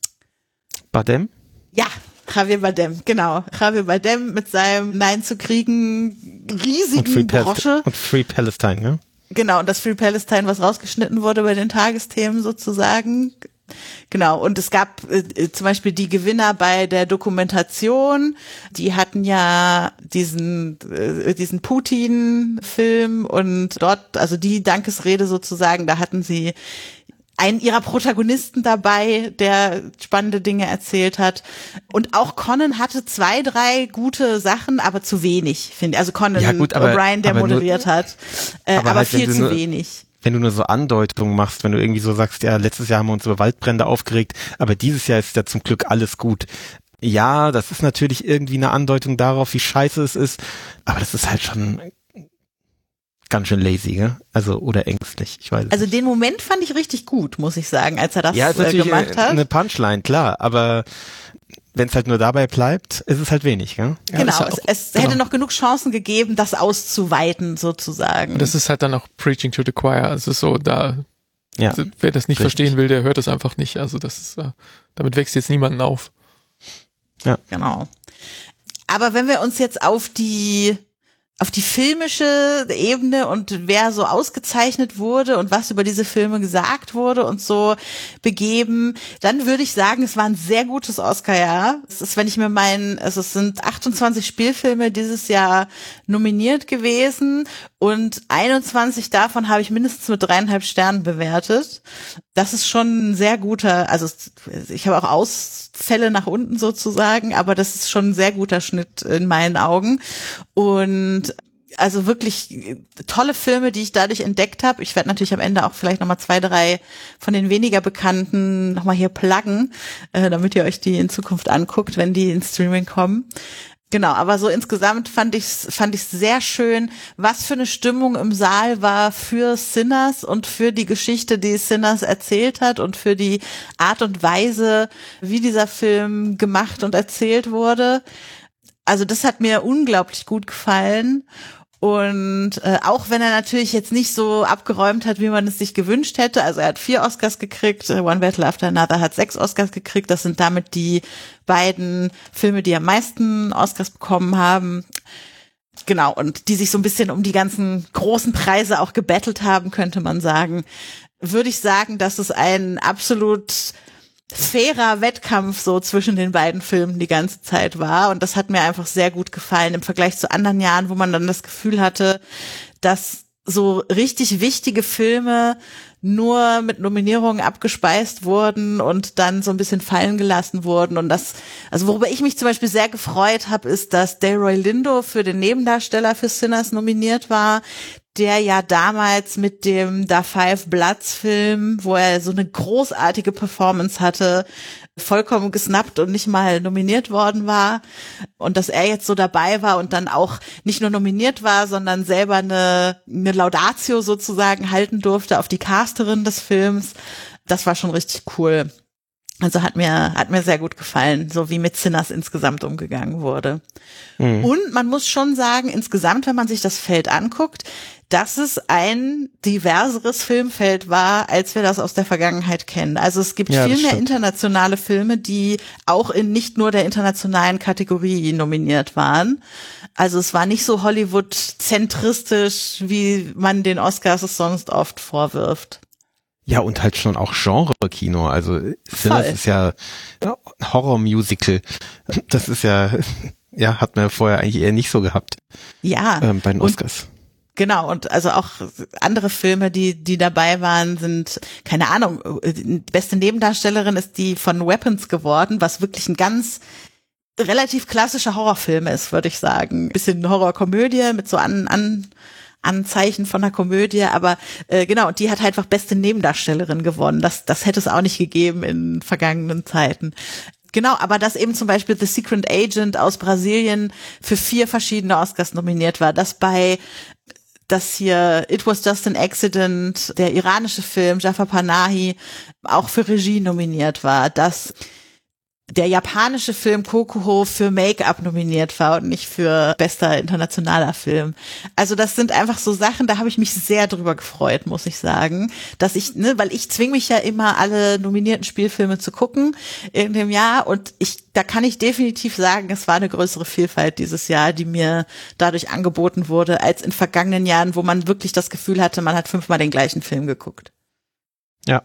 E: Badem?
C: Ja, Javier Bardem, genau. Javier Bardem mit seinem Nein zu Kriegen
E: Und Free,
C: riesigen
E: Pal-
C: Brosche.
E: und Free Palestine, ne?
C: Genau, und das Free Palestine, was rausgeschnitten wurde bei den Tagesthemen sozusagen. Genau, und es gab äh, zum Beispiel die Gewinner bei der Dokumentation, die hatten ja diesen äh, diesen Putin-Film und dort, also die Dankesrede sozusagen, da hatten sie einen ihrer Protagonisten dabei, der spannende Dinge erzählt hat. Und auch Conan hatte zwei, drei gute Sachen, aber zu wenig, finde ich. Also Conan
E: Ja, gut, aber-
C: O'Brien, der
E: aber nur-
C: moderiert hat, äh,
E: aber
C: aber
E: halt, wenn
C: viel
E: du
C: zu
E: nur-
C: wenig.
E: Wenn du nur so Andeutungen machst, wenn du irgendwie so sagst, ja, letztes Jahr haben wir uns über Waldbrände aufgeregt, aber dieses Jahr ist ja zum Glück alles gut. Ja, das ist natürlich irgendwie eine Andeutung darauf, wie scheiße es ist, aber das ist halt schon ganz schön lazy, gell? Also, oder ängstlich, ich weiß es
C: Also
E: nicht.
C: den Moment fand ich richtig gut, muss ich sagen, als er das
E: Ja, ist
C: äh,
E: natürlich
C: gemacht hat.
E: eine Punchline, klar, aber wenn es halt nur dabei bleibt, ist es halt wenig, gell?
B: Ja,
C: Genau,
B: ist ja
C: es,
B: auch-
C: es
B: genau.
C: hätte noch genug Chancen gegeben, das auszuweiten sozusagen.
B: Und das ist halt dann auch Preaching to the Choir. Also so, da,
E: Ja.
B: wer das nicht
E: Richtig.
B: verstehen will, der hört das einfach nicht. Also das ist, äh, damit wächst jetzt niemanden auf.
C: Genau. Aber wenn wir uns jetzt auf die auf die filmische Ebene und wer so ausgezeichnet wurde und was über diese Filme gesagt wurde und so begeben, dann würde ich sagen, es war ein sehr gutes Oscar-Jahr. Es ist, wenn ich mir meinen, also es sind achtundzwanzig Spielfilme dieses Jahr nominiert gewesen und einundzwanzig davon habe ich mindestens mit dreieinhalb Sternen bewertet. Das ist schon ein sehr guter, also ich habe auch Ausfälle nach unten sozusagen, aber das ist schon ein sehr guter Schnitt in meinen Augen. Und also wirklich tolle Filme, die ich dadurch entdeckt habe. Ich werde natürlich am Ende auch vielleicht nochmal zwei, drei von den weniger bekannten nochmal hier pluggen, äh, damit ihr euch die in Zukunft anguckt, wenn die ins Streaming kommen. Genau, aber so insgesamt fand ich fand ich sehr schön, was für eine Stimmung im Saal war für Sinners und für die Geschichte, die Sinners erzählt hat und für die Art und Weise, wie dieser Film gemacht und erzählt wurde. Also das hat mir unglaublich gut gefallen. Und äh, auch wenn er natürlich jetzt nicht so abgeräumt hat, wie man es sich gewünscht hätte, also er hat vier Oscars gekriegt, One Battle After Another hat sechs Oscars gekriegt, das sind damit die beiden Filme, die am meisten Oscars bekommen haben. Genau, und die sich so ein bisschen um die ganzen großen Preise auch gebettelt haben, könnte man sagen. Würde ich sagen, dass es ein absolut fairer Wettkampf so zwischen den beiden Filmen die ganze Zeit war, und das hat mir einfach sehr gut gefallen im Vergleich zu anderen Jahren, wo man dann das Gefühl hatte, dass so richtig wichtige Filme nur mit Nominierungen abgespeist wurden und dann so ein bisschen fallen gelassen wurden. Und das, also worüber ich mich zum Beispiel sehr gefreut habe, ist, dass Delroy Lindo für den Nebendarsteller für Sinners nominiert war. der ja damals mit dem Da Five Bloods Film, wo er so eine großartige Performance hatte, vollkommen gesnappt und nicht mal nominiert worden war. Und dass er jetzt so dabei war und dann auch nicht nur nominiert war, sondern selber eine, eine Laudatio sozusagen halten durfte auf die Casterin des Films. Das war schon richtig cool. Also hat mir, hat mir sehr gut gefallen, so wie mit Sinners insgesamt umgegangen wurde. Mhm. Und man muss schon sagen, insgesamt, wenn man sich das Feld anguckt, dass es ein diverseres Filmfeld war, als wir das aus der Vergangenheit kennen. Also es gibt ja, viel mehr internationale Filme, die auch in nicht nur der internationalen Kategorie nominiert waren. Also es war nicht so Hollywood-zentristisch, wie man den Oscars es sonst oft vorwirft.
E: Ja, und halt schon auch Genre-Kino. Also Sinners ist ja Horror-Musical. Das ist ja, ja, hat man vorher eigentlich eher nicht so gehabt.
C: Ja.
E: Ähm, bei den Oscars.
C: Und genau, und also auch andere Filme, die die dabei waren, sind, keine Ahnung, beste Nebendarstellerin ist die von Weapons geworden, was wirklich ein ganz relativ klassischer Horrorfilm ist, würde ich sagen. Bisschen Horrorkomödie mit so an, an Anzeichen von einer Komödie, aber äh, genau, und die hat halt einfach beste Nebendarstellerin gewonnen. Das, das hätte es auch nicht gegeben in vergangenen Zeiten. Genau, aber dass eben zum Beispiel The Secret Agent aus Brasilien für vier verschiedene Oscars nominiert war, dass bei dass hier It Was Just an Accident, der iranische Film Jafar Panahi, auch für Regie nominiert war, dass der japanische Film Kokuho für Make-up nominiert war und nicht für bester internationaler Film. Also das sind einfach so Sachen, da habe ich mich sehr drüber gefreut, muss ich sagen, dass ich, ne, weil ich zwinge mich ja immer, alle nominierten Spielfilme zu gucken in dem Jahr, und ich, da kann ich definitiv sagen, es war eine größere Vielfalt dieses Jahr, die mir dadurch angeboten wurde, als in vergangenen Jahren, wo man wirklich das Gefühl hatte, man hat fünfmal den gleichen Film geguckt.
E: Ja.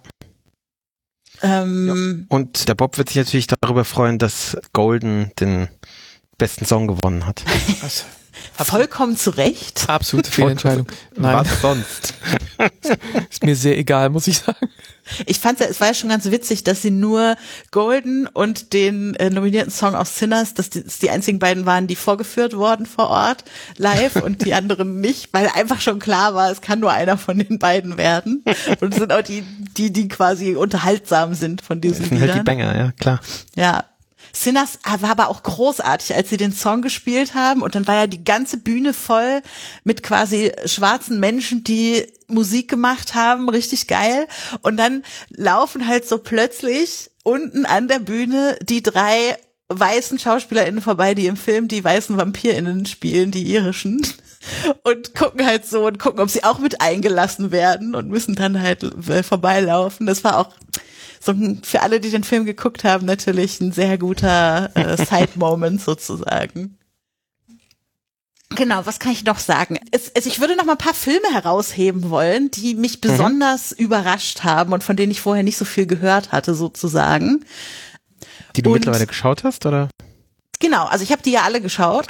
C: Ähm,
E: ja. Und der Bob wird sich natürlich darüber freuen, dass Golden den besten Song gewonnen hat.
B: Was?
C: Vollkommen zu Recht.
B: Absolute Fehlentscheidung. Nein.
E: Was sonst?
B: Ist mir sehr egal, muss ich sagen.
C: Ich fand es war ja schon ganz witzig, dass sie nur Golden und den äh, nominierten Song aus Sinners, dass die, dass die einzigen beiden waren, die vorgeführt wurden vor Ort live und die anderen nicht, weil einfach schon klar war, es kann nur einer von den beiden werden. Und es sind auch die, die, die quasi unterhaltsam sind von diesen
E: Das sind
C: Liedern.
E: halt die Banger, ja, klar.
C: Ja. Sinners war aber auch großartig, als sie den Song gespielt haben, und dann war ja die ganze Bühne voll mit quasi schwarzen Menschen, die Musik gemacht haben, richtig geil. Und dann laufen halt so plötzlich unten an der Bühne die drei weißen SchauspielerInnen vorbei, die im Film die weißen VampirInnen spielen, die irischen, und gucken halt so und gucken, ob sie auch mit eingelassen werden, und müssen dann halt vorbeilaufen. Das war auch so für alle, die den Film geguckt haben, natürlich ein sehr guter äh, Side-Moment sozusagen. Genau, was kann ich noch sagen? Es, es, ich würde noch mal ein paar Filme herausheben wollen, die mich besonders mhm. überrascht haben und von denen ich vorher nicht so viel gehört hatte sozusagen.
E: Die du
C: und,
E: mittlerweile geschaut hast, oder?
C: Genau, also ich habe die ja alle geschaut.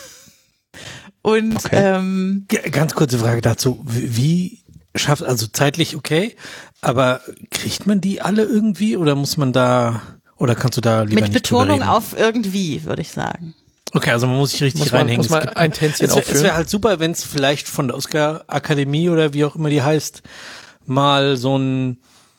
C: Und
D: okay.
C: ähm,
D: Ganz kurze Frage dazu. Wie schafft, also zeitlich okay, aber kriegt man die alle irgendwie, oder muss man da, oder kannst du da lieber
C: mit
D: nicht
C: Betonung auf irgendwie, würde ich sagen.
D: Okay, also man muss sich richtig
B: muss man,
D: reinhängen.
B: Muss man ein Tänzchen
D: es wär,
B: aufführen.
D: Es wäre halt super, wenn es vielleicht von der Oscar-Akademie oder wie auch immer die heißt, mal so ein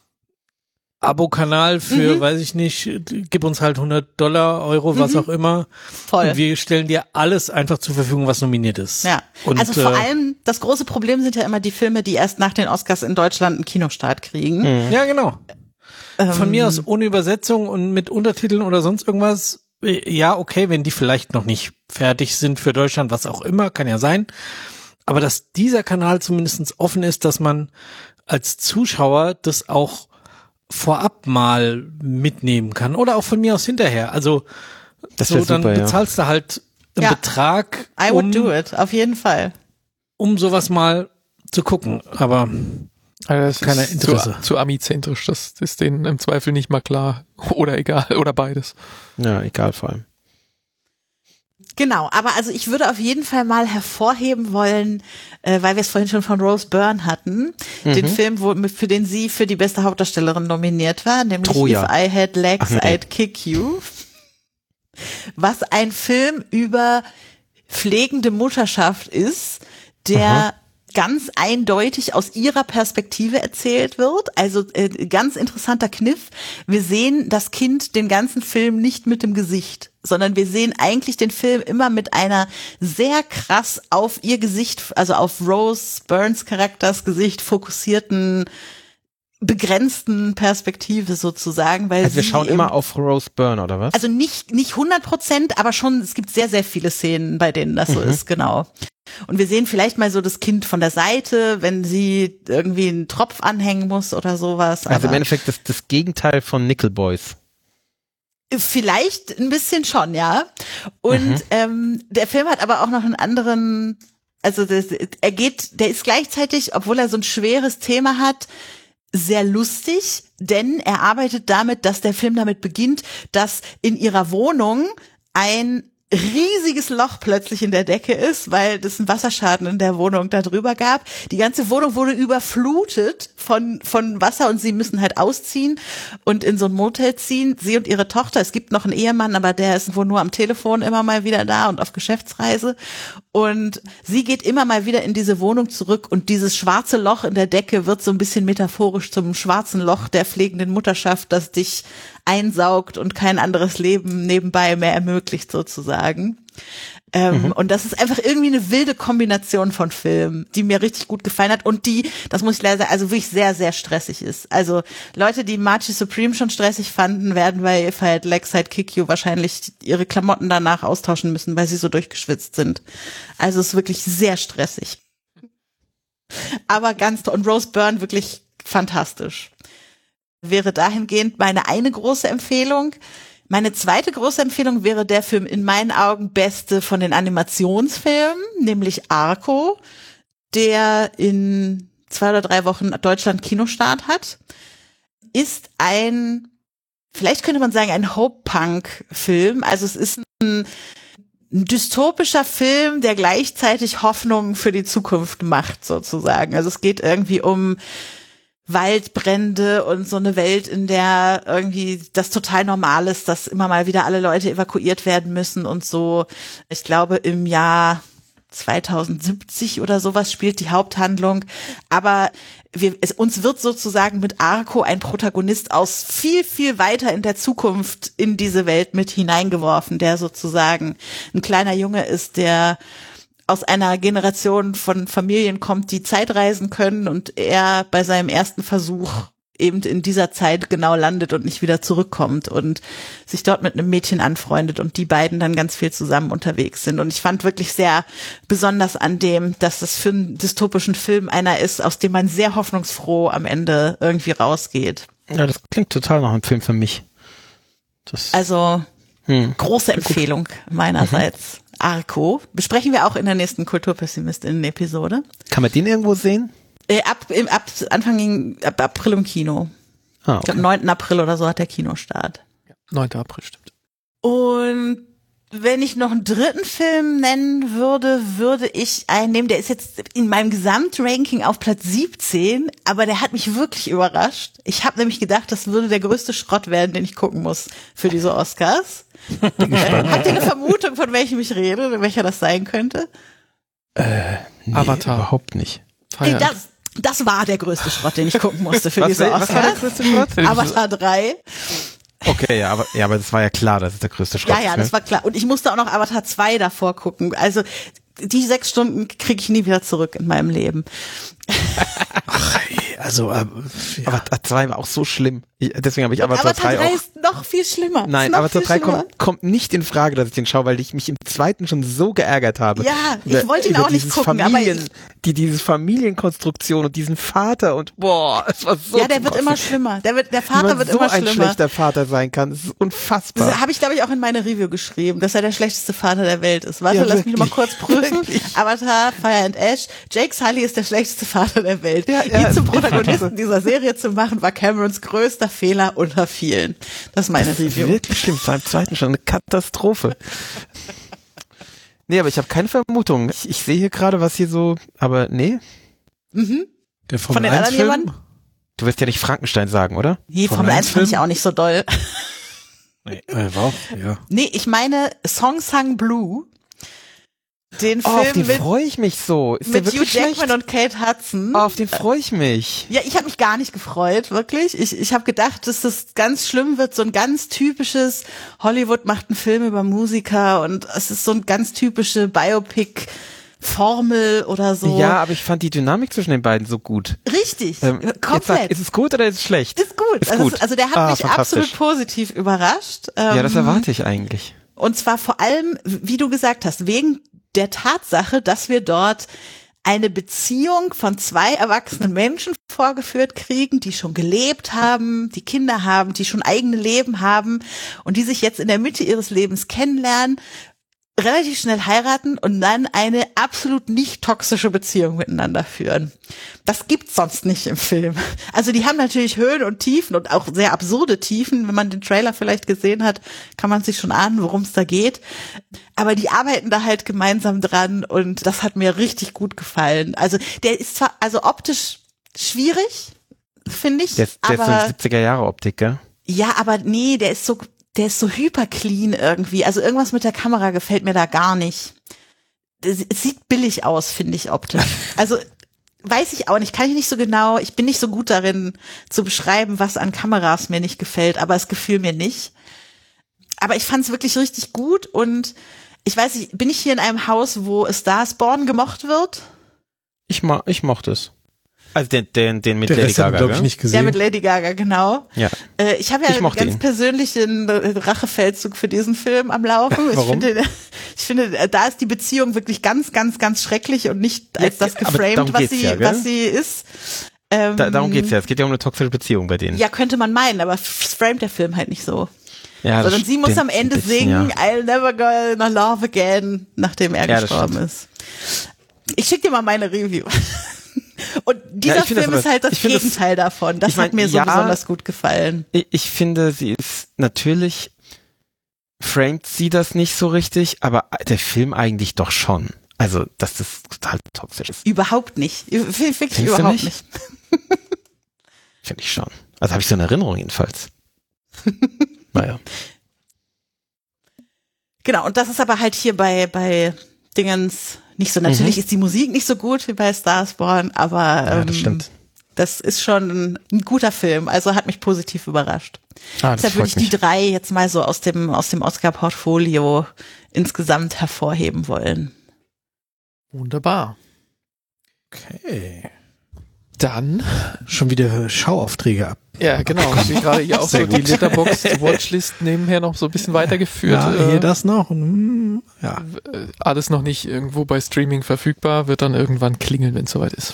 D: Abo-Kanal für, mhm. weiß ich nicht, gib uns halt hundert Dollar, Euro, was mhm. auch immer.
C: Voll.
D: Und wir stellen dir alles einfach zur Verfügung, was nominiert ist.
C: Ja,
D: und,
C: also vor
D: äh,
C: allem, das große Problem sind ja immer die Filme, die erst nach den Oscars in Deutschland einen Kinostart kriegen.
D: Mhm. Ja, genau.
C: Ähm,
D: Von mir aus ohne Übersetzung und mit Untertiteln oder sonst irgendwas. Ja, okay, wenn die vielleicht noch nicht fertig sind für Deutschland, was auch immer, kann ja sein. Aber dass dieser Kanal zumindest offen ist, dass man als Zuschauer das auch vorab mal mitnehmen kann oder auch von mir aus hinterher. Also
E: das
D: so,
E: super,
D: dann
E: ja.
D: bezahlst du halt einen
C: ja.
D: Betrag,
C: I would
D: um,
C: do it, auf jeden Fall.
D: um sowas mal zu gucken. Aber
B: also das
D: keiner
B: ist
D: Interesse.
B: Zu, zu amizentrisch, das ist denen im Zweifel nicht mal klar. Oder egal, oder beides.
E: Ja, egal vor allem.
C: Genau, aber also ich würde auf jeden Fall mal hervorheben wollen, äh, weil wir es vorhin schon von Rose Byrne hatten, mhm. den Film, wo, für den sie für die beste Hauptdarstellerin nominiert war, nämlich
E: Troja.
C: If I Had Legs,
E: Ach, nee.
C: I'd Kick You. Was ein Film über pflegende Mutterschaft ist, der Aha. ganz eindeutig aus ihrer Perspektive erzählt wird. Also äh, ganz interessanter Kniff. Wir sehen das Kind den ganzen Film nicht mit dem Gesicht, sondern wir sehen eigentlich den Film immer mit einer sehr krass auf ihr Gesicht, also auf Rose Byrnes Charakters Gesicht fokussierten, begrenzten Perspektive sozusagen, weil
E: also wir
C: sie
E: schauen
C: im,
E: immer auf Rose Byrne, oder was?
C: Also nicht nicht hundert Prozent, aber schon, es gibt sehr, sehr viele Szenen, bei denen das so
E: Mhm.
C: ist, genau. Und wir sehen vielleicht mal so das Kind von der Seite, wenn sie irgendwie einen Tropf anhängen muss oder sowas.
E: Also im
C: aber
E: Endeffekt das, das Gegenteil von Nickel Boys.
C: vielleicht ein bisschen schon, ja. Und
E: Mhm.
C: ähm, der Film hat aber auch noch einen anderen, also das, er geht, der ist gleichzeitig, obwohl er so ein schweres Thema hat, sehr lustig, denn er arbeitet damit, dass der Film damit beginnt, dass in ihrer Wohnung ein riesiges Loch plötzlich in der Decke ist, weil es einen Wasserschaden in der Wohnung da drüber gab. Die ganze Wohnung wurde überflutet von von Wasser und sie müssen halt ausziehen und in so ein Motel ziehen. Sie und ihre Tochter. Es gibt noch einen Ehemann, aber der ist wohl nur am Telefon immer mal wieder da und auf Geschäftsreise. Und sie geht immer mal wieder in diese Wohnung zurück und dieses schwarze Loch in der Decke wird so ein bisschen metaphorisch zum schwarzen Loch der pflegenden Mutterschaft, das dich einsaugt und kein anderes Leben nebenbei mehr ermöglicht sozusagen. Ähm, mhm. Und das ist einfach irgendwie eine wilde Kombination von Filmen, die mir richtig gut gefallen hat und die, das muss ich leider sagen, also wirklich sehr, sehr stressig ist. Also Leute, die Margie Supreme schon stressig fanden, werden bei If I Had Legs I'd Kick You wahrscheinlich ihre Klamotten danach austauschen müssen, weil sie so durchgeschwitzt sind. Also es ist wirklich sehr stressig. Aber ganz toll. Und Rose Byrne wirklich fantastisch. Wäre dahingehend meine eine große Empfehlung. Meine zweite große Empfehlung wäre der Film in meinen Augen beste von den Animationsfilmen, nämlich Arco, der in zwei oder drei Wochen Deutschland Kinostart hat. Ist ein, vielleicht könnte man sagen, ein Hope-Punk-Film. Also es ist ein, ein dystopischer Film, der gleichzeitig Hoffnung für die Zukunft macht, sozusagen. Also es geht irgendwie um Waldbrände und so eine Welt, in der irgendwie das total normal ist, dass immer mal wieder alle Leute evakuiert werden müssen und so. Ich glaube, im Jahr zweitausendsiebzig oder sowas spielt die Haupthandlung. Aber wir, es, uns wird sozusagen mit Arco ein Protagonist aus viel, viel weiter in der Zukunft in diese Welt mit hineingeworfen, der sozusagen ein kleiner Junge ist, der aus einer Generation von Familien kommt, die Zeitreisen können und er bei seinem ersten Versuch eben in dieser Zeit genau landet und nicht wieder zurückkommt und sich dort mit einem Mädchen anfreundet und die beiden dann ganz viel zusammen unterwegs sind. Und ich fand wirklich sehr besonders an dem, dass das für einen dystopischen Film einer ist, aus dem man sehr hoffnungsfroh am Ende irgendwie rausgeht.
E: Ja, das klingt total nach einem Film für mich. Das
C: Also
E: hm.
C: große Empfehlung meinerseits. Mhm. Arco. Besprechen wir auch in der nächsten KulturpessimistInnen-Episode.
E: Kann man den irgendwo sehen?
C: Äh, ab, im, ab Anfang ab April im Kino.
E: Ah, okay.
C: Ich glaube, neunten April oder so hat der Kinostart.
B: neunten April, stimmt.
C: Und wenn ich noch einen dritten Film nennen würde, würde ich einen nehmen, der ist jetzt in meinem Gesamtranking auf Platz siebzehn, aber der hat mich wirklich überrascht. Ich habe nämlich gedacht, das würde der größte Schrott werden, den ich gucken muss für diese Oscars. Habt ihr eine Vermutung, von welchem ich rede oder welcher das sein könnte?
E: Äh, nee,
B: Avatar.
E: Überhaupt nicht.
C: Ey, das, das war der größte Schrott, den ich gucken musste für
E: was,
C: diese Oscars.
E: was war der größte Schrott?
C: Avatar drei.
E: Okay, ja, aber, ja, aber das war ja klar, das ist der größte Schrott.
C: Ja, ja, das war klar. Und ich musste auch noch Avatar zwei davor gucken. Also die sechs Stunden kriege ich nie wieder zurück in meinem Leben.
D: Ach, also, äh, ja.
E: Avatar zwei war auch so schlimm. Ich, deswegen habe ich Avatar,
C: Avatar
E: drei
C: drei
E: auch.
C: ist noch viel schlimmer.
E: Nein,
C: noch
E: Avatar
C: viel
E: drei
C: schlimmer.
E: kommt, kommt nicht in Frage, dass ich den schaue, weil ich mich im zweiten schon so geärgert habe.
C: Ja, ich
E: über,
C: wollte ihn
E: über
C: auch nicht
E: dieses
C: gucken,
E: Familien,
C: aber ich,
E: die diese Familienkonstruktion und diesen Vater und boah, es war so
C: ja, der wird
E: krass.
C: immer schlimmer. Der wird, der
E: Wie
C: Vater
E: man
C: wird
E: so
C: immer
E: ein
C: schlimmer.
E: schlechter Vater sein kann, das ist unfassbar.
C: Das habe ich, glaube ich, auch in meine Review geschrieben, dass er der schlechteste Vater der Welt ist. Warte,
E: Ja,
C: lass mich noch mal
E: wirklich.
C: kurz prüfen.
E: Wirklich.
C: Avatar, Fire and Ash. Jake Sully ist der schlechteste Vater der Welt.
E: Ja, ja,
C: Ihn zum
E: de facto.
C: Protagonisten dieser Serie zu machen, war Camerons größter Fehler unter vielen. Das ist meine
E: Das ist
C: Review.
E: wirklich schlimm, es war im zweiten schon eine Katastrophe. Nee, aber ich habe keine Vermutung. Ich, ich sehe hier gerade, was hier so, aber nee.
C: Mhm.
D: Der
C: Von
D: Formel
C: den
D: eins
C: anderen
D: Film?
C: jemand?
E: Du wirst ja nicht Frankenstein sagen, oder?
C: Nee,
D: Formel
C: Formel eins
D: eins
C: fand ich
D: Film?
C: auch nicht so doll.
D: Nee, äh, war auch, ja.
C: Nee, ich meine Song Sang Blue. Den
E: Oh, auf
C: Film
E: den
C: mit,
E: freue ich mich so. Ist der
C: mit Hugh
E: wirklich
C: Jackman
E: schlecht?
C: und Kate Hudson.
E: Oh, auf den freue ich mich.
C: Ja, ich habe mich gar nicht gefreut, wirklich. Ich, ich habe gedacht, dass das ganz schlimm wird, so ein ganz typisches Hollywood macht einen Film über Musiker und es ist so ein ganz typische Biopic Formel oder so.
E: Ja, aber ich fand die Dynamik zwischen den beiden so gut.
C: Richtig,
E: Ähm, Jetzt
C: komplett.
E: sag, ist es gut oder ist es schlecht?
C: Ist gut.
E: Ist
C: also,
E: gut.
C: Es, also der hat
E: Ah,
C: mich
E: fantastisch.
C: absolut positiv überrascht. Ähm,
E: Ja, das erwarte ich eigentlich.
C: Und zwar vor allem, wie du gesagt hast, wegen der Tatsache, dass wir dort eine Beziehung von zwei erwachsenen Menschen vorgeführt kriegen, die schon gelebt haben, die Kinder haben, die schon eigene Leben haben und die sich jetzt in der Mitte ihres Lebens kennenlernen, relativ schnell heiraten und dann eine absolut nicht toxische Beziehung miteinander führen. Das gibt's sonst nicht im Film. Also die haben natürlich Höhen und Tiefen und auch sehr absurde Tiefen. Wenn man den Trailer vielleicht gesehen hat, kann man sich schon ahnen, worum es da geht. Aber die arbeiten da halt gemeinsam dran und das hat mir richtig gut gefallen. Also der ist zwar also optisch schwierig, finde ich,
E: Der, ist- der ist so
C: aber
E: eine siebziger Jahre Optik, gell?
C: ja, aber nee, der ist so, der ist so hyper clean irgendwie. Also irgendwas mit der Kamera gefällt mir da gar nicht. Es sieht billig aus, finde ich optisch. Also weiß ich auch nicht, kann ich nicht so genau. Ich bin nicht so gut darin zu beschreiben, was an Kameras mir nicht gefällt, aber es gefiel mir nicht. Aber ich fand es wirklich richtig gut und ich weiß nicht, bin ich hier in einem Haus, wo A Star is Born gemocht wird?
E: Ich, mo ich mochte es. Also den, den, den mit
D: Der
E: Lady
D: Rest haben
E: Gaga,
D: wir, glaube ich,
E: gell?
D: nicht
C: Ja,
D: gesehen.
C: mit Lady Gaga, genau.
E: Ja.
C: Äh, ich habe ja
E: Ich
C: einen
E: mochte
C: ganz
E: ihn.
C: persönlichen äh, Rachefeldzug für diesen Film am Laufen. Ich
E: Warum?
C: finde, ich finde, äh, da ist die Beziehung wirklich ganz, ganz, ganz schrecklich und nicht als
E: Ja,
C: das
E: aber
C: geframed,
E: darum
C: was
E: geht's
C: sie,
E: ja, gell?
C: was sie ist. Ähm,
E: Da, darum geht's ja. Es geht ja um eine toxische Beziehung bei denen.
C: Ja, könnte man meinen, aber es framet der Film halt nicht so.
E: Ja, das
C: Sondern sie muss
E: stimmt
C: am Ende
E: ein bisschen,
C: singen,
E: ja.
C: I'll never go in love again, nachdem er
E: Ja, das
C: gestorben
E: stimmt.
C: ist. Ich schicke dir mal meine Review. Und dieser
E: Ja, ich finde
C: Film
E: das
C: ist
E: aber-
C: halt das
E: ich finde das-
C: Gegenteil davon. Das
E: ich mein,
C: hat mir so
E: ja,
C: besonders gut gefallen.
E: Ich, ich finde, sie ist natürlich framet sie das nicht so richtig, aber der Film eigentlich doch schon. Also, dass das total toxisch ist.
C: Überhaupt nicht. Wirklich
E: Findest du
C: überhaupt
E: nicht?
C: nicht.
E: Finde ich schon. Also habe ich so eine Erinnerung jedenfalls. Naja.
C: Genau, und das ist aber halt hier bei, bei Dingens nicht so. Natürlich
E: Mhm.
C: ist die Musik nicht so gut wie bei Star is Born, aber
E: Ja,
C: ähm,
E: das stimmt.
C: das ist schon ein guter Film. Also hat mich positiv überrascht.
E: Ah, das
C: Deshalb würde
E: freut
C: ich die
E: mich.
C: drei jetzt mal so aus dem, aus dem Oscar-Portfolio insgesamt hervorheben wollen.
B: Wunderbar.
D: Okay.
B: Dann,
D: Schon wieder Schauaufträge ab.
B: ja genau, ich sehe gerade hier auch so
D: Sehr
B: die
D: gut.
B: Letterboxd-Watchlist nebenher noch so ein bisschen weitergeführt.
D: Ja,
B: äh,
D: hier das noch. Und, mm, ja.
B: äh, alles noch nicht irgendwo bei Streaming verfügbar, wird dann irgendwann klingeln, wenn es soweit ist.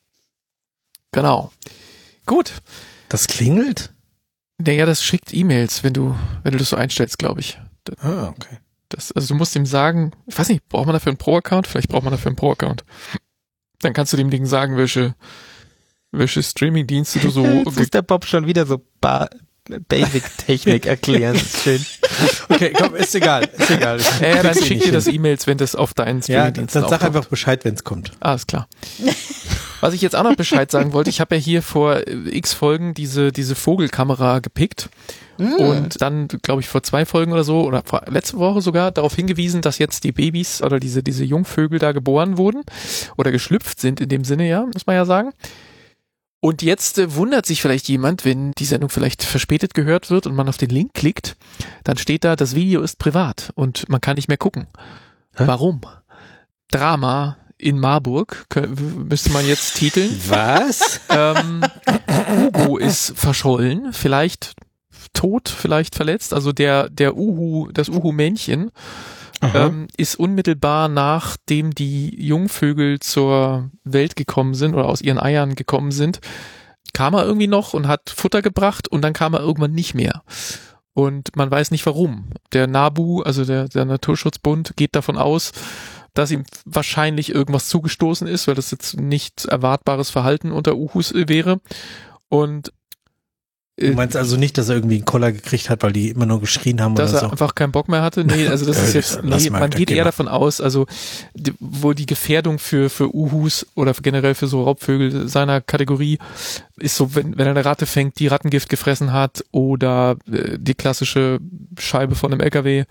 B: Genau. Gut.
D: Das klingelt?
B: Naja, das schickt E-Mails, wenn du, wenn du das so einstellst, glaube ich.
D: Ah, okay.
B: Das, also du musst ihm sagen, ich weiß nicht, braucht man dafür einen Pro-Account? Vielleicht braucht man dafür einen Pro-Account. Dann kannst du dem Ding sagen, welche, welche Streaming-Dienste du so...
E: Jetzt muss der Bob schon wieder so ba Basic-Technik erklären. Das ist schön.
D: Okay, komm, ist egal. Ist egal. Ich
B: Ja, ja, dann
D: krieg's eh
B: schick
D: nicht
B: dir das
D: hin.
B: E-Mails, wenn das auf deinen
D: Ja,
B: Streaming-Diensten
D: dann sag
B: auftaucht.
D: einfach Bescheid, wenn es kommt.
B: Alles klar. Was ich jetzt auch noch Bescheid sagen wollte, ich habe ja hier vor äh, x Folgen diese, diese Vogelkamera gepickt und dann, glaube ich, vor zwei Folgen oder so, oder vor, letzte Woche sogar, darauf hingewiesen, dass jetzt die Babys oder diese, diese Jungvögel da geboren wurden oder geschlüpft sind in dem Sinne, ja, muss man ja sagen. Und jetzt äh, wundert sich vielleicht jemand, wenn die Sendung vielleicht verspätet gehört wird und man auf den Link klickt, dann steht da, das Video ist privat und man kann nicht mehr gucken.
E: Hä?
B: Warum? Drama in Marburg, kö- müsste man jetzt titeln.
D: Was?
B: ähm, Hugo ist verschollen, vielleicht tot, vielleicht verletzt. Also der, der Uhu, das Uhu-Männchen ähm, ist unmittelbar nachdem die Jungvögel zur Welt gekommen sind oder aus ihren Eiern gekommen sind, kam er irgendwie noch und hat Futter gebracht und dann kam er irgendwann nicht mehr. Und man weiß nicht warum. Der NABU, also der, der Naturschutzbund, geht davon aus, dass ihm wahrscheinlich irgendwas zugestoßen ist, weil das jetzt nicht erwartbares Verhalten unter Uhus wäre. Und
D: Du meinst also nicht, dass er irgendwie einen Koller gekriegt hat, weil die immer nur geschrien haben
B: dass
D: oder
B: er
D: so?
B: einfach keinen Bock mehr hatte. Nee, also das
D: Ja,
B: ist jetzt,
D: lass
B: nee,
D: mal,
B: man
D: da
B: geht
D: geh
B: eher
D: mal.
B: davon aus, also die, wo die Gefährdung für für Uhus oder generell für so Raubvögel seiner Kategorie ist so, wenn, wenn er eine Ratte fängt, die Rattengift gefressen hat oder äh, die klassische Scheibe von einem L K W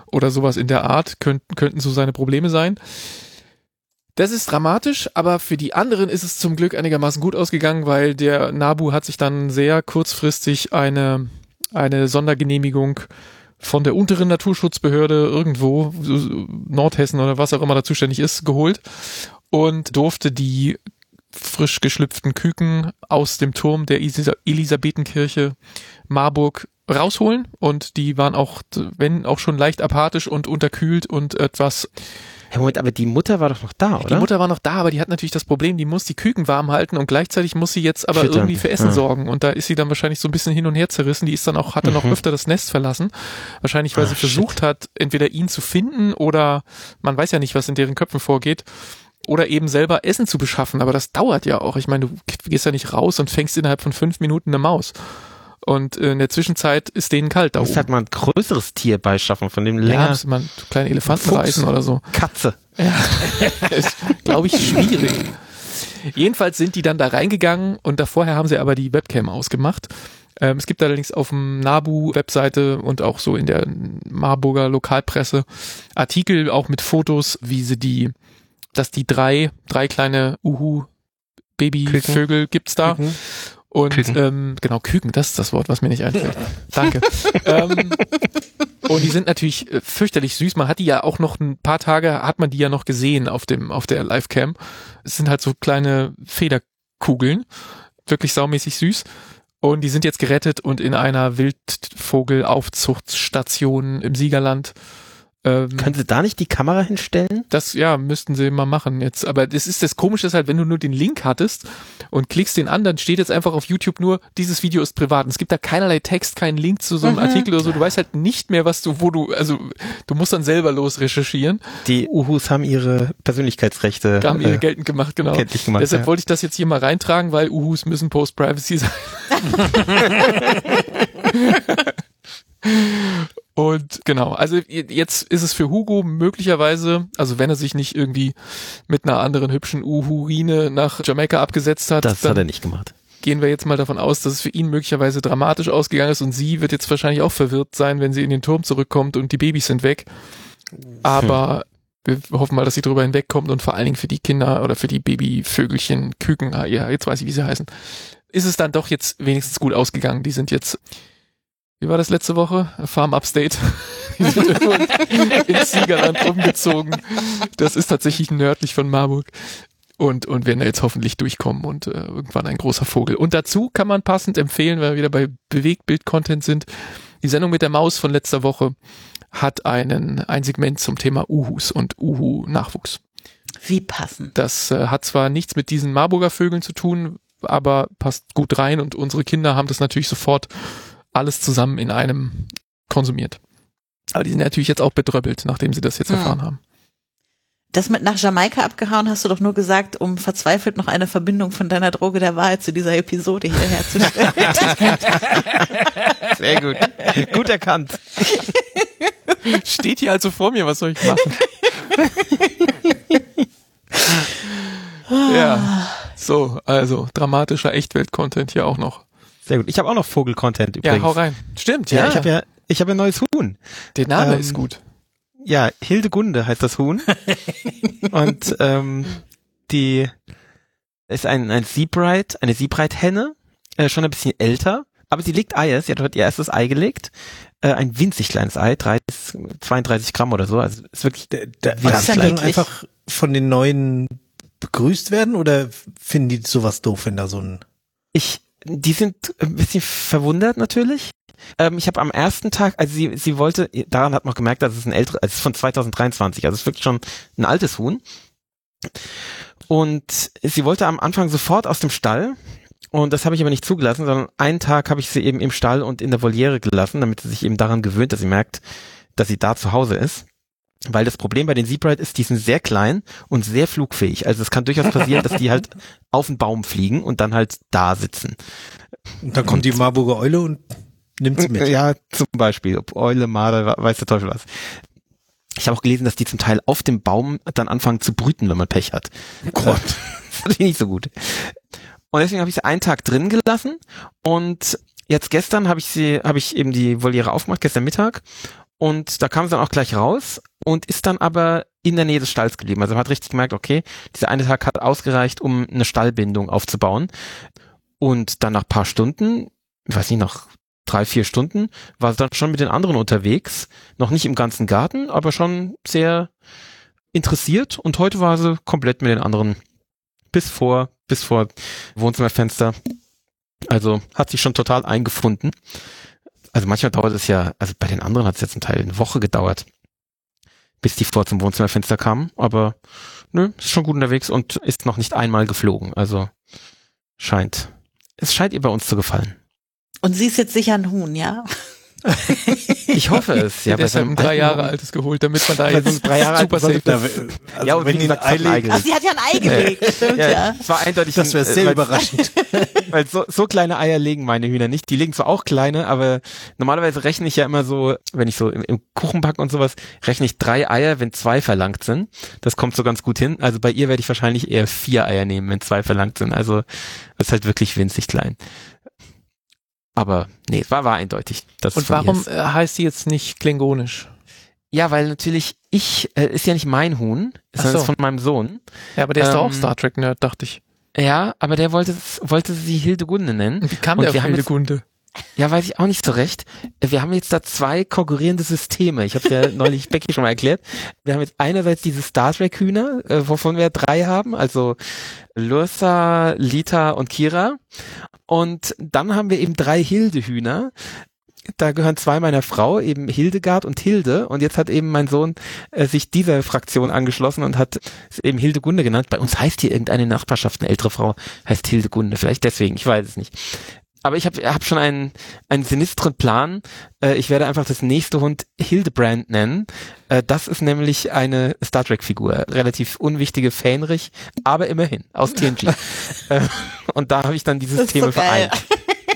B: oder sowas in der Art könnten, könnten so seine Probleme sein. Das ist dramatisch, aber für die anderen ist es zum Glück einigermaßen gut ausgegangen, weil der Nabu hat sich dann sehr kurzfristig eine, eine Sondergenehmigung von der unteren Naturschutzbehörde irgendwo, Nordhessen oder was auch immer da zuständig ist, geholt und durfte die frisch geschlüpften Küken aus dem Turm der Elisabethenkirche Marburg rausholen und die waren auch, wenn auch schon leicht apathisch und unterkühlt und etwas.
E: Hey, Moment, aber die Mutter war doch noch da, oder?
B: Die Mutter war noch da, aber die hat natürlich das Problem, die muss die Küken warm halten und gleichzeitig muss sie jetzt aber
E: Füttern.
B: irgendwie für Essen
E: Ja.
B: sorgen und da ist sie dann wahrscheinlich so ein bisschen hin und her zerrissen, die ist dann auch, hat dann auch
E: Mhm.
B: öfter das Nest verlassen, wahrscheinlich weil
E: Ah,
B: sie versucht hat, entweder ihn zu finden oder man weiß ja nicht, was in deren Köpfen vorgeht. Oder eben selber Essen zu beschaffen, aber das dauert ja auch. Ich meine, du gehst ja nicht raus und fängst innerhalb von fünf Minuten eine Maus. Und in der Zwischenzeit ist denen kalt da
E: Du musst
B: oben.
E: halt mal ein größeres Tier beischaffen, von dem
B: Ja,
E: länger.
B: musst du mal kleine Elefanten
E: Fuchs.
B: reißen oder so.
E: Katze.
B: Ist, glaube ich, schwierig. Jedenfalls sind die dann da reingegangen und da vorher haben sie aber die Webcam ausgemacht. Ähm, es gibt allerdings auf dem Nabu-Webseite und auch so in der Marburger Lokalpresse Artikel auch mit Fotos, wie sie die, dass die drei, drei kleine Uhu-Babyvögel gibt's da.
D: Küken.
B: Und
E: Küken.
B: ähm, genau, Küken, das ist das Wort, was mir nicht einfällt. Danke. ähm, und die sind natürlich äh, fürchterlich süß. Man hat die ja auch noch ein paar Tage, hat man die ja noch gesehen auf dem auf der Livecam. Es sind halt so kleine Federkugeln, wirklich saumäßig süß. Und die sind jetzt gerettet und in einer Wildvogelaufzuchtstation im Siegerland. Ähm,
E: Können Sie da nicht die Kamera hinstellen?
B: das, ja, müssten sie mal machen jetzt. Aber das ist das Komische ist halt, wenn du nur den Link hattest und klickst den an, dann steht jetzt einfach auf YouTube nur, dieses Video ist privat. Und es gibt da keinerlei Text, keinen Link zu so einem
C: Mhm.
B: Artikel oder so. Du weißt halt nicht mehr, was du, wo du, also du musst dann selber los recherchieren.
E: Die Uhus haben ihre Persönlichkeitsrechte
B: Haben ihre
E: äh,
B: geltend gemacht, genau.
E: kenntlich gemacht.
B: Deshalb
E: ja.
B: wollte ich das jetzt hier mal reintragen, weil Uhus müssen Post-Privacy sein. Und genau, also jetzt ist es für Hugo möglicherweise, also wenn er sich nicht irgendwie mit einer anderen hübschen Uhurine nach Jamaika abgesetzt hat,
E: Das
B: dann
E: hat er nicht gemacht.
B: gehen wir jetzt mal davon aus, dass es für ihn möglicherweise dramatisch ausgegangen ist und sie wird jetzt wahrscheinlich auch verwirrt sein, wenn sie in den Turm zurückkommt und die Babys sind weg. Aber wir hoffen mal, dass sie drüber hinwegkommt und vor allen Dingen für die Kinder oder für die Babyvögelchen, Küken, ah, ja, jetzt weiß ich, wie sie heißen, ist es dann doch jetzt wenigstens gut ausgegangen. Die sind jetzt, wie war das letzte Woche? Farm Upstate. Die sind irgendwo ins Siegerland umgezogen. Das ist tatsächlich nördlich von Marburg. Und, und werden da jetzt hoffentlich durchkommen und äh, irgendwann ein großer Vogel. Und dazu kann man passend empfehlen, weil wir wieder bei Bewegtbild-Content sind, die Sendung mit der Maus von letzter Woche hat einen, ein Segment zum Thema Uhus und Uhu-Nachwuchs.
C: Wie passend.
B: Das äh, hat zwar nichts mit diesen Marburger Vögeln zu tun, aber passt gut rein und unsere Kinder haben das natürlich sofort alles zusammen in einem konsumiert. Aber die sind natürlich jetzt auch bedröppelt, nachdem sie das jetzt
C: Hm.
B: erfahren haben.
C: Das mit nach Jamaika abgehauen hast du doch nur gesagt, um verzweifelt noch eine Verbindung von deiner Droge der Wahrheit zu dieser Episode hier herzustellen.
E: Sehr gut. Gut erkannt.
B: Steht hier also vor mir, was soll ich machen? Ja, so, also dramatischer Echtwelt-Content hier auch noch.
E: Sehr gut. Ich habe auch noch Vogel-Content übrigens.
B: Ja, hau rein. Stimmt,
E: Ja,
B: ja.
E: ich habe ja, ich habe ein neues Huhn.
B: Der Name
E: Ähm,
B: ist gut.
E: Ja, Hildegunde heißt das Huhn. Und ähm, die ist ein, ein Seabright, eine Seabright-Henne, äh, schon ein bisschen älter, aber sie legt Eier. Sie hat heute ihr erstes Ei gelegt. Äh, ein winzig kleines Ei, dreißig, zweiunddreißig Gramm oder so. Also ist wirklich
D: Da, da,
E: Ja,
D: was
C: ja
D: die dann
C: niedlich.
D: einfach von den Neuen begrüßt werden oder finden die sowas doof, wenn da so ein
E: Ich, die sind ein bisschen verwundert natürlich. Ähm, ich habe am ersten Tag, also sie, sie wollte, daran hat man auch gemerkt, dass es ein älteres, also es ist von zwanzig dreiundzwanzig, also es ist wirklich schon ein altes Huhn. Und sie wollte am Anfang sofort aus dem Stall. Und das habe ich aber nicht zugelassen, sondern einen Tag habe ich sie eben im Stall und in der Voliere gelassen, damit sie sich eben daran gewöhnt, dass sie merkt, dass sie da zu Hause ist. Weil das Problem bei den Seabright ist, die sind sehr klein und sehr flugfähig. Also es kann durchaus passieren, dass die halt auf den Baum fliegen und dann halt da sitzen.
D: und dann kommt die Marburger Eule und nimmt sie mit.
E: Ja, zum Beispiel. Ob Eule, Marder, weiß der Teufel was. Ich habe auch gelesen, dass die zum Teil auf dem Baum dann anfangen zu brüten, wenn man Pech hat.
D: Oh Gott.
E: Das ist natürlich nicht so gut. Und deswegen habe ich sie einen Tag drin gelassen und jetzt gestern habe ich sie, habe ich eben die Voliere aufgemacht, gestern Mittag Und da kam sie dann auch gleich raus und ist dann aber in der Nähe des Stalls geblieben. Also man hat richtig gemerkt, okay, dieser eine Tag hat ausgereicht, um eine Stallbindung aufzubauen. Und dann nach ein paar Stunden, ich weiß nicht, nach drei, vier Stunden, war sie dann schon mit den anderen unterwegs. Noch nicht im ganzen Garten, aber schon sehr interessiert. Und heute war sie komplett mit den anderen bis vor, bis vor Wohnzimmerfenster. Also hat sich schon total eingefunden. Also manchmal dauert es ja, also bei den anderen hat es jetzt zum Teil eine Woche gedauert, bis die vor zum Wohnzimmerfenster kamen. Aber nö, ist schon gut unterwegs und ist noch nicht einmal geflogen. Also scheint, es scheint ihr bei uns zu gefallen.
C: Und sie ist jetzt sicher ein Huhn, ja?
E: Ich hoffe es.
B: Ja, deshalb ein drei Jahre altes geholt, damit man da jetzt
E: drei Jahre
B: super safe
D: Da,
B: ist.
D: also
E: Ja, und
D: wenn
E: wie
D: die
E: gesagt,
D: ein Ei
E: es hat ein Ei
D: legt,
C: Ach, sie hat ja ein Ei gelegt, stimmt ja.
E: Ja, es war eindeutig.
D: das wäre
E: ein-
D: sehr
E: weil-
D: überraschend.
E: Weil so, so kleine Eier legen meine Hühner nicht. Die legen zwar auch kleine, aber normalerweise rechne ich ja immer so, wenn ich so im, im Kuchen backe und sowas, rechne ich drei Eier, wenn zwei verlangt sind. Das kommt so ganz gut hin. Also bei ihr werde ich wahrscheinlich eher vier Eier nehmen, wenn zwei verlangt sind. Also das ist halt wirklich winzig klein. Aber nee, es war, war eindeutig. Dass es
B: Und
E: von ihr
B: warum
E: ist.
B: äh, heißt sie jetzt nicht klingonisch?
E: Ja, weil natürlich ich, äh, ist ja nicht mein Huhn,
B: Ach
E: sondern
B: so.
E: ist von meinem Sohn.
B: Ja, aber der ist doch auch
E: Ähm,
B: Star Trek-Nerd, dachte ich.
E: Ja, aber der wollte, wollte sie Hildegunde nennen.
B: Und wie kam
E: und
B: der
E: wir
B: auf
E: haben jetzt-
B: Hildegunde?
E: Ja, weiß ich auch nicht so recht. Wir haben jetzt da zwei konkurrierende Systeme. Ich habe ja neulich Becky schon mal erklärt. Wir haben jetzt einerseits diese Star Trek Hühner, äh, wovon wir drei haben, also Lursa, Lita und Kira. Und dann haben wir eben drei Hilde-Hühner. Da gehören zwei meiner Frau, eben Hildegard und Hilde. Und jetzt hat eben mein Sohn äh, sich dieser Fraktion angeschlossen und hat es eben Hildegunde genannt. Bei uns heißt hier irgendeine Nachbarschaft, eine ältere Frau, heißt Hildegunde. Vielleicht deswegen, ich weiß es nicht. Aber ich habe hab schon einen, einen sinistren Plan. Äh, ich werde einfach das nächste Hund Hildebrand nennen. Äh, das ist nämlich eine Star Trek-Figur. Relativ unwichtige Fähnrich, aber immerhin aus T N G. äh, und da habe ich dann dieses
C: Das ist
E: Thema
C: so geil.
E: vereint.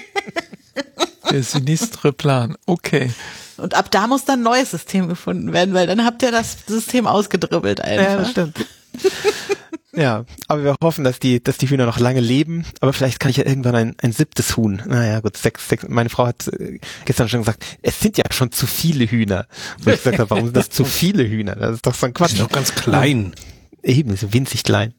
B: Der sinistre Plan. Okay.
C: Und ab da muss dann ein neues System gefunden werden, weil dann habt ihr das System ausgedribbelt einfach.
E: Ja, das stimmt. Ja, aber wir hoffen, dass die, dass die Hühner noch lange leben. Aber vielleicht kann ich ja irgendwann ein, ein siebtes Huhn. Naja, gut, sechs, sechs. Meine Frau hat äh, gestern schon gesagt, es sind ja schon zu viele Hühner. Und ich gesagt habe, warum sind das zu viele Hühner? Das ist doch so ein
D: Die
E: Quatsch.
D: sind doch ganz klein.
E: Eben, so winzig klein.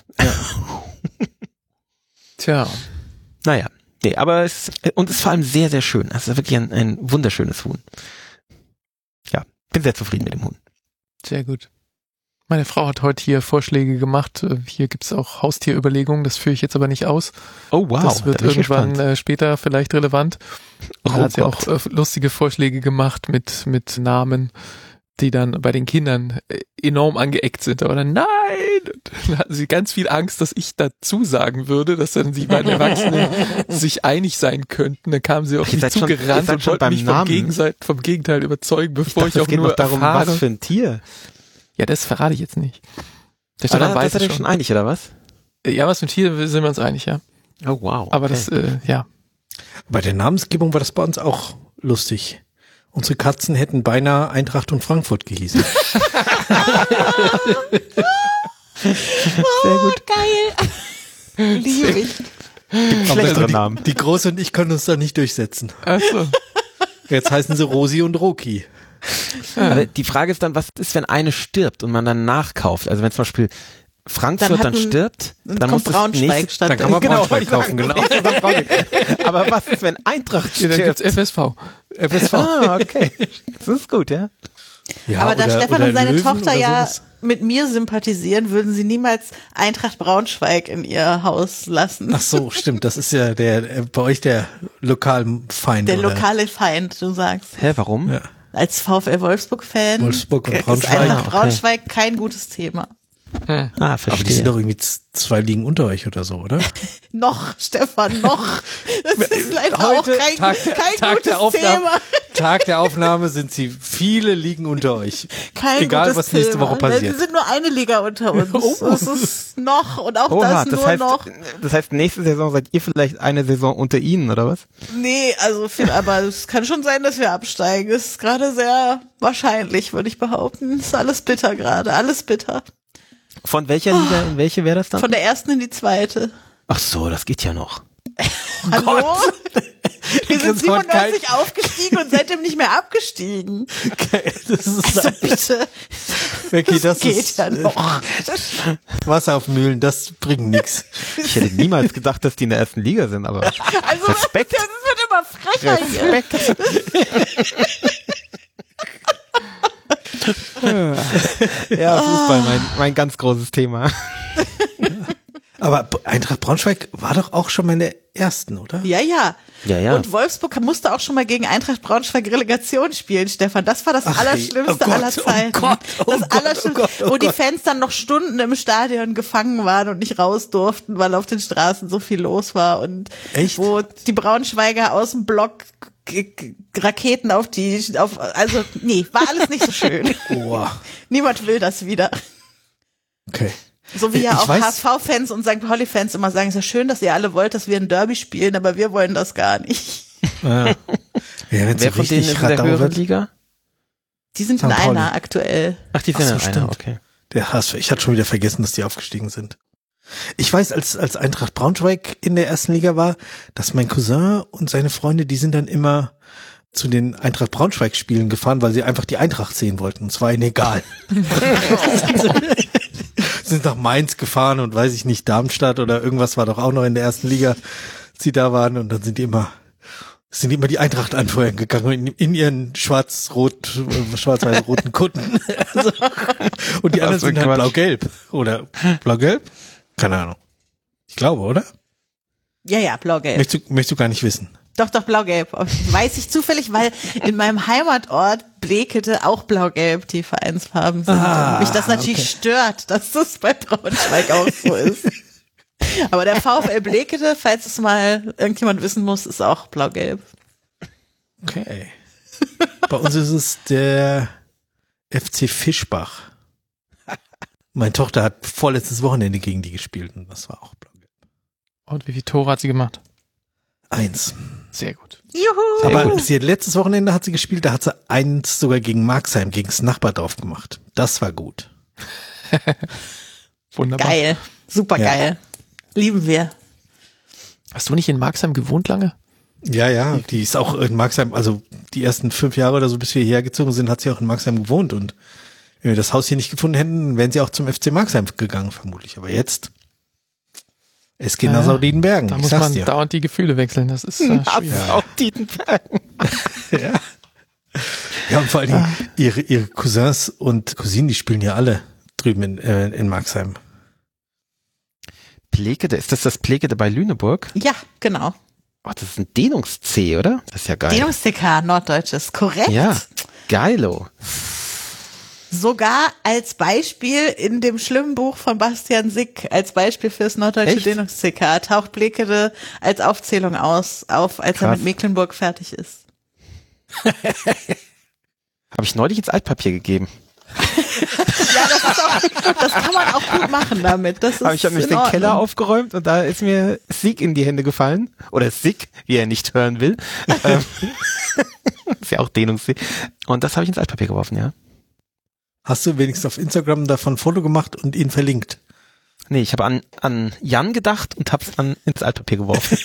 B: Tja.
E: Naja, nee, aber es, und es ist vor allem sehr, sehr schön. Es ist wirklich ein, ein wunderschönes Huhn. Ja, bin sehr zufrieden mit dem Huhn.
B: Sehr gut. Meine Frau hat heute hier Vorschläge gemacht. Hier gibt's auch Haustierüberlegungen, das führe ich jetzt aber nicht aus.
E: Oh wow,
B: das wird
E: da bin ich
B: irgendwann
E: gespannt.
B: äh, später vielleicht relevant. Und
E: Oh
B: da hat sie
E: Gott.
B: auch äh, lustige Vorschläge gemacht mit mit Namen, die dann bei den Kindern äh, enorm angeeckt sind. Aber dann, nein! Und dann hatten sie ganz viel Angst, dass ich dazu sagen würde, dass dann die beiden Erwachsenen sich einig sein könnten. Dann kamen sie auf
E: Ihr
B: mich
E: seid schon- ihr
B: zugerannt
E: seid
B: und
E: schon
B: wollten
E: beim
B: mich vom,
E: Namen.
B: Gegenseit, vom Gegenteil überzeugen,
E: Ich
B: bevor
E: dachte,
B: ich, auch
E: es geht
B: nur
E: noch darum,
B: erfahre.
E: was für ein Tier.
B: Ja, das verrate ich jetzt nicht. Der
E: Aber
B: Stefan
E: da
B: weiß
E: seid
B: es
E: ihr
B: schon.
E: schon einig, oder was?
B: Ja, was mit Tier sind wir uns einig, ja.
E: Oh wow.
B: Aber
E: okay.
B: das, äh, ja.
D: Bei der Namensgebung war das bei uns auch lustig. Unsere Katzen hätten beinahe Eintracht und Frankfurt gehießen.
E: Sehr gut.
C: Geil. Liebe ich.
E: Schlechtere
D: die,
E: Namen.
D: die Große und ich können uns da nicht durchsetzen.
B: Achso.
D: Jetzt heißen sie Rosi und Roki.
E: Aber die Frage ist dann, was ist, wenn eine stirbt und man dann nachkauft? Also wenn zum Beispiel Frankfurt
C: Dann
E: dann,
C: hat ein-
E: stirbt,
C: Dann,
E: dann muss
C: kommt
E: das
C: Braunschweig
E: nächste,
C: statt.
D: Dann kann man
E: Genau,
D: Braunschweig kaufen, genau.
E: Aber was ist, wenn Eintracht
B: Ja, dann
E: stirbt?
B: gibt's F S V.
D: F S V.
E: Ah, okay. Das ist gut, ja.
D: Ja,
C: Aber da
D: oder-
C: Stefan
D: oder
C: und seine
D: Löwen
C: Tochter
D: oder
C: ja
D: sowas.
C: mit mir sympathisieren, würden sie niemals Eintracht Braunschweig in ihr Haus lassen.
D: Ach so, stimmt. Das ist ja der äh, bei euch der Lokalfeind.
C: Der
D: oder?
C: lokale Feind, du sagst.
E: Hä, warum?
D: Ja.
C: Als VfL Wolfsburg-Fan
D: Wolfsburg und
C: ist
D: Braunschweig.
C: Eintracht
E: Ah, okay.
C: Braunschweig kein gutes Thema.
B: Hm.
E: Ah,
D: Aber die sind
E: verstehe.
D: doch irgendwie z- zwei Ligen unter euch oder so, oder?
C: Noch, Stefan, noch. Das ist leider auch
D: Heute,
C: kein,
D: Tag,
C: kein
D: Tag
C: gutes
D: der Aufnahme,
C: Thema.
D: Tag der Aufnahme sind sie viele Ligen unter euch.
C: Kein
D: Egal,
C: gutes
D: was nächste
C: Thema.
D: Woche passiert.
C: Sie sind nur eine Liga unter uns.
D: Oh.
C: Das ist noch und auch
E: Oha,
C: das
E: das
C: nur
E: heißt,
C: noch.
E: das heißt, nächste Saison seid ihr vielleicht eine Saison unter ihnen, oder was?
C: Nee, also viel, aber es kann schon sein, dass wir absteigen. Es ist gerade sehr wahrscheinlich, würde ich behaupten. Es ist alles bitter gerade, alles bitter.
E: Von welcher Liga in welche wäre das dann?
C: Von der ersten in die zweite.
E: Ach so, das geht ja noch.
C: Hallo? Wir sind siebenundneunzig aufgestiegen und seitdem nicht mehr abgestiegen.
D: Okay, das ist
C: Also bitte.
D: Becky, das
C: geht
D: ist
C: ja noch.
D: Wasser auf Mühlen, das bringt nichts.
E: Ich hätte niemals gedacht, dass die in der ersten Liga sind, aber
C: Also
E: Respekt.
C: das wird immer frecher hier.
E: Ja, Fußball, mein, mein ganz großes Thema.
D: Aber Eintracht Braunschweig war doch auch schon mal in der ersten, oder?
C: Ja, ja.
E: Ja, ja.
C: Und Wolfsburg musste auch schon mal gegen Eintracht Braunschweig Relegation spielen, Stefan. Das war das
D: Ach,
C: Allerschlimmste
D: oh Gott,
C: aller
D: oh
C: Zeiten.
D: Gott, oh
C: das
D: Gott,
C: Allerschlimmste,
D: oh Gott, oh
C: wo die
D: Gott.
C: Fans dann noch Stunden im Stadion gefangen waren und nicht raus durften, weil auf den Straßen so viel los war. Und
D: Echt?
C: wo die Braunschweiger aus dem Block g- g- Raketen auf die, auf, also, nee, war alles nicht so schön.
D: Boah.
C: Niemand will das wieder.
D: Okay.
C: So wie ja
D: Ich
C: auch
D: weiß-
C: H S V-Fans und Sankt Pauli-Fans immer sagen, es ist ja schön, dass ihr alle wollt, dass wir ein Derby spielen, aber wir wollen das gar nicht.
D: Ja. Ja, wenn's
E: Wer
D: so
E: von denen
D: richtig
E: ist in der
D: Radau
E: höheren
D: wird.
E: Liga?
C: Die sind in
D: Sankt Pauli.
C: einer aktuell.
E: Ach, die sind
D: Ach so,
E: in einer,
D: stimmt.
E: okay.
D: Der H S V, ich hatte schon wieder vergessen, dass die aufgestiegen sind. Ich weiß, als, als Eintracht Braunschweig in der ersten Liga war, dass mein Cousin und seine Freunde, die sind dann immer zu den Eintracht Braunschweig Spielen gefahren, weil sie einfach die Eintracht sehen wollten. Und zwar ihnen egal. Sind nach Mainz gefahren und weiß ich nicht, Darmstadt oder irgendwas war doch auch noch in der ersten Liga, als sie da waren. Und dann sind die immer, sind die immer die Eintracht anfeuern gegangen in, in ihren schwarz-rot, äh, schwarz-weiß-roten Kutten. Also, und die anderen
E: Was für
D: sind halt
E: Quatsch.
D: blau-gelb. Oder blau-gelb? Keine Ahnung. Ich glaube, oder?
C: Ja, ja, blau-gelb.
D: Möchtest du, möchtest du gar nicht wissen.
C: Doch, doch, blau-gelb. Weiß ich zufällig, weil in meinem Heimatort Blekete auch blau-gelb die Vereinsfarben sind.
D: Ah,
C: und mich das natürlich
D: okay.
C: stört, dass das bei Braunschweig auch so ist. Aber der VfL Blekete, falls es mal irgendjemand wissen muss, ist auch blau-gelb.
D: Okay. Bei uns ist es der F C Fischbach. Meine Tochter hat vorletztes Wochenende gegen die gespielt und das war auch blau-gelb.
B: Und wie viele Tore hat sie gemacht?
D: Eins.
B: Sehr gut.
C: Juhu!
D: Aber sie hat letztes Wochenende hat sie gespielt, da hat sie eins sogar gegen Marxheim, gegen das Nachbardorf gemacht. Das war gut.
B: Wunderbar.
C: Geil. Super
D: Ja.
C: geil. Lieben wir.
B: Hast du nicht in Marxheim gewohnt lange?
D: Ja, ja, die ist auch in Marxheim, also die ersten fünf Jahre oder so, bis wir hierher gezogen sind, hat sie auch in Marxheim gewohnt und wenn wir das Haus hier nicht gefunden hätten, wären sie auch zum F C Marxheim gegangen, vermutlich. Aber jetzt, es geht nach
B: Ja,
D: Saudiedenbergen,
B: Da
D: ich
B: muss
D: sag's
B: man
D: dir.
B: dauernd die Gefühle wechseln. Das ist äh, schwierig.
E: Auf Dietenbergen.
D: Ja. Ja, und vor allen Dingen, ihre, ihre Cousins und Cousinen, die spielen ja alle drüben in, äh, in Marxheim.
E: Plekede, ist das das Plekede bei Lüneburg?
C: Ja, genau.
E: Oh, das ist ein Dehnungs-C, oder? Das ist ja geil.
C: Denos-C K, Norddeutsches, korrekt.
E: Ja, geilo.
C: Sogar als Beispiel in dem schlimmen Buch von Bastian Sick, als Beispiel fürs norddeutsche
E: Echt?
C: Dehnungs-C K, taucht Blekede als Aufzählung aus, auf, als er
E: Krass.
C: mit Mecklenburg fertig ist.
E: Habe ich neulich ins Altpapier gegeben.
C: Ja, das ist auch, das kann man auch gut machen damit. Das ist
E: Aber ich habe mich
C: in
E: den
C: Ordnung.
E: Keller aufgeräumt und da ist mir Sieg in die Hände gefallen. Oder Sick, wie er nicht hören will. Ähm, ist ja auch Dehnungs-C. Und das habe ich ins Altpapier geworfen, ja.
D: Hast du wenigstens auf Instagram davon ein Foto gemacht und ihn verlinkt?
E: Nee, ich habe an, an Jan gedacht und hab's dann ins Altpapier geworfen.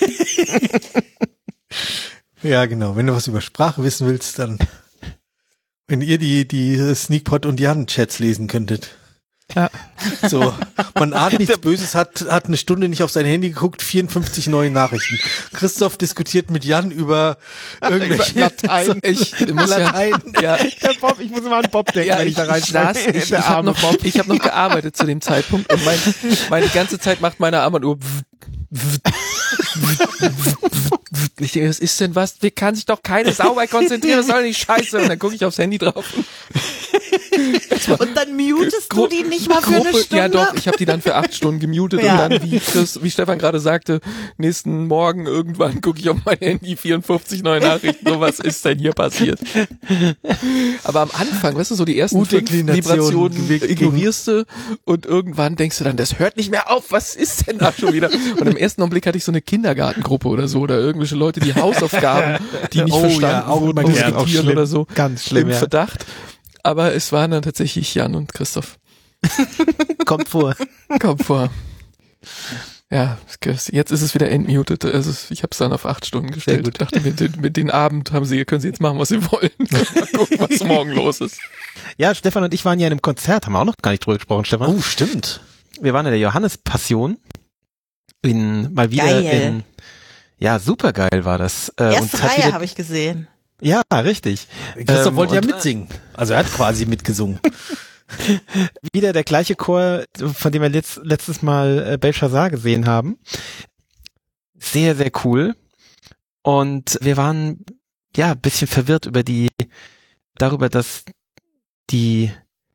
D: Ja, genau. Wenn du was über Sprache wissen willst, dann wenn ihr die, die Sneakpot und Jan-Chats lesen könntet.
B: Ja.
D: So, man ahnt nichts Böses, hat, hat eine Stunde nicht auf sein Handy geguckt, vierundfünfzig neue Nachrichten. Christoph diskutiert mit Jan über irgendwelche
E: Über Latein.
B: Ich muss ja,
D: Latein.
B: ja,
E: Der Bob, ich muss immer an Bob denken,
B: ja,
E: wenn
B: ich,
E: ich da
B: ich, saß,
E: reinschreibe.
B: ich, ich
E: Der
B: habe
E: arme
B: noch, ich hab noch gearbeitet zu dem Zeitpunkt und mein, meine ganze Zeit macht meine Armbanduhr. Ich denke, was ist denn was? Wie kann sich doch keine Sau bei konzentrieren? Was soll denn die Scheiße? Und dann gucke ich aufs Handy drauf.
C: Und dann mutest
B: Gru-
C: du die nicht mal für eine
B: Gruppe,
C: Stunde?
B: ja doch, ich habe die dann für acht Stunden gemutet
C: Ja.
B: und dann, wie, Chris, wie Stefan gerade sagte, nächsten Morgen irgendwann gucke ich auf mein Handy, vierundfünfzig neue Nachrichten, so was ist denn hier passiert? Aber am Anfang, weißt du, so die ersten fünf
D: U-Deklination
B: Vibrationen
D: gegen-
B: ignorierst du und irgendwann denkst du dann, das hört nicht mehr auf, was ist denn da schon wieder? Und im ersten Augenblick hatte ich so eine Kindergartengruppe oder so oder irgendwelche Leute, die Hausaufgaben, die nicht
D: Oh ja,
B: verstanden
D: auch
B: wurden,
D: immer gern, auch
B: diskutieren
D: schlimm.
B: oder so,
E: Ganz schlimm,
B: im
E: ja.
B: Verdacht. Aber es waren dann tatsächlich Jan und Christoph.
E: Kommt vor.
B: Kommt vor. Ja, jetzt ist es wieder entmuted. Also ich habe es dann auf acht Stunden gestellt. Ich dachte, mit, den, mit den Abend haben sie, können sie jetzt machen, was sie wollen. Mal gucken, was morgen los ist.
E: Ja, Stefan und ich waren ja in einem Konzert, haben wir auch noch gar nicht drüber gesprochen, Stefan.
D: Oh, stimmt.
E: Wir waren in der Johannes-Passion. In, mal wieder
C: Geil.
E: in, ja, super geil war das. Äh,
C: Erste
E: und hat
C: Reihe
E: wieder-
C: habe ich gesehen.
E: Ja, richtig.
D: Christoph
E: Ähm,
D: wollte ja
E: und-
D: mitsingen. Also er hat quasi mitgesungen.
E: Wieder der gleiche Chor, von dem wir letzt, letztes Mal äh, Belshazzar gesehen haben. Sehr, sehr cool. Und wir waren ja ein bisschen verwirrt über die, darüber, dass die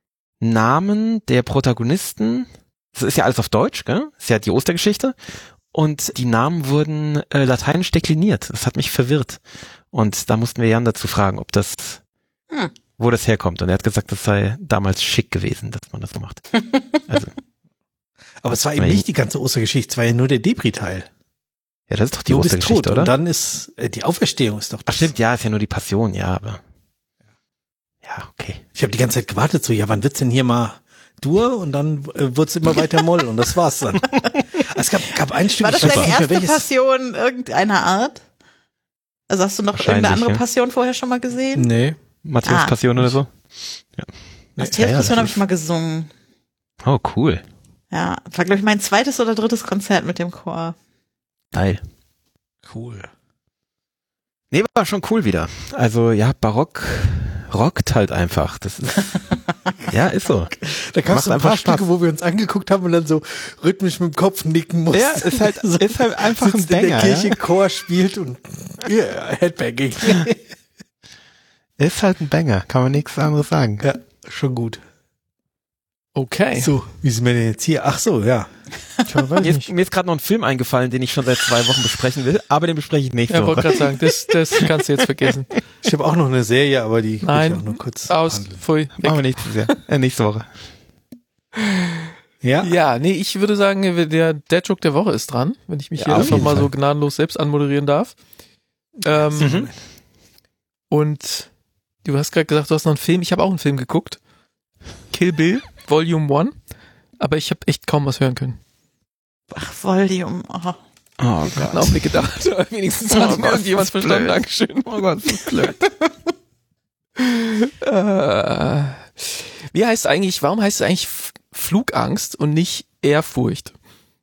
E: Namen der Protagonisten, das ist ja alles auf Deutsch, gell? Das ist ja die Ostergeschichte. Und die Namen wurden äh, lateinisch dekliniert. Das hat mich verwirrt. Und da mussten wir Jan dazu fragen, ob das,
C: Hm.
E: wo das herkommt. Und er hat gesagt, das sei damals schick gewesen, dass man das so macht. Also,
D: Aber es war eben nicht die ganze Ostergeschichte, es war ja nur der Debris-Teil.
E: ja, das ist doch die
D: Du bist
E: Ostergeschichte,
D: tot
E: oder?
D: und dann ist äh, die Auferstehung ist doch
E: Ach
D: das.
E: stimmt, ja, ist ja nur die Passion, ja, aber ja, okay.
D: Ich habe die ganze Zeit gewartet, so, ja, wann wird's denn hier mal Dur? Und dann äh, wird's immer weiter Moll und das war's dann. Es gab, gab ein Stück,
C: War das
D: ich weiß
C: deine
D: nicht mehr
C: erste
D: welches.
C: Passion irgendeiner Art? Also hast du noch
E: Wahrscheinlich,
C: irgendeine andere
E: ja.
C: Passion vorher schon mal gesehen?
D: Nee.
E: Matthäus
C: Ah.
E: Passion oder so?
C: Matthäus
E: Ja, ja,
C: Passion
E: das
C: habe ich mal gesungen.
E: Oh, cool.
C: Ja, war glaube ich mein zweites oder drittes Konzert mit dem Chor.
E: Geil.
D: Cool.
E: Nee, war schon cool wieder. Also, ja, Barock rockt halt einfach. Das ist, ja, ist so.
D: Da gab
E: Macht
D: es ein
E: einfach
D: paar
E: Spaß.
D: Stücke, wo wir uns angeguckt haben und dann so rhythmisch mit dem Kopf nicken mussten.
E: Ja, ist halt,
D: so,
E: ist halt einfach ein
D: sitzt in der
E: Banger.
D: Kirche,
E: Ja?
D: Chor spielt und yeah, Headbanging.
E: Ist halt ein Banger, kann man nichts anderes sagen.
D: Ja, schon gut.
B: Okay.
D: So, wie sind wir denn jetzt hier? Ach so, ja.
E: Mir ist, mir ist gerade noch ein Film eingefallen, den ich schon seit zwei Wochen besprechen will, aber den bespreche ich nächste
B: Ja, wollte
E: Woche.
B: gerade sagen, das, das kannst du jetzt vergessen.
D: Ich habe auch noch eine Serie, aber die will
B: Nein,
D: ich auch nur kurz
B: Aus,
D: behandeln.
B: pfui, weg.
E: Machen wir nächstes Jahr, äh, nächste Woche.
D: Ja?
B: Ja, nee, ich würde sagen, der Dad Joke der Woche ist dran, wenn ich mich
E: Ja,
B: hier
E: auf
B: einfach
E: jeden
B: mal
E: Fall.
B: so gnadenlos selbst anmoderieren darf. Ähm,
E: Mhm.
B: Und du hast gerade gesagt, du hast noch einen Film. Ich habe auch einen Film geguckt. Kill Bill, Volume eins. Aber ich habe echt kaum was hören können.
C: Ach, Volume. Oh.
E: Oh
B: Ich habe einen Augenblick gedacht, aber wenigstens hat mir irgendjemand verstanden. Dankeschön.
E: Oh Gott, das ist blöd.
B: Äh, wie heißt eigentlich, warum heißt es eigentlich F- Flugangst und nicht Ehrfurcht?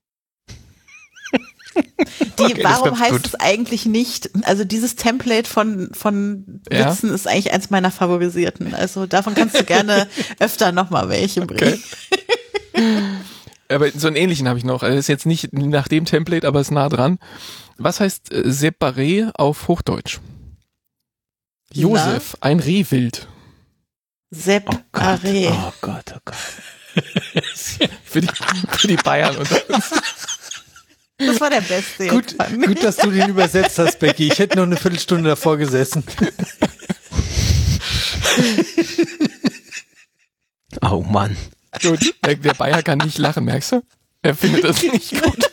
C: Die,
E: Okay, das ist
C: warum
E: ganz
C: heißt
E: gut.
C: es eigentlich nicht, also dieses Template von, von
B: Ja.
C: Witzen ist eigentlich eins meiner favorisierten. Also davon kannst du gerne öfter nochmal welche bringen.
B: Aber so einen ähnlichen habe ich noch. Also ist jetzt nicht nach dem Template, aber ist nah dran. Was heißt äh, Separé auf Hochdeutsch? Josef, ein Rehwild.
C: Sepp
E: Oh Gott,
C: Aré.
E: oh Gott, oh Gott.
B: Für die, für die Bayern unter uns.
C: Das war der beste.
D: Gut,
C: jetzt, fand ich.
D: gut, dass du den übersetzt hast, Becky. Ich hätte noch eine Viertelstunde davor gesessen.
E: Oh Mann.
B: Gut, der, der Bayer kann nicht lachen, merkst du? Er findet das nicht gut.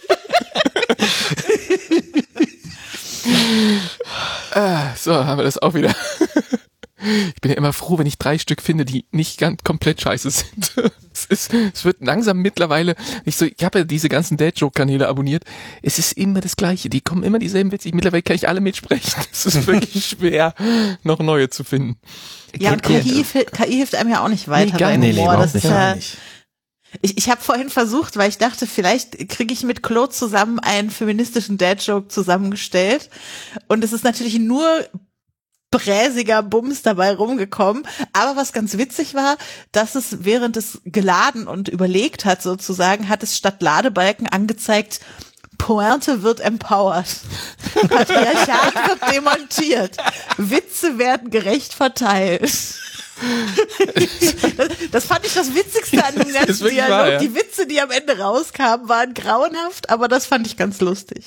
B: ah, so, haben wir das auch wieder. Ich bin ja immer froh, wenn ich drei Stück finde, die nicht ganz komplett scheiße sind. Es, ist, es wird langsam mittlerweile, ich so, ich habe ja diese ganzen Dad-Joke-Kanäle abonniert. Es ist immer das Gleiche. Die kommen immer dieselben Witze. Mittlerweile kann ich alle mitsprechen. Es ist wirklich schwer, noch neue zu finden.
C: Ja, und K I, fi- K I hilft einem ja auch nicht weiter
B: Nee, gar
C: beim
B: nicht,
C: Humor.
E: überhaupt
C: Das ist
E: nicht.
C: ja,
D: Gar nicht.
C: ich ich habe vorhin versucht, weil ich dachte, vielleicht kriege ich mit Claude zusammen einen feministischen Dad-Joke zusammengestellt. Und es ist natürlich nur bräsiger Bums dabei rumgekommen. Aber was ganz witzig war, dass es während es geladen und überlegt hat sozusagen, hat es statt Ladebalken angezeigt, Pointe wird empowered. Patriarchat wird demontiert. Witze werden gerecht verteilt. Das, das fand ich das Witzigste an dem
B: ist
C: ganzen
B: wirklich
C: Dialog.
B: wahr, ja.
C: Die Witze, die am Ende rauskamen, waren grauenhaft, aber das fand ich ganz lustig.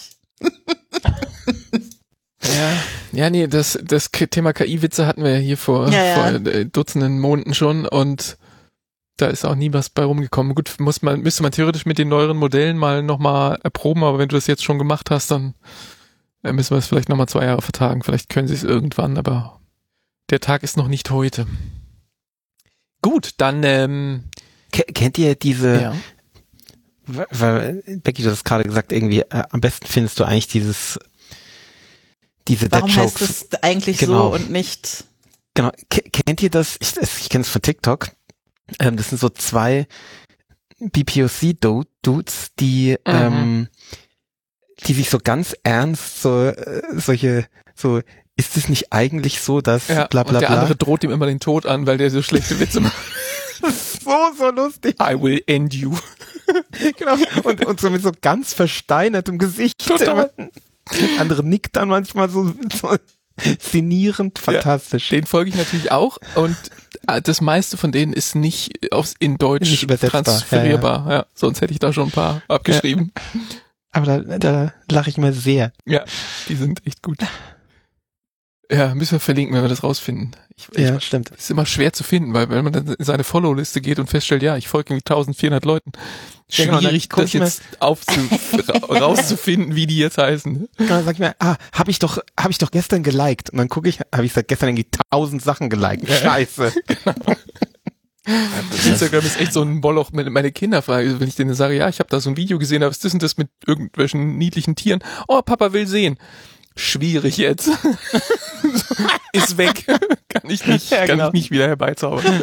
B: Ja, ja, nee, das, das K- Thema K I-Witze hatten wir ja hier vor,
C: Ja, ja.
B: vor äh, Dutzenden Monaten schon und da ist auch nie was bei rumgekommen. Gut, muss man, müsste man theoretisch mit den neueren Modellen mal nochmal erproben, aber wenn du das jetzt schon gemacht hast, dann äh, müssen wir es vielleicht nochmal zwei Jahre vertagen. Vielleicht können sie es irgendwann, aber der Tag ist noch nicht heute. Gut, dann, ähm,
E: Ke- Kennt ihr diese,
B: ja.
E: weil, weil Becky, du hast gerade gesagt, irgendwie äh, am besten findest du eigentlich dieses diese
C: Warum
E: Dead
C: heißt
E: Jokes.
C: es eigentlich
E: Genau.
C: so und nicht?
E: Genau. K- kennt ihr das? Ich, ich kenne es von TikTok. Ähm, das sind so zwei B P O C-Dudes, die
B: Mhm.
E: ähm, die sich so ganz ernst so äh, solche so ist es nicht eigentlich so, dass
B: Ja,
E: bla bla
B: und der
E: bla.
B: andere droht ihm immer den Tod an, weil der so schlechte Witze macht.
E: so so lustig.
B: I will end you.
E: Genau. Und, und so mit so ganz versteinertem Gesicht.
B: Total.
E: Der andere nickt dann manchmal so, so szenierend, fantastisch.
B: Den folge ich natürlich auch und äh, das meiste von denen ist nicht aufs, in Deutsch
E: Nicht übersetzbar.
B: transferierbar. Ja, ja. Sonst hätte ich da schon ein paar abgeschrieben.
E: Aber da, da lache ich mal sehr.
B: Ja. Die sind echt gut. Ja, müssen wir verlinken, wenn wir das rausfinden. Ich,
E: Ja,
B: ich,
E: stimmt.
B: ist immer schwer zu finden, weil wenn man dann in seine Follow-Liste geht und feststellt, ja, ich folge irgendwie eintausendvierhundert Leuten,
E: Ja, genau,
B: schwierig,
E: dann guck
B: das
E: ich mir-
B: jetzt aufzu ra- rauszufinden, wie die jetzt heißen.
E: Dann sag ich mir, ah, habe ich doch, habe ich doch gestern geliked. Und dann gucke ich, habe ich seit gestern irgendwie tausend Sachen geliked. Scheiße.
B: Instagram ist echt so ein Moloch mit meine Kinder fragen, wenn ich denen sage, ja, ich habe da so ein Video gesehen, aber was ist denn das mit irgendwelchen niedlichen Tieren? Oh, Papa will sehen. Schwierig jetzt. Ist weg. Kann ich nicht,
E: Ja,
B: kann
E: genau.
B: ich nicht wieder herbeizaubern.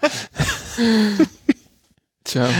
B: Tja.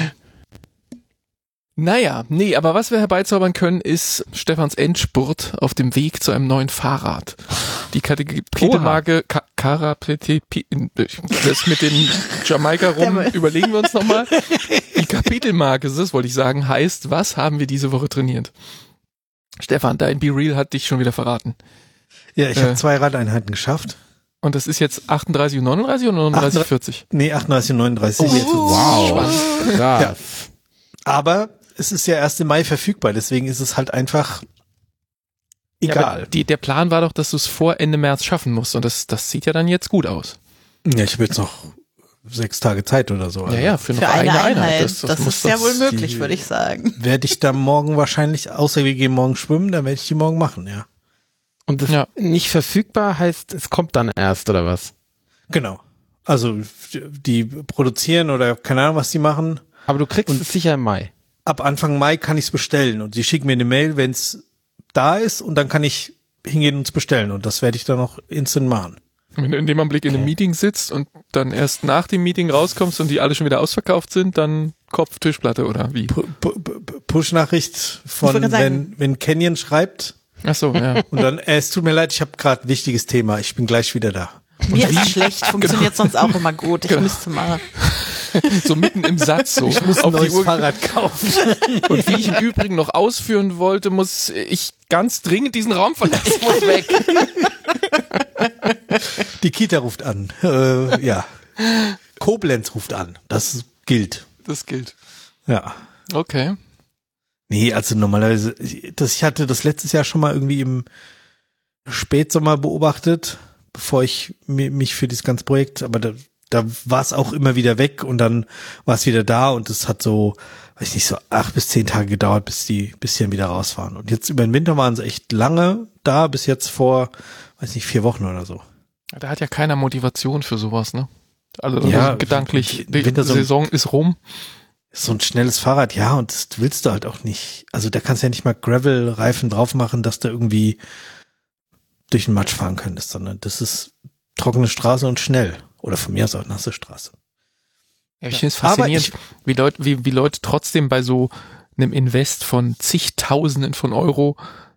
B: Naja, nee, aber was wir herbeizaubern können, ist Stefans Endspurt auf dem Weg zu einem neuen Fahrrad. Die Kapitelmarke Ka- Kara P T P, das mit dem Jamaika rum, überlegen wir uns nochmal. Die Kapitelmarke, das wollte ich sagen, heißt, was haben wir diese Woche trainiert? Stefan, dein Be Real hat dich schon wieder verraten.
D: Ja, ich
B: Äh.
D: habe zwei Radeinheiten geschafft.
B: Und das ist jetzt achtunddreißig und neununddreißig oder neununddreißig, vierzig?
D: Nee, achtunddreißig und neununddreißig.
E: Wow. Krass.
D: Ja. Aber es ist ja erst im Mai verfügbar, deswegen ist es halt einfach
B: Ja,
D: egal.
B: aber die, der Plan war doch, dass du es vor Ende März schaffen musst und das, das sieht ja dann jetzt gut aus.
D: Ja, ich habe jetzt noch sechs Tage Zeit oder so.
B: Ja, ja, für noch
C: Für eine,
B: eine,
C: Einheit.
B: Das,
C: Das,
B: das, muss
C: ist ja
B: das,
C: wohl möglich,
D: die-
C: würde ich sagen.
D: Werde ich da morgen wahrscheinlich, außer wir gehen morgen schwimmen, dann werde ich die morgen machen, ja.
E: Und das
B: Ja.
E: nicht verfügbar heißt, es kommt dann erst, oder was?
D: Genau. Also die produzieren oder keine Ahnung, was die machen.
E: Aber du kriegst
D: Und-
E: es sicher im Mai.
D: Ab Anfang Mai kann ich es bestellen und sie schicken mir eine Mail, wenn es da ist und dann kann ich hingehen und es bestellen und das werde ich dann noch instant machen.
B: Wenn du in dem Augenblick in einem Meeting sitzt und dann erst nach dem Meeting rauskommst und die alle schon wieder ausverkauft sind, dann Kopf, Tischplatte oder wie?
D: Pu- pu- pu- Push-Nachricht
C: Ich
D: von,
C: wollte sagen-
D: wenn, wenn Canyon schreibt
B: Ach so, ja.
D: und dann, äh, es tut mir leid, ich habe gerade ein wichtiges Thema, ich bin gleich wieder da.
C: Mir ist schlecht, funktioniert sonst auch immer gut. Ich
B: Genau.
C: müsste mal.
B: So mitten im Satz so.
D: Ich muss ein
B: auf die
D: neues
B: Uhr.
D: Fahrrad kaufen.
B: Und wie ich im Übrigen noch ausführen wollte, muss ich ganz dringend diesen Raum verlassen. Ich muss weg.
D: Die Kita ruft an. Äh, ja. Koblenz ruft an. Das gilt.
B: Das gilt.
D: Ja.
B: Okay.
D: Nee, also normalerweise, das, ich hatte das letztes Jahr schon mal irgendwie im Spätsommer beobachtet, bevor ich mi- mich für dieses ganze Projekt, aber da, da war es auch immer wieder weg und dann war es wieder da und es hat so, weiß ich nicht, so acht bis zehn Tage gedauert, bis die, bis die dann wieder raus waren. Und jetzt über den Winter waren sie echt lange da, bis jetzt vor, weiß nicht, vier Wochen oder so.
B: Da hat ja keiner Motivation für sowas, ne? Also
D: Ja,
B: gedanklich,
D: im
B: die
D: Winter so ein-
B: Saison ist rum.
D: So ein schnelles Fahrrad, ja, und das willst du halt auch nicht. Also da kannst du ja nicht mal Gravel-Reifen drauf machen, dass du irgendwie durch den Matsch fahren könntest, sondern das ist trockene Straße und schnell. Oder von mir aus auch nasse Straße.
B: Ja, ich finde es
D: Aber
B: faszinierend, wie Leute, wie, wie Leute trotzdem bei so einem Invest von zigtausenden von Euro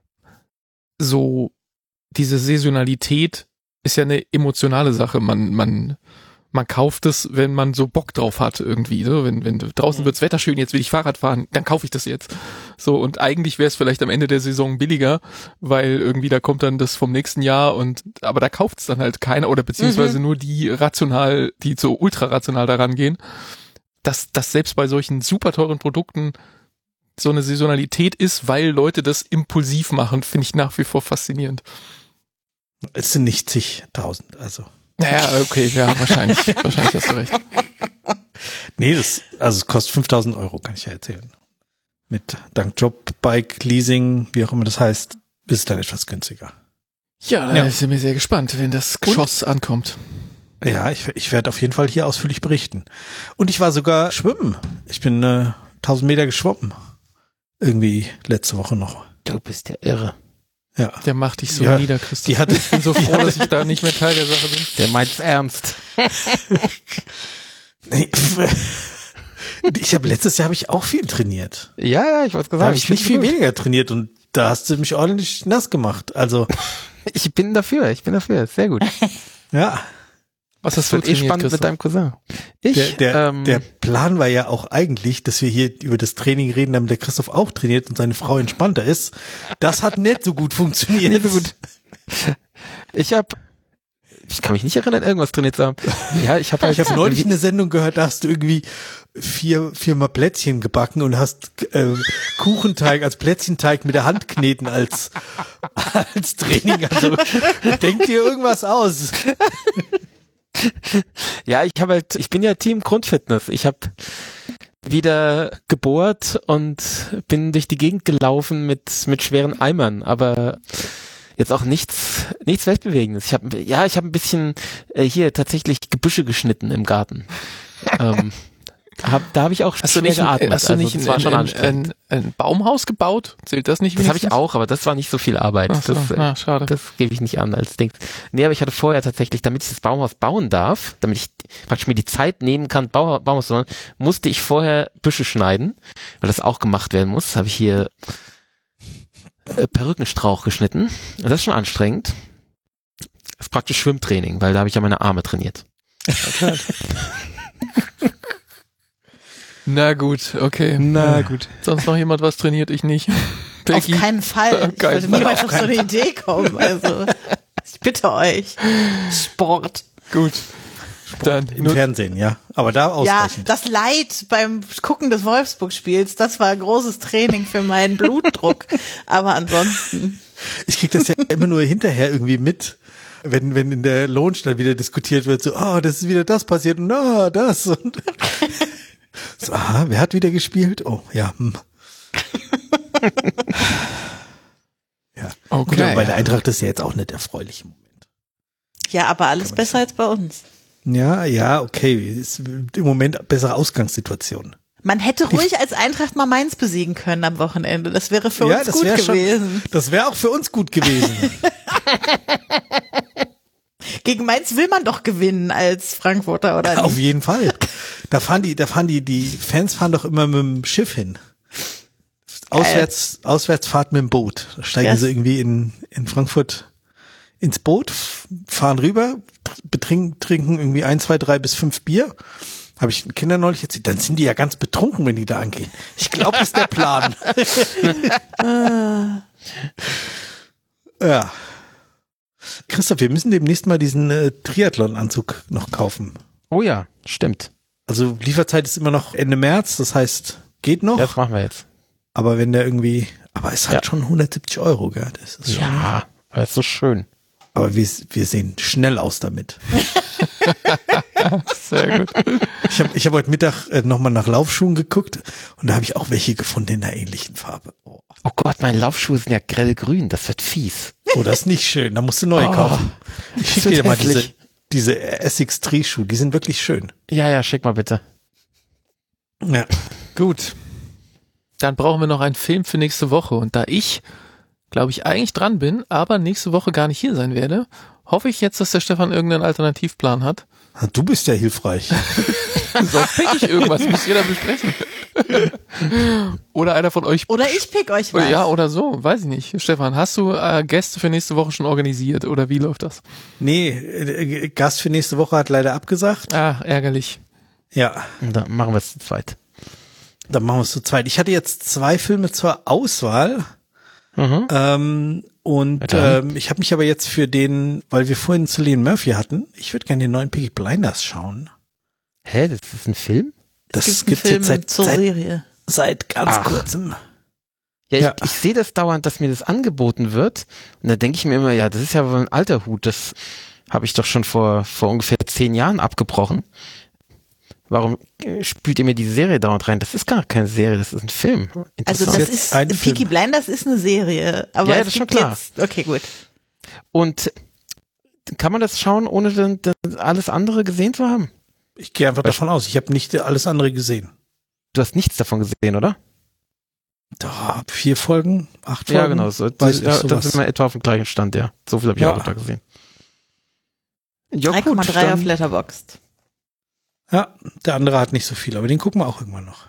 B: so diese Saisonalität ist ja eine emotionale Sache. Man, man, man kauft es, wenn man so Bock drauf hat irgendwie. So, wenn, wenn draußen wirds Wetter schön, jetzt will ich Fahrrad fahren, dann kaufe ich das jetzt. So, und eigentlich wäre es vielleicht am Ende der Saison billiger, weil irgendwie da kommt dann das vom nächsten Jahr und aber da kauft es dann halt keiner oder beziehungsweise nur die rational, die so ultra rational daran gehen. Dass, dass selbst bei solchen super teuren Produkten so eine Saisonalität ist, weil Leute das impulsiv machen, finde ich nach wie vor faszinierend.
D: Es sind nicht zigtausend, also.
B: Naja, okay, ja, wahrscheinlich, wahrscheinlich hast du recht.
D: Nee, das, also es kostet fünftausend Euro, kann ich ja erzählen. Mit dank Jobbike, Leasing, wie auch immer das heißt, ist es dann etwas günstiger.
B: Ja, da
D: Ja.
B: sind wir sehr gespannt, wenn das Geschoss ankommt.
D: Ja, ich, ich werde auf jeden Fall hier ausführlich berichten. Und ich war sogar schwimmen. Ich bin äh, tausend Meter geschwommen. Irgendwie letzte Woche noch.
E: Du bist ja irre.
D: Ja.
B: Der macht dich so
D: Ja,
B: nieder, Christoph.
D: die hatte-
B: ich bin so froh, dass ich da nicht mehr Teil der Sache bin.
E: Der meint's ernst.
D: Nee, ich habe letztes Jahr habe ich auch viel trainiert.
E: Ja, ja, ich wollte
D: Da
E: gesagt.
D: habe ich nicht viel weniger trainiert und da hast du mich ordentlich nass gemacht. Also,
E: Ich bin dafür, ich bin dafür. Sehr gut.
D: ja.
B: Was hast
E: Das
B: du
E: wird eh
B: trainiert,
E: spannend mit
B: Christoph?
E: deinem Cousin. Ich,
D: Der, der,
E: ähm,
D: der Plan war ja auch eigentlich, dass wir hier über das Training reden, damit der Christoph auch trainiert und seine Frau entspannter ist. Das hat nicht so gut funktioniert.
E: Nicht so gut. Ich habe, ich kann mich nicht erinnern, irgendwas trainiert zu haben. Ja, ich habe halt
D: Ich habe neulich eine Sendung gehört, da hast du irgendwie vier, viermal Plätzchen gebacken und hast äh, Kuchenteig als Plätzchenteig mit der Hand kneten als, als Training. Also denk dir irgendwas aus.
E: Ja, ich habe halt, ich bin ja Team Grundfitness. Ich habe wieder gebohrt und bin durch die Gegend gelaufen mit mit schweren Eimern, aber jetzt auch nichts nichts Weltbewegendes. Ich habe ja, ich habe ein bisschen äh, hier tatsächlich Gebüsche geschnitten im Garten. ähm, hab, da habe ich auch
B: Hast du
E: schwer
B: nicht,
E: geatmet.
B: hast du
E: also
B: nicht
E: das
B: ein,
E: war schon
B: ein,
E: anstrengend.
B: ein, ein Baumhaus gebaut? Zählt das nicht
E: Das habe ich
B: wenigstens?
E: auch, aber das war nicht so viel Arbeit.
B: Ach so,
E: das, äh,
B: na, schade.
E: Das gebe ich nicht an als Ding. Nee, aber ich hatte vorher tatsächlich, damit ich das Baumhaus bauen darf, damit ich praktisch mir die Zeit nehmen kann, Bau, Baumhaus zu bauen, musste ich vorher Büsche schneiden, weil das auch gemacht werden muss. Habe ich hier äh, Perückenstrauch geschnitten. Und das ist schon anstrengend. Das ist praktisch Schwimmtraining, weil da habe ich ja meine Arme trainiert.
B: Na gut, okay.
D: Na gut.
B: Sonst noch jemand was trainiert? Ich nicht.
C: Auf keinen Fall. Ich
B: Keinen
C: wollte
B: Fall.
C: niemals auf so eine Idee kommen. Also, ich bitte euch. Sport.
B: Gut. Dann
D: Im
B: nur,
D: Fernsehen, ja. Aber da
C: Ja,
D: ausreichend.
C: das Leid beim Gucken des Wolfsburg-Spiels, das war ein großes Training für meinen Blutdruck. Aber ansonsten.
D: Ich krieg das ja immer nur hinterher irgendwie mit, wenn, wenn in der Lounge dann wieder diskutiert wird, so, ah, oh, das ist wieder das passiert und ah, das und so, aha, wer hat wieder gespielt? Oh, ja, hm. Ja.
B: Okay.
D: Gut, aber bei der Eintracht ist ja jetzt auch nicht erfreulich im Moment.
C: Ja, aber alles besser als bei uns.
D: Ja, ja, okay, ist im Moment bessere Ausgangssituation.
C: Man hätte ruhig als Eintracht mal Mainz besiegen können am Wochenende. Das wäre für
D: Ja,
C: uns
D: das
C: gut
D: wär schon-
C: gewesen.
D: Das wäre auch für uns gut gewesen.
C: Gegen Mainz will man doch gewinnen als Frankfurter, oder
D: Auf
C: nicht?
D: jeden Fall. Da fahren die, da fahren die, die Fans fahren doch immer mit dem Schiff hin. Auswärts, Auswärtsfahrt mit dem Boot. Da steigen
C: Ja.
D: sie irgendwie in, in Frankfurt ins Boot, f- fahren rüber, betrinken, trinken irgendwie ein, zwei, drei bis fünf Bier. Habe ich den Kindern neulich erzählt. Dann sind die ja ganz betrunken, wenn die da angehen. Ich glaube, das ist der Plan. Ja. Christoph, wir müssen demnächst mal diesen äh, Triathlon-Anzug noch kaufen.
E: Oh ja, stimmt.
D: Also Lieferzeit ist immer noch Ende März, das heißt, geht noch.
E: Das machen wir jetzt.
D: Aber wenn der irgendwie, aber es hat
E: Ja.
D: schon hundertsiebzig Euro, gell? Das ist schon,
E: Ja, das ist so schön.
D: aber wir, wir sehen schnell aus damit.
B: sehr gut.
D: Ich habe ich hab heute Mittag äh, nochmal nach Laufschuhen geguckt und da habe ich auch welche gefunden in einer ähnlichen Farbe. Oh,
E: Oh Gott, meine Laufschuhe sind ja grellgrün, das wird fies.
D: oh das ist nicht schön, da musst du neue
E: Oh,
D: kaufen. Ich
E: das
D: schicke
E: wird
D: dir mal diese,
E: hässlich.
D: diese Essex-Tree-Schuhe, die sind wirklich schön.
E: Ja, ja, schick mal bitte.
D: Ja.
B: Gut. Dann brauchen wir noch einen Film für nächste Woche. Und da ich, glaube ich, eigentlich dran bin, aber nächste Woche gar nicht hier sein werde, hoffe ich jetzt, dass der Stefan irgendeinen Alternativplan hat.
D: Du bist ja hilfreich.
B: Sonst pick ich irgendwas, muss jeder besprechen. Oder einer von euch.
C: Oder ich pick euch was.
B: Ja, oder so, weiß ich nicht. Stefan, hast du äh, Gäste für nächste Woche schon organisiert oder wie läuft das?
D: Nee, äh, Gast für nächste Woche hat leider abgesagt.
B: Ah, ärgerlich.
D: Ja.
E: Und dann machen wir es zu zweit.
D: Dann machen wir es zu zweit. Ich hatte jetzt zwei Filme zur Auswahl.
E: Mhm.
D: Ähm, und
E: Ja, dann.
D: ähm, ich habe mich aber jetzt für den, weil wir vorhin Cillian Murphy hatten, ich würde gerne den neuen Peaky Blinders schauen.
E: Hä, das ist ein Film?
D: Das
C: es gibt
D: gibt's
C: einen
D: jetzt
C: Film
D: seit,
C: zur
D: seit,
C: Serie.
D: seit ganz
E: Ach.
D: kurzem.
E: Ja, ich,
D: Ja.
E: ich sehe das dauernd, dass mir das angeboten wird. Und da denke ich mir immer, ja, das ist ja wohl ein alter Hut. Das habe ich doch schon vor, vor ungefähr zehn Jahren abgebrochen. Warum äh, spielt ihr mir diese Serie dauernd rein? Das ist gar keine Serie, das ist ein Film.
C: Also
E: Interessant.
C: das
D: jetzt
C: ist,
D: ein
C: Peaky
D: Film.
C: Blinders ist eine Serie. Aber
E: Ja, ja,
C: es
E: das ist schon
C: gibt
E: klar.
C: jetzt, okay, gut.
E: Und kann man das schauen, ohne dann, dann alles andere gesehen zu haben?
D: Ich gehe einfach davon aus, ich habe nicht alles andere gesehen.
E: du hast nichts davon gesehen, oder?
D: Da, vier Folgen, acht Folgen.
E: Ja, genau. So,
D: weiß
E: ja,
D: ich,
E: da sind wir etwa auf dem gleichen Stand, ja. So viel habe ich
D: Ja.
E: auch da gesehen. Ja,
C: drei Komma drei
E: dann-
C: auf Letterboxd.
D: Ja, der andere hat nicht so viel, aber den gucken wir auch irgendwann noch.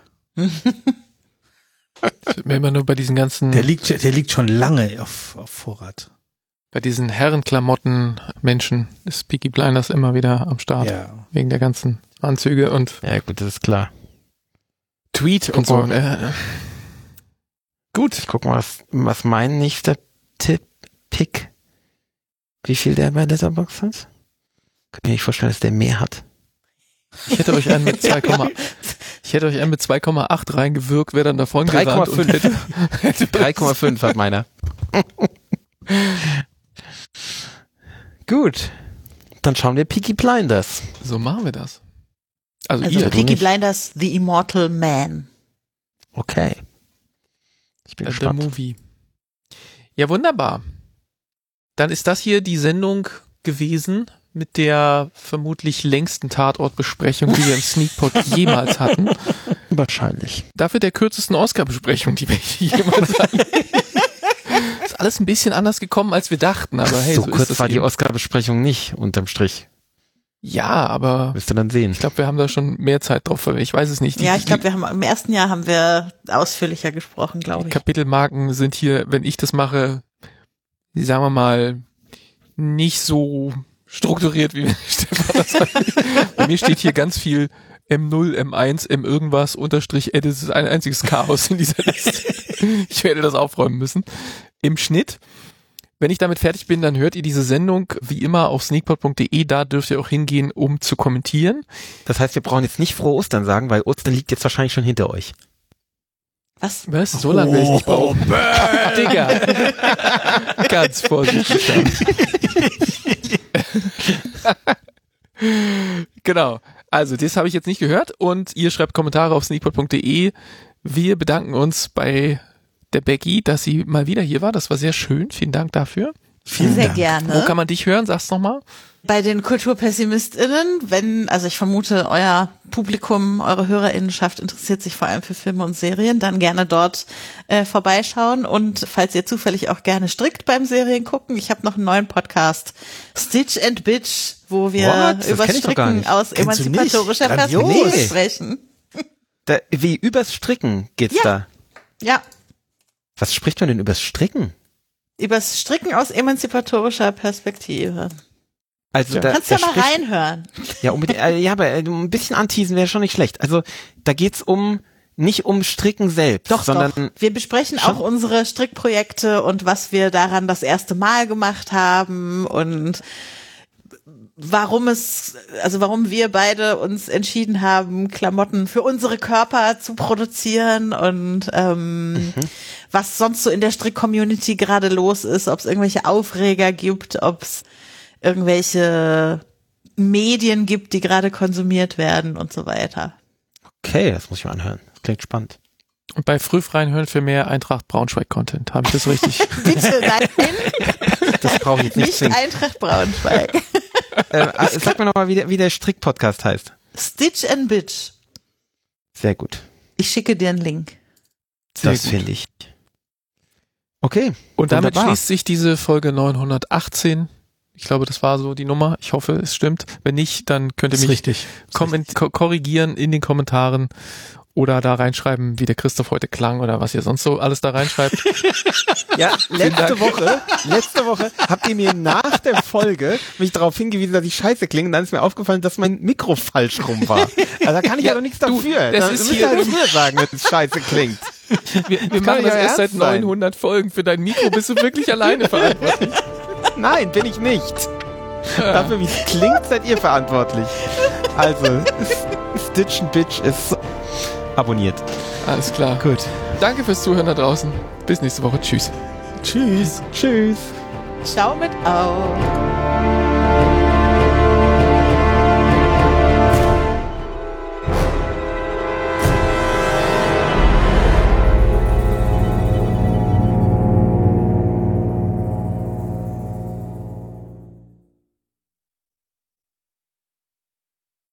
B: Ich bin mir immer nur bei diesen ganzen,
D: Der liegt, der liegt schon lange auf, auf Vorrat.
B: bei diesen Herrenklamotten Menschen ist Peaky Blinders immer wieder am Start.
D: Ja.
B: Wegen der ganzen Anzüge und
E: Ja, gut, das ist klar.
B: Tweet und so. Äh,
E: Gut, ich guck mal, was, was mein nächster Tipp, Pick, wie viel der bei Letterboxd hat. Könnte mir nicht vorstellen, dass der mehr hat.
B: ich hätte euch einen mit zwei, ich hätte euch einen mit zwei Komma acht reingewirkt, wäre dann davon
E: drei Komma
B: gerannt und
E: fünf.
B: hätte, hätte
E: drei Komma fünf hat meiner. Gut, dann schauen wir Peaky Blinders.
B: So machen wir das. Also,
C: Also
B: ihr.
C: Peaky
E: nicht.
C: Blinders, The Immortal Man.
E: Okay. Ich bin
B: The
E: gespannt.
B: Movie. Ja, wunderbar. Dann ist das hier die Sendung gewesen mit der vermutlich längsten Tatortbesprechung, die wir im Sneakpot jemals hatten.
E: Wahrscheinlich.
B: Dafür der kürzesten Oscar-Besprechung, die wir jemals hatten. Ist alles ein bisschen anders gekommen, als wir dachten, aber hey,
E: so
B: so,
E: kurz
B: ist das
E: war die
B: eben.
E: Oscar-Besprechung nicht, unterm Strich.
B: Ja, aber
E: Wirst du dann sehen.
B: ich glaube, wir haben da schon mehr Zeit drauf verwendet. Ich weiß es nicht. Die,
C: Ja, ich glaube, wir haben im ersten Jahr haben wir ausführlicher gesprochen,
B: die
C: glaube ich.
B: Kapitelmarken sind hier, wenn ich das mache, sagen wir mal, nicht so strukturiert, wie Stefan das sagt. Bei mir steht hier ganz viel M null, M eins, M irgendwas, Unterstrich, Edit. Es ist ein einziges Chaos in dieser Liste. Ich werde das aufräumen müssen. Im Schnitt, wenn ich damit fertig bin, dann hört ihr diese Sendung wie immer auf sneakpot punkt de. Da dürft ihr auch hingehen, um zu kommentieren.
E: Das heißt, wir brauchen jetzt nicht frohe Ostern sagen, weil Ostern liegt jetzt wahrscheinlich schon hinter euch.
C: Was?
B: Was? So lange will ich nicht brauchen. Digga. Ganz vorsichtig sein. Genau. Also, das habe ich jetzt nicht gehört und ihr schreibt Kommentare auf sneakpot punkt de. Wir bedanken uns bei der Becky, dass sie mal wieder hier war. Das war sehr schön. Vielen Dank dafür.
D: Vielen
C: Sehr
D: Dank.
C: gerne.
B: Wo kann man dich hören? Sag's nochmal.
C: Bei den KulturpessimistInnen, wenn, also ich vermute, euer Publikum, eure Hörerinnenschaft interessiert sich vor allem für Filme und Serien, dann gerne dort äh, vorbeischauen. Und falls ihr zufällig auch gerne strickt beim Serien gucken, ich habe noch einen neuen Podcast, Stitch and Bitch, wo wir
E: What? Das
C: über
E: kenn ich doch gar
C: Stricken
E: nicht.
C: aus
D: Kennst du nicht?
C: emanzipatorischer
D: Grandios.
C: Perspektive
E: Nee.
C: sprechen.
E: Da, wie übers Stricken geht's
C: Ja.
E: da.
C: Ja,
E: Was spricht man denn übers Stricken?
C: übers Stricken aus emanzipatorischer Perspektive.
E: Also da,
C: Kannst
E: da
C: ja mal
E: spricht-
C: reinhören.
E: Ja, unbedingt, äh, ja, aber äh, ein bisschen anteasen wäre schon nicht schlecht. Also da geht's um nicht um Stricken selbst,
C: Doch,
E: sondern
C: doch. Wir besprechen
E: schon-
C: auch unsere Strickprojekte und was wir daran das erste Mal gemacht haben und warum es, also warum wir beide uns entschieden haben, Klamotten für unsere Körper zu produzieren und ähm,
E: Mhm.
C: was sonst so in der Strick-Community gerade los ist, ob es irgendwelche Aufreger gibt, ob es irgendwelche Medien gibt, die gerade konsumiert werden und so weiter.
E: okay, das muss ich mal anhören. Das klingt spannend.
B: Und bei Früh reinhören für mehr Eintracht Braunschweig-Content. Habe ich das richtig?
C: Bitte, nein,
E: Das brauche ich jetzt nicht
C: nicht
E: zwingend.
C: Eintracht Braunschweig.
E: äh, äh, sag mir nochmal, wie der, wie der Strick-Podcast heißt.
C: Stitch and Bitch.
E: Sehr gut.
C: Ich schicke dir einen Link.
B: Sehr
E: das
B: gut.
E: finde ich. Okay.
B: Und damit
E: wunderbar.
B: schließt sich diese Folge neunhundertachtzehn. Ich glaube, das war so die Nummer. Ich hoffe, es stimmt. Wenn nicht, dann könnt ihr
D: Ist
B: mich
D: richtig. Ist
B: komment- ko- korrigieren in den Kommentaren oder da reinschreiben, wie der Christoph heute klang oder was ihr sonst so alles da reinschreibt.
E: Ja, letzte Woche, letzte Woche habt ihr mir nach der Folge mich darauf hingewiesen, dass ich scheiße klinge. Und dann ist mir aufgefallen, dass mein Mikro falsch rum war. Also da kann ich ja,
B: Ja,
E: doch nichts
B: du,
E: dafür.
B: das
E: Da
B: ist
E: müsst ihr
B: hier-
E: halt früher sagen, wenn es scheiße klingt.
B: Wir, wir
E: kann
B: machen
E: nicht
B: das
E: euer
B: erst seit
E: Ernst sein.
B: neunhundert Folgen. Für dein Mikro bist du wirklich alleine verantwortlich.
E: Nein, bin ich nicht. Dafür, wie es klingt, seid ihr verantwortlich. Also, Stitch and Bitch ist abonniert.
B: Alles klar.
E: Gut.
B: Danke fürs Zuhören da draußen. Bis nächste Woche. Tschüss.
D: Tschüss.
E: Tschüss.
C: Ciao mit Au.